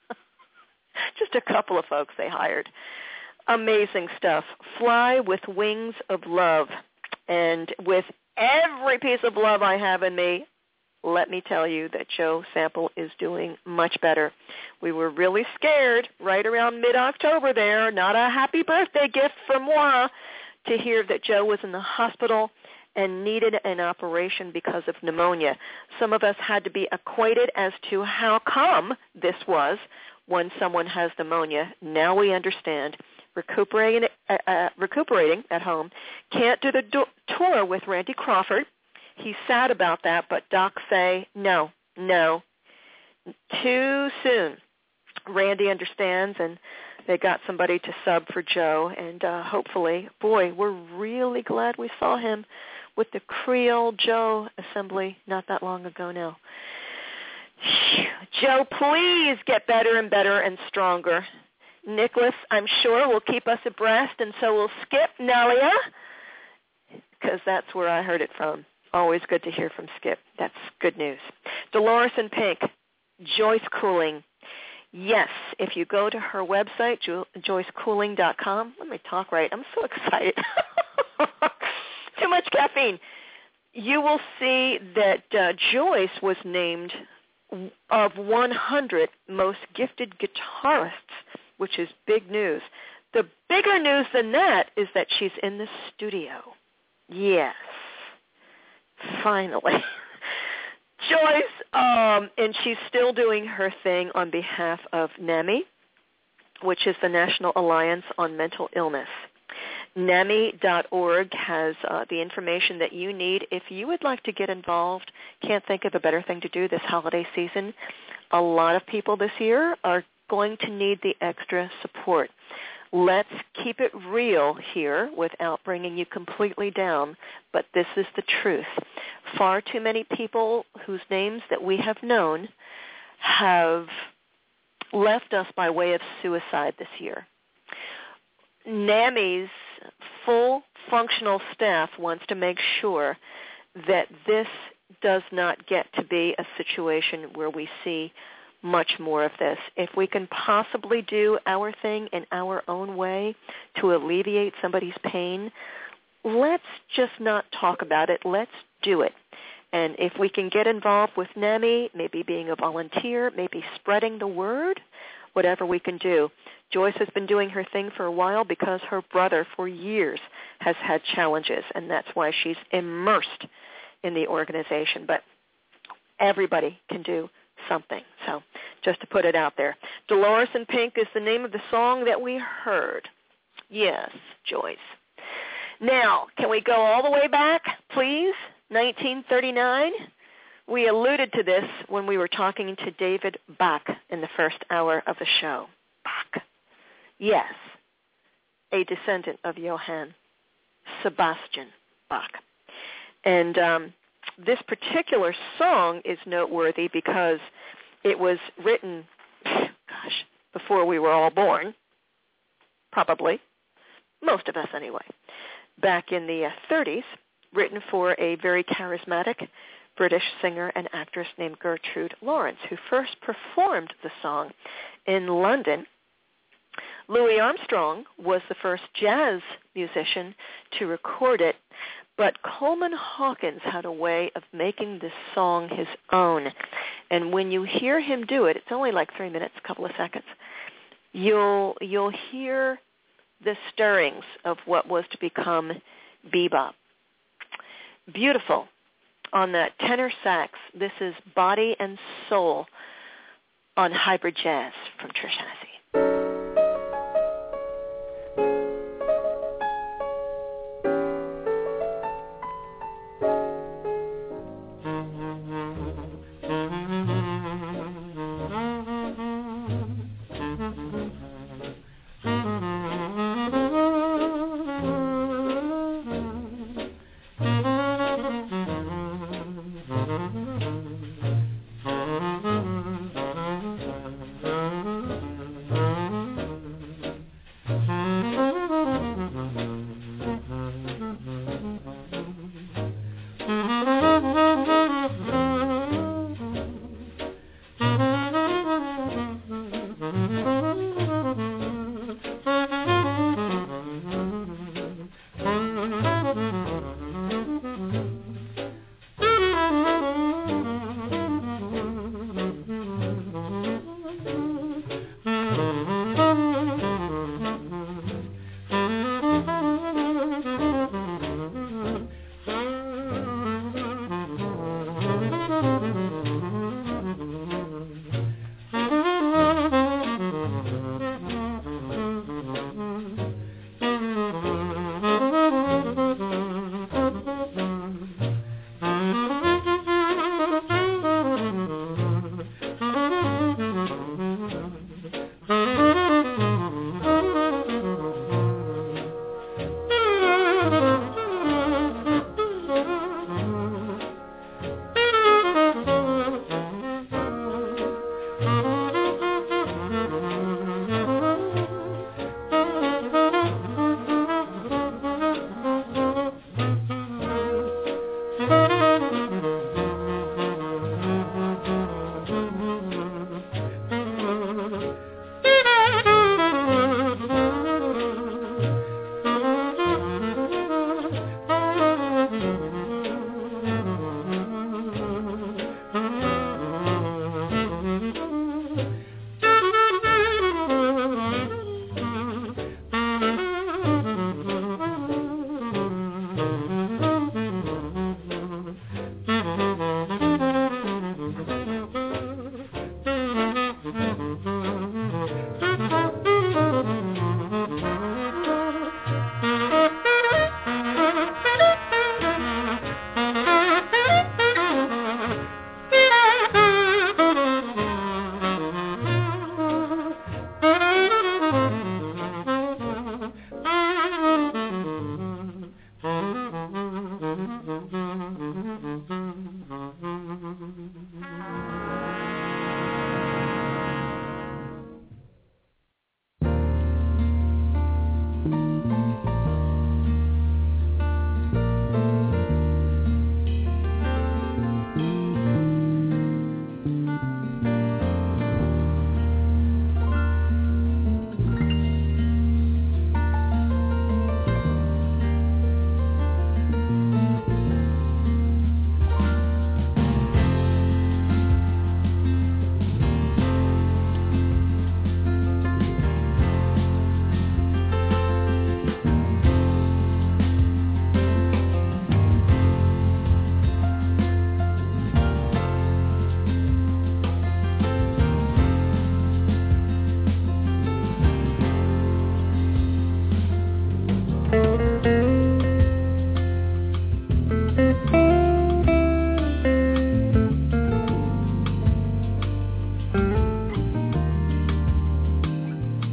just a couple of folks they hired. Amazing stuff. Fly with Wings of Love. And with every piece of love I have in me, let me tell you that Joe Sample is doing much better. We were really scared right around mid-October there, not a happy birthday gift from moi, to hear that Joe was in the hospital and needed an operation because of pneumonia. Some of us had to be acquainted as to how come this was when someone has pneumonia. Now we understand. Recuperating, uh, uh, recuperating at home. Can't do the do- tour with Randy Crawford. He's sad about that, but docs say, no, no, too soon. Randy understands, and they got somebody to sub for Joe, and uh, hopefully, boy, we're really glad we saw him with the Creole Joe assembly not that long ago now. Joe, please get better and better and stronger. Nicholas, I'm sure, will keep us abreast, and so will Skip Nelia, because that's where I heard it from. Always good to hear from Skip. That's good news. Dolores and Pink, Joyce Cooling. Yes, if you go to her website, jo- joyce cooling dot com. Let me talk right. I'm so excited. Too much caffeine. You will see that uh, Joyce was named of one hundred most gifted guitarists, which is big news. The bigger news than that is that she's in the studio. Yes. Finally. Joyce, um, and she's still doing her thing on behalf of NAMI, which is the National Alliance on Mental Illness. N A M I dot org has uh, the information that you need. If you would like to get involved, can't think of a better thing to do this holiday season. A lot of people this year are going to need the extra support. Let's keep it real here without bringing you completely down, but this is the truth. Far too many people whose names that we have known have left us by way of suicide this year. NAMI's full functional staff wants to make sure that this does not get to be a situation where we see much more of this. If we can possibly do our thing in our own way to alleviate somebody's pain, let's just not talk about it. Let's do it. And if we can get involved with NAMI, maybe being a volunteer, maybe spreading the word, whatever we can do. Joyce has been doing her thing for a while because her brother for years has had challenges, and that's why she's immersed in the organization. But everybody can do something. So just to put it out there. Dolores in Pink is the name of the song that we heard. Yes, Joyce. Now, can we go all the way back, please? nineteen thirty-nine. We alluded to this when we were talking to David Bach in the first hour of the show. Bach. Yes, a descendant of Johann Sebastian Bach. And um, this particular song is noteworthy because it was written, gosh, before we were all born, probably, most of us anyway, back in the uh, thirties, written for a very charismatic British singer and actress named Gertrude Lawrence, who first performed the song in London. Louis Armstrong was the first jazz musician to record it, but Coleman Hawkins had a way of making this song his own. And when you hear him do it, it's only like three minutes, a couple of seconds, you'll you'll hear the stirrings of what was to become bebop. Beautiful. On that tenor sax, this is Body and Soul on Hybrid Jazz from Trish Hennessy. Mm-hmm.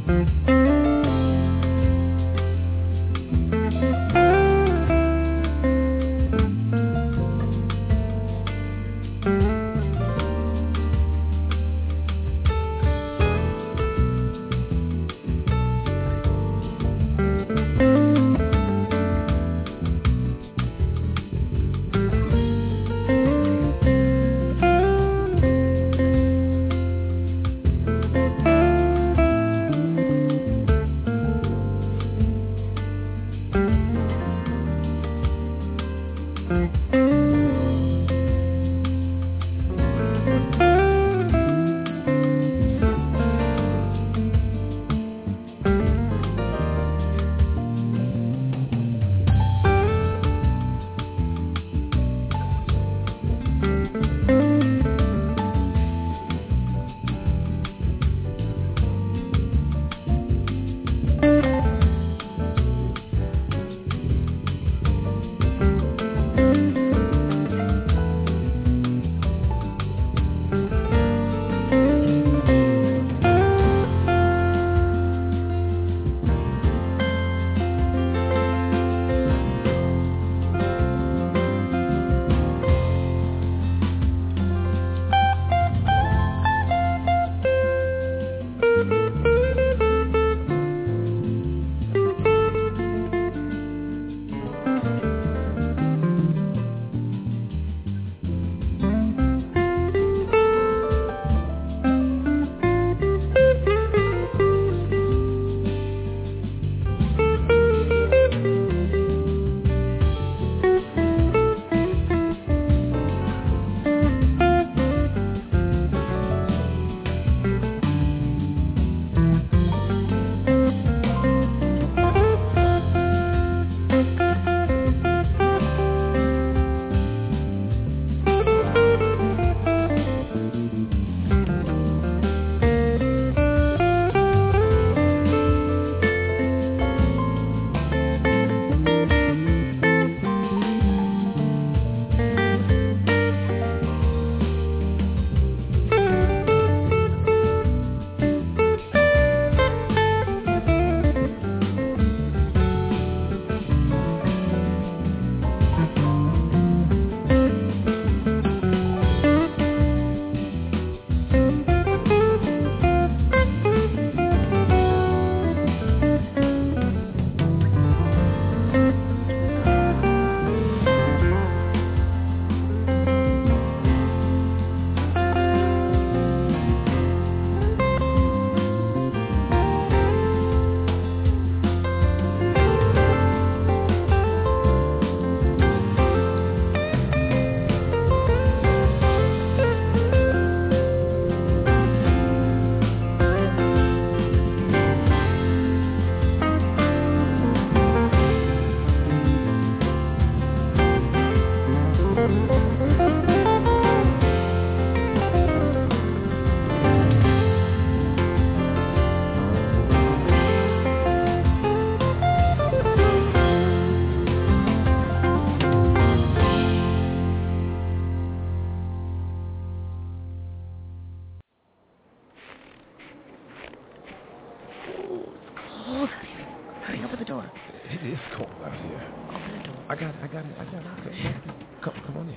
I got it, I got it, I got it. Okay. Come, come on in.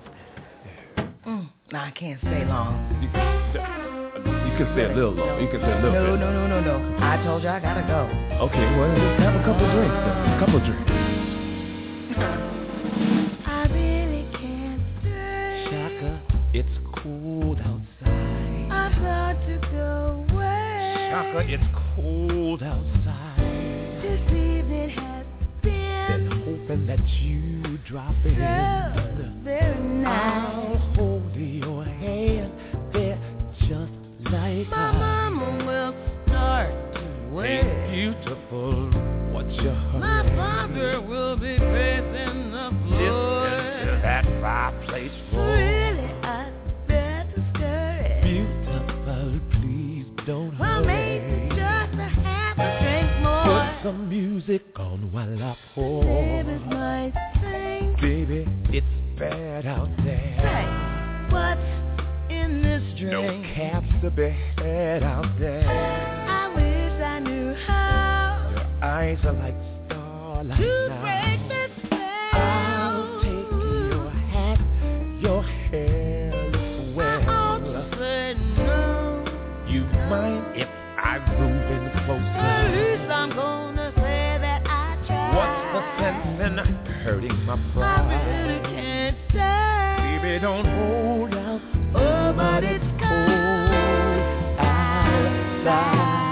Oh. Mm. No, I can't stay long. You, you can stay a little long. You can stay a little no, bit. No, no, no, no, no. I told you I gotta go. Okay, well, just have a couple of drinks then. A couple of drinks. I really can't stay. Shaka, it's cold outside. I've got to go away. Shaka, it's cold outside. This evening has been hoping that you drop in. So very nice. I'll hold your hand there just like My I. mama will start to wait. Ain't beautiful what you heard. My father will be pacing the floor. Listen to that fireplace roar. Really, I better stir it. Beautiful, please don't Well, hurry. maybe just a half a drink more. Put some music on while I pour. Neighbors might think, baby, it's bad out there. say, what's in this drink? No caps to be had out there. I wish I eyes are like starlight To now. break the spell. I'll take your hat, your hair looks well. I'll say no. You mind if I move in closer? At least I'm gonna say that I tried. What's the sense in hurting my pride? I really can't say. Baby, don't hold out. Oh, but it's cold outside.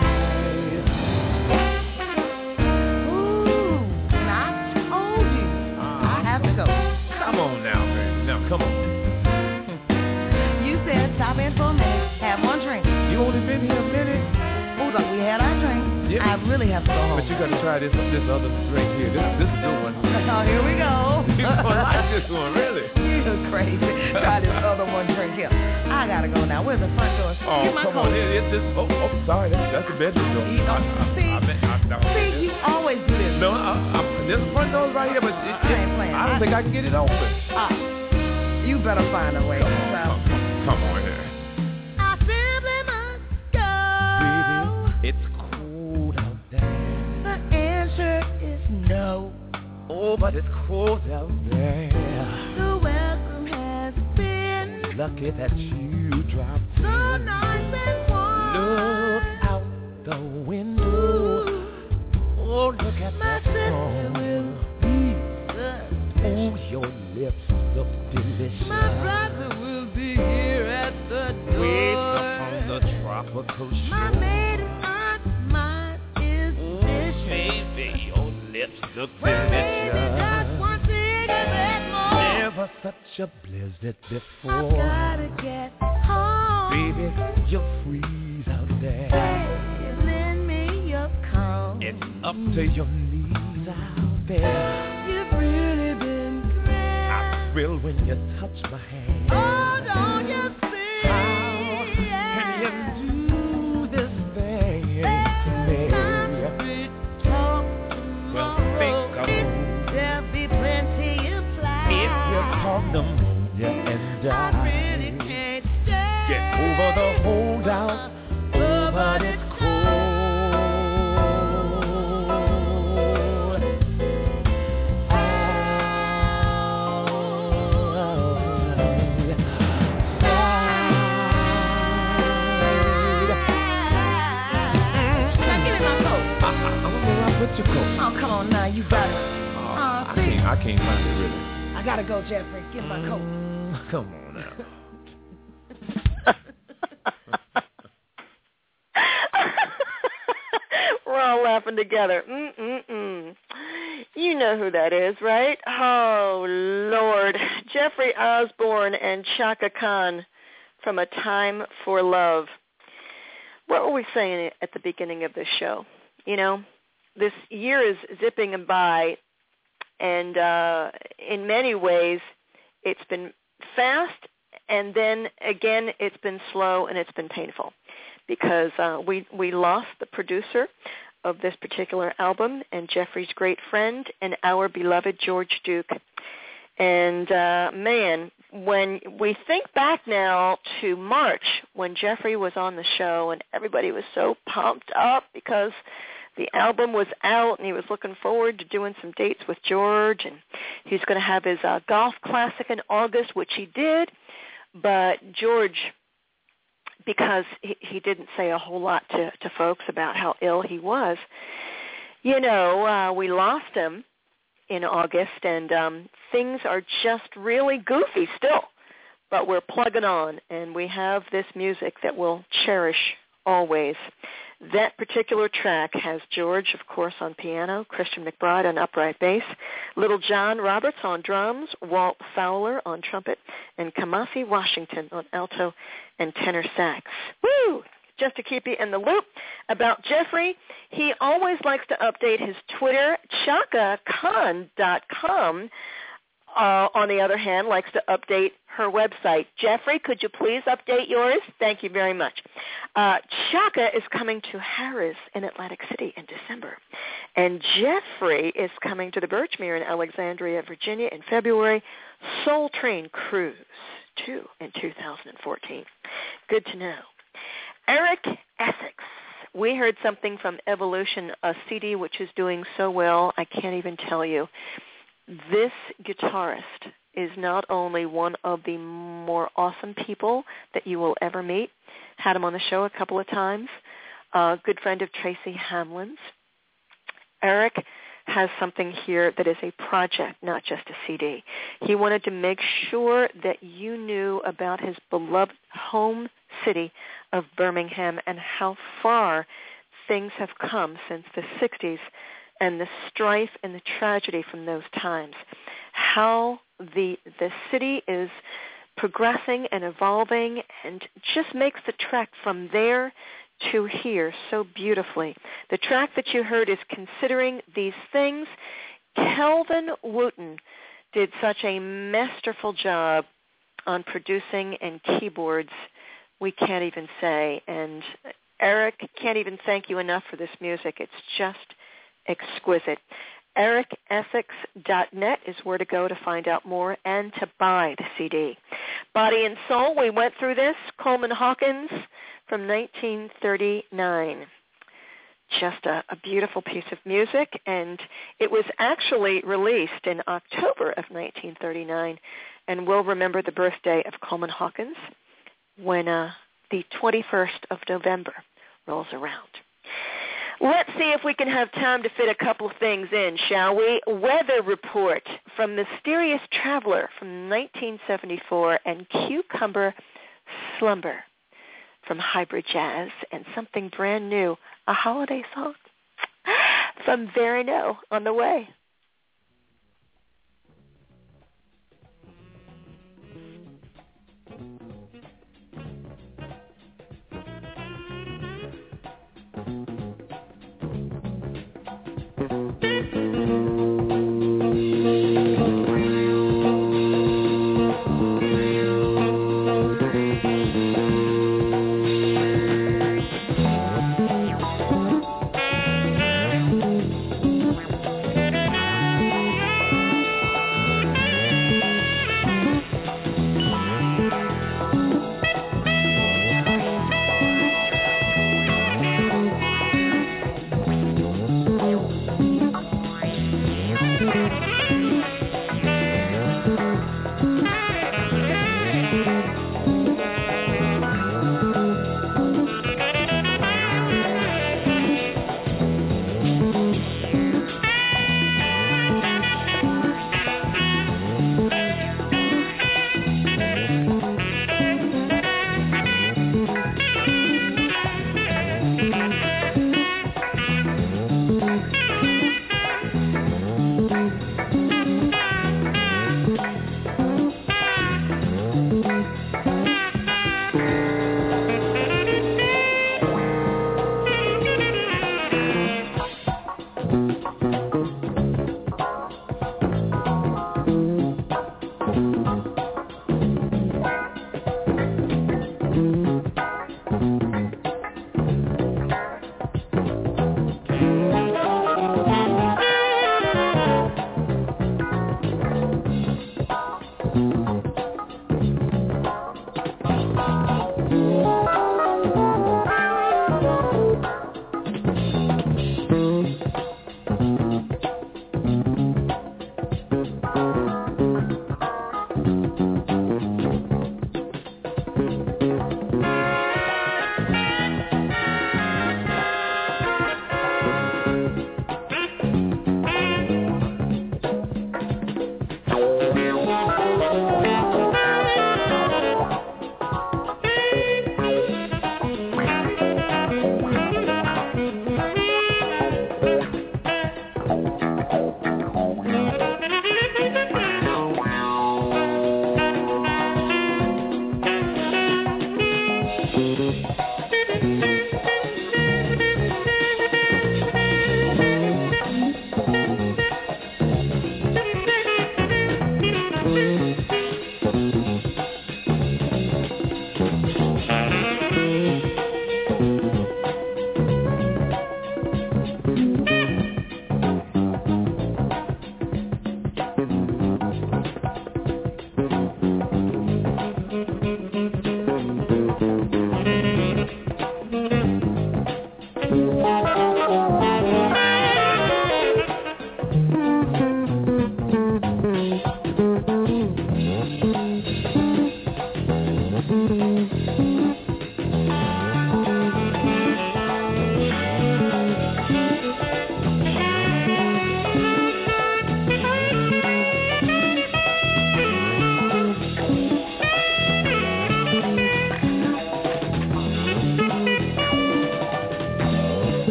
Ooh, now I told you. I have to go. Come on now, baby. Now, come on. You said stop in for a minute, have one drink. You only been here a minute. Hold on, we had our drink. Yeah. I really have to go home. But you got to try this this other drink here. This this is a good one. Oh, here we go. You gonna like this one, really? You're crazy. Try this other one drink here. I gotta go now. Where's the front door? Oh, Get my come coat. on. Here, it's this. Oh, oh, sorry. That's, that's the bedroom door. You I, don't I, see? I, I, I, I, See, you always do this. No, I, I, there's a front door right here, but it, I ain't playing. I don't I- think I can get it open. Ah, you better find a way. Come on, So- come, come on here. I simply must go. Baby, it's cold out there. The answer is no. Oh, but it's cold out there. The welcome has been Lucky that you dropped in. so nice and warm. Look out the window. Oh, look at My that sister song. will be Oh, your lips look delicious. My brother will be here at the door. Waves upon the tropical shore. My maid aunt's mind is vicious. Baby, your lips look Well, maybe just delicious. one cigarette more. Never such a blizzard I've before. gotta get home. Baby, you'll freeze out there. Hey, lend me your comb. It's up to your knees out there. You've really been great. I thrill when you touch my hand. Oh, don't you see? How can you do this thing to me? Well, think of There'll be plenty implied. if you caught pneumonia and I really died. can't stay. Get over the holdout, oh, but it's cold. Now give me my coat. I, I, I don't know where I put your coat. Oh, come on now. You got it. Oh, Oh, I see? can't. I can't find it really. I gotta go, Jeffrey. Get my coat. Mm, come on now. We're all laughing together. Mm-mm-mm. You know who that is, right? Oh, Lord. Jeffrey Osborne and Chaka Khan from A Time for Love. What were we saying at the beginning of this show? You know, this year is zipping by, and uh, in many ways it's been fast, and then again it's been slow and it's been painful because uh, we, we lost the producer of this particular album and Jeffrey's great friend and our beloved George Duke. And, uh, man, when we think back now to March when Jeffrey was on the show and everybody was so pumped up because the album was out and he was looking forward to doing some dates with George, and he's going to have his uh, golf classic in August, which he did. But George, because he, he didn't say a whole lot to, to folks about how ill he was, you know, uh, we lost him in August, and um, things are just really goofy still. But we're plugging on, and we have this music that we'll cherish always. That particular track has George, of course, on piano, Christian McBride on upright bass, Little John Roberts on drums, Walt Fowler on trumpet, and Kamasi Washington on alto and tenor sax. Woo! Just to keep you in the loop about Jeffrey, he always likes to update his Twitter, chaka khan dot com. Uh, on the other hand, likes to update her website. Jeffrey, could you please update yours? Thank you very much. Uh, Chaka is coming to Harrah's in Atlantic City in December. And Jeffrey is coming to the Birchmere in Alexandria, Virginia in February. Soul Train Cruise, too, in two thousand fourteen. Good to know. Eric Essex We heard something from Evolution, a C D which is doing so well, I can't even tell you. This guitarist is not only one of the more awesome people that you will ever meet. Had him on the show a couple of times. A good friend of Tracy Hamlin's. Eric has something here that is a project, not just a C D. He wanted to make sure that you knew about his beloved home city of Birmingham and how far things have come since the sixties and the strife and the tragedy from those times. How the the city is progressing and evolving and just makes the trek from there to here so beautifully. The track that you heard is Considering These Things. Kelvin Wooten did such a masterful job on producing and keyboards, we can't even say. And Eric, can't even thank you enough for this music. It's just exquisite. Eric Essex dot net is where to go to find out more and to buy the C D. Body and Soul, we went through this. Coleman Hawkins from nineteen thirty-nine. Just a, a beautiful piece of music, and it was actually released in October of nineteen thirty-nine, and we'll remember the birthday of Coleman Hawkins when uh, the twenty-first of November rolls around. Let's see if we can have time to fit a couple of things in, shall we? Weather report from Mysterious Traveler from nineteen seventy-four and Cucumber Slumber from Hybrid Jazz, and something brand new, a holiday song from Verino on the way. Thank you.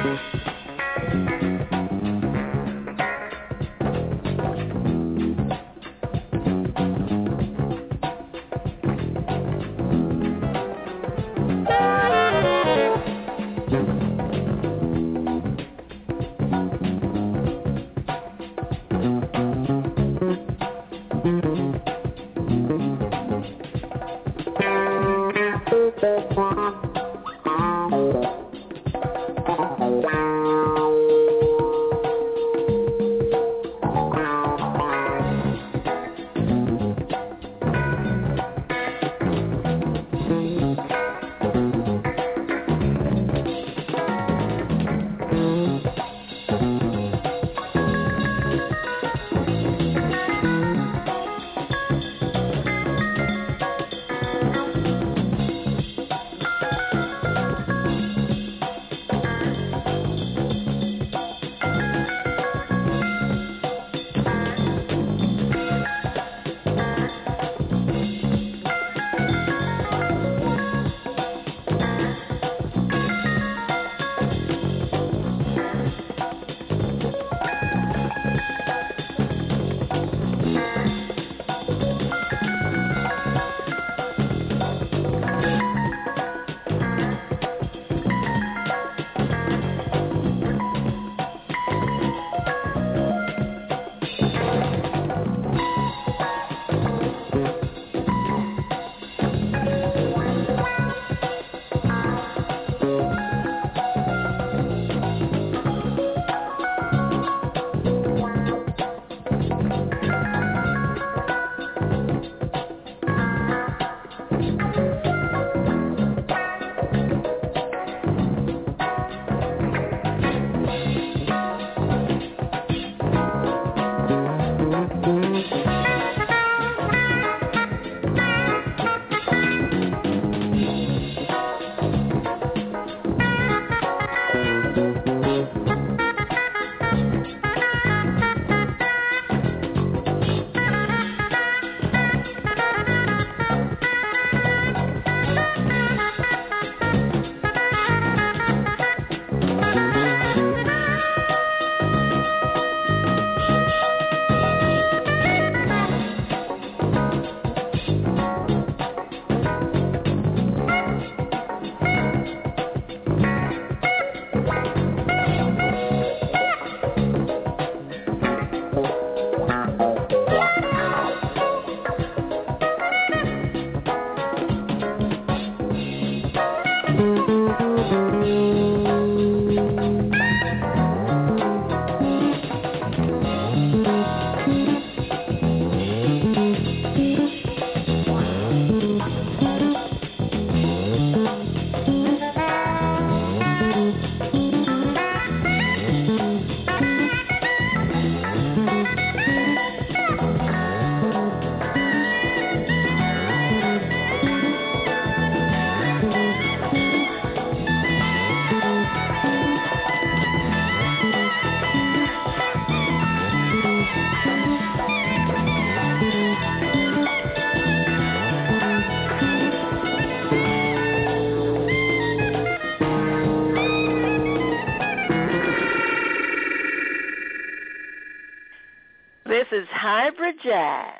This is Hybrid Jazz.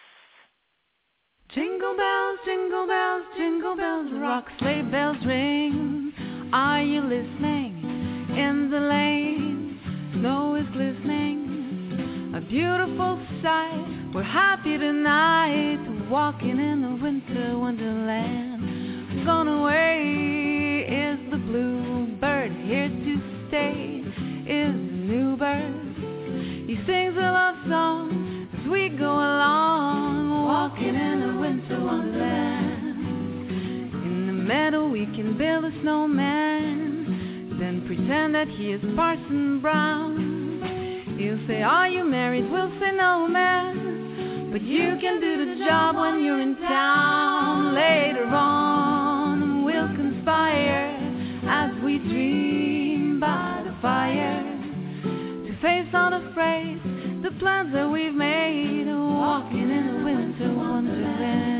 Jingle bells, jingle bells, jingle bells rock, sleigh bells ring. Are you listening? In the lane, snow is glistening, a beautiful sight. We're happy tonight, walking in a winter wonderland. Gone away is the bluebird, here to stay is the new bird. He sings a love song as we go along, walking in a winter wonderland. In the meadow we can build a snowman, then pretend that he is Parson Brown. He'll say, are you married? We'll say, no, man, but you can do the job when you're in town. Later on we'll conspire as we dream by the fire, to face unafraid the plans that we've made, walking in a winter wonderland.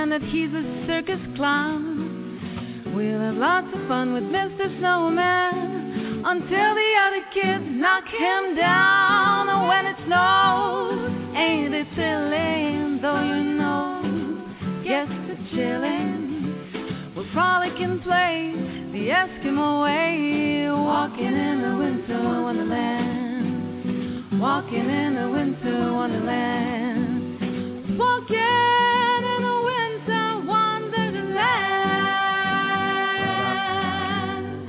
pretend that he's a circus clown. We'll have lots of fun with Mister Snowman until the other kids knock him down. And when it snows, ain't it silly? Though you know, guess the chillin', we'll frolic and play the Eskimo way, walking in the winter wonderland, walking in the winter wonderland, walking in the winter wonderland.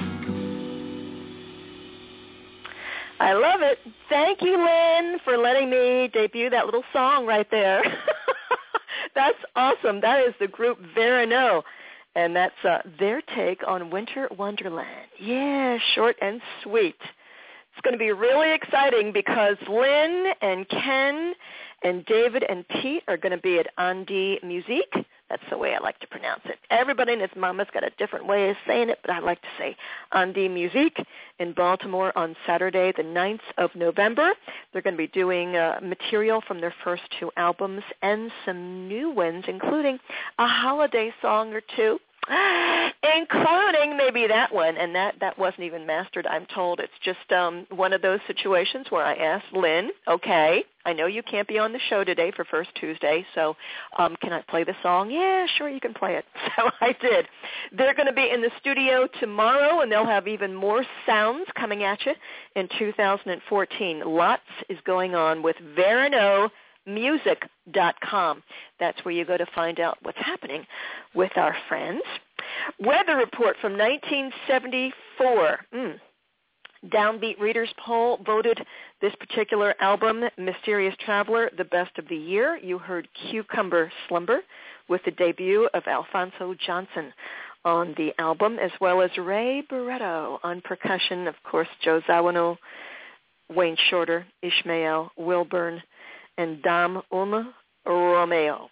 I love it. Thank you, Lynn, for letting me debut that little song right there. That's awesome. That is the group Verano. And that's uh, their take on Winter Wonderland. Yeah, short and sweet. It's going to be really exciting because Lynn and Ken and David and Pete are going to be at Andi Musique. That's the way I like to pronounce it. Everybody and his mama's got a different way of saying it, but I like to say Andi Musique in Baltimore on Saturday, the ninth of November. They're going to be doing uh, material from their first two albums and some new ones, including a holiday song or two, including maybe that one, and that, that wasn't even mastered, I'm told. It's just um, one of those situations where I asked Lynn, okay, I know you can't be on the show today for First Tuesday, so um, can I play the song? Yeah, sure, you can play it. So I did. They're going to be in the studio tomorrow, and they'll have even more sounds coming at you in two thousand fourteen. Lots is going on with Verano music dot com. That's where you go to find out what's happening with our friends. Weather report from nineteen seventy-four. Mm. Downbeat Readers Poll voted this particular album, Mysterious Traveler, the best of the year. You heard Cucumber Slumber with the debut of Alphonso Johnson on the album, as well as Ray Barretto on percussion, of course, Joe Zawinul, Wayne Shorter, Ishmael Wilburn, and Dom Um Romeo.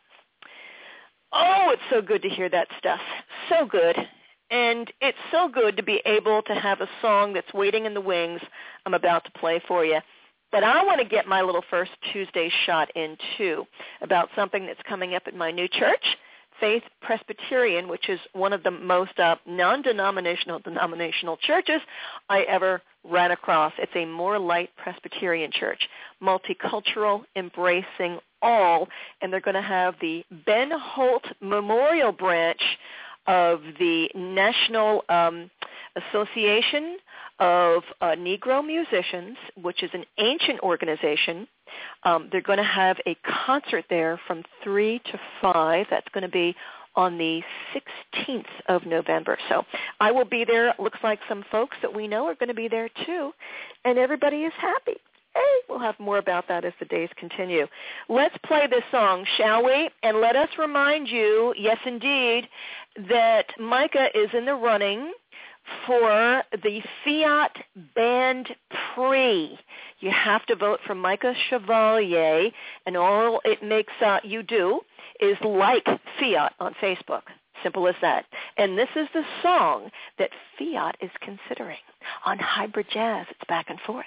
Oh, it's so good to hear that stuff. So good. And it's so good to be able to have a song that's waiting in the wings I'm about to play for you. But I want to get my little First Tuesday shot in, too, about something that's coming up at my new church, Faith Presbyterian, which is one of the most uh, non-denominational denominational churches I ever ran across. It's a more light Presbyterian church, multicultural, embracing all, and they're going to have the Ben Holt Memorial Branch of the National um, Association of uh, Negro Musicians, which is an ancient organization. Um, they're going to have a concert there from three to five. That's going to be on the sixteenth of November. So I will be there. Looks like some folks that we know are going to be there too, and everybody is happy. Hey, we'll have more about that as the days continue. Let's play this song, shall we? And let us remind you, yes, indeed, that Micah is in the running for the Fiat Band Prix. You have to vote for Micah Chevalier, and all it makes uh, you do is like Fiat on Facebook. Simple as that. And this is the song that Fiat is considering on Hybrid Jazz. It's back and forth.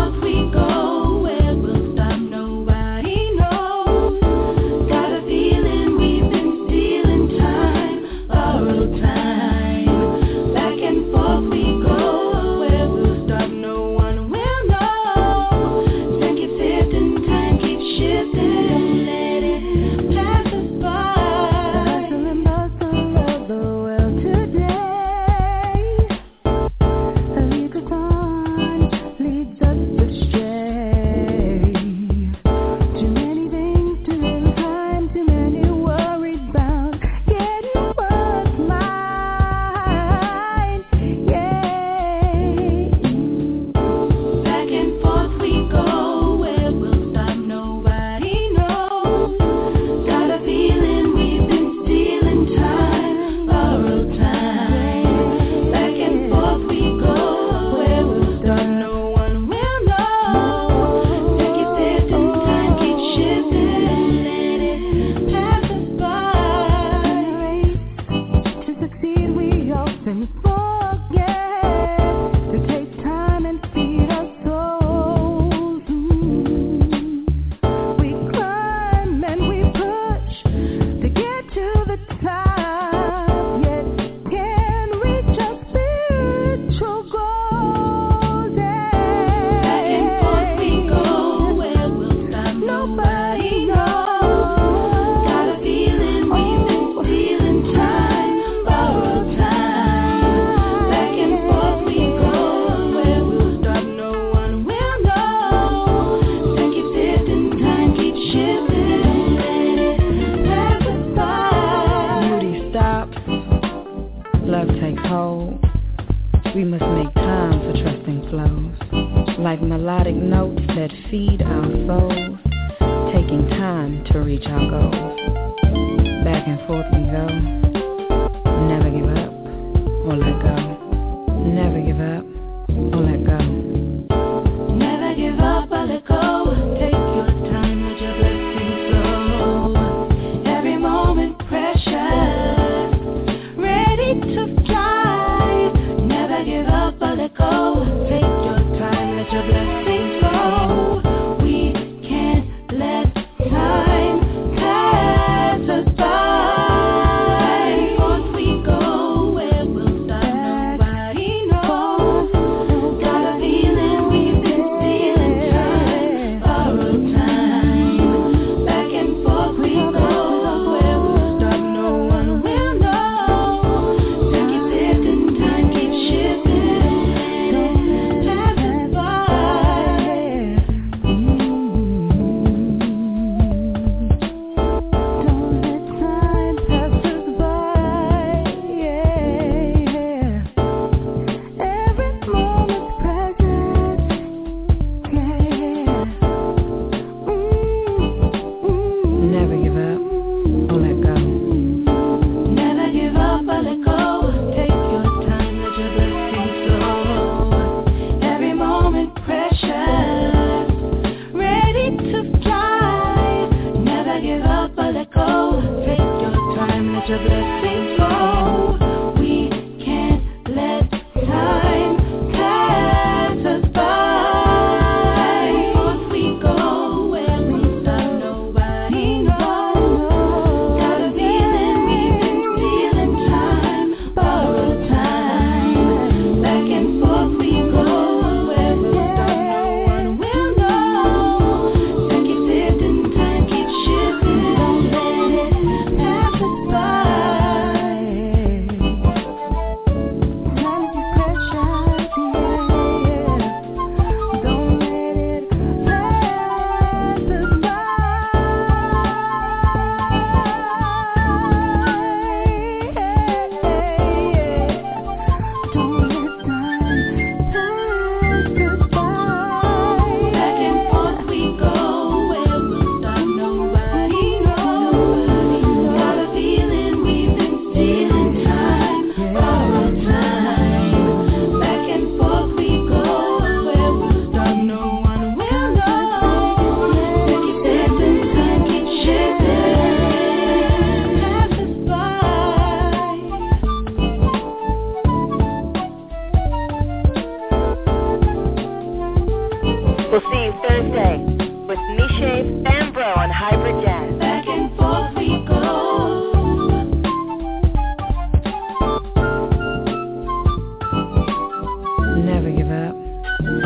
Feeling like melodic notes that feed our souls, taking time to reach our goals. Back and forth we go, never give up or let go. Never give up or let go. Never give up or let go. Take your time, let your blessings flow. Every moment precious, ready to fly. Never give up or let go. Take your time, let your blessings flow. We can't let time pass us by. Once we go, where we'll stop, nobody knows. Got a feeling we've been stealing time, borrowed time. Back and forth we go, where we'll stop, no one will know. Time keeps shifting, time keeps shifting. Don't let time pass by. Don't let time pass us by. Every moment's precious. Never give up or let go. Never give up or let go. Take your time, let your blessings flow. Every moment precious, ready to fly. Never give up or let go. Take your time, let your blessings flow. We can't let time pass us by. Once we go, where we stop, nobody knows. Got a feeling we've been stealing time, borrowed time. Back and forth we go, where we'll stop, no one will know. Time keeps shifting, time keeps shifting. Don't let it pass us by. Time keeps precious, yeah. Don't let it pass us by. Don't let time pass us by. Back and forth we go, where we'll stop, nobody knows. Got a feeling we've been stealing time, borrowed time. Back and forth we go, where we'll stop, no one will know. Time keeps shifting, time keeps shifting. Pass us by. We'll see you Thursday with Miche Fambro on Hybrid Jazz. Back and forth we go. Never give up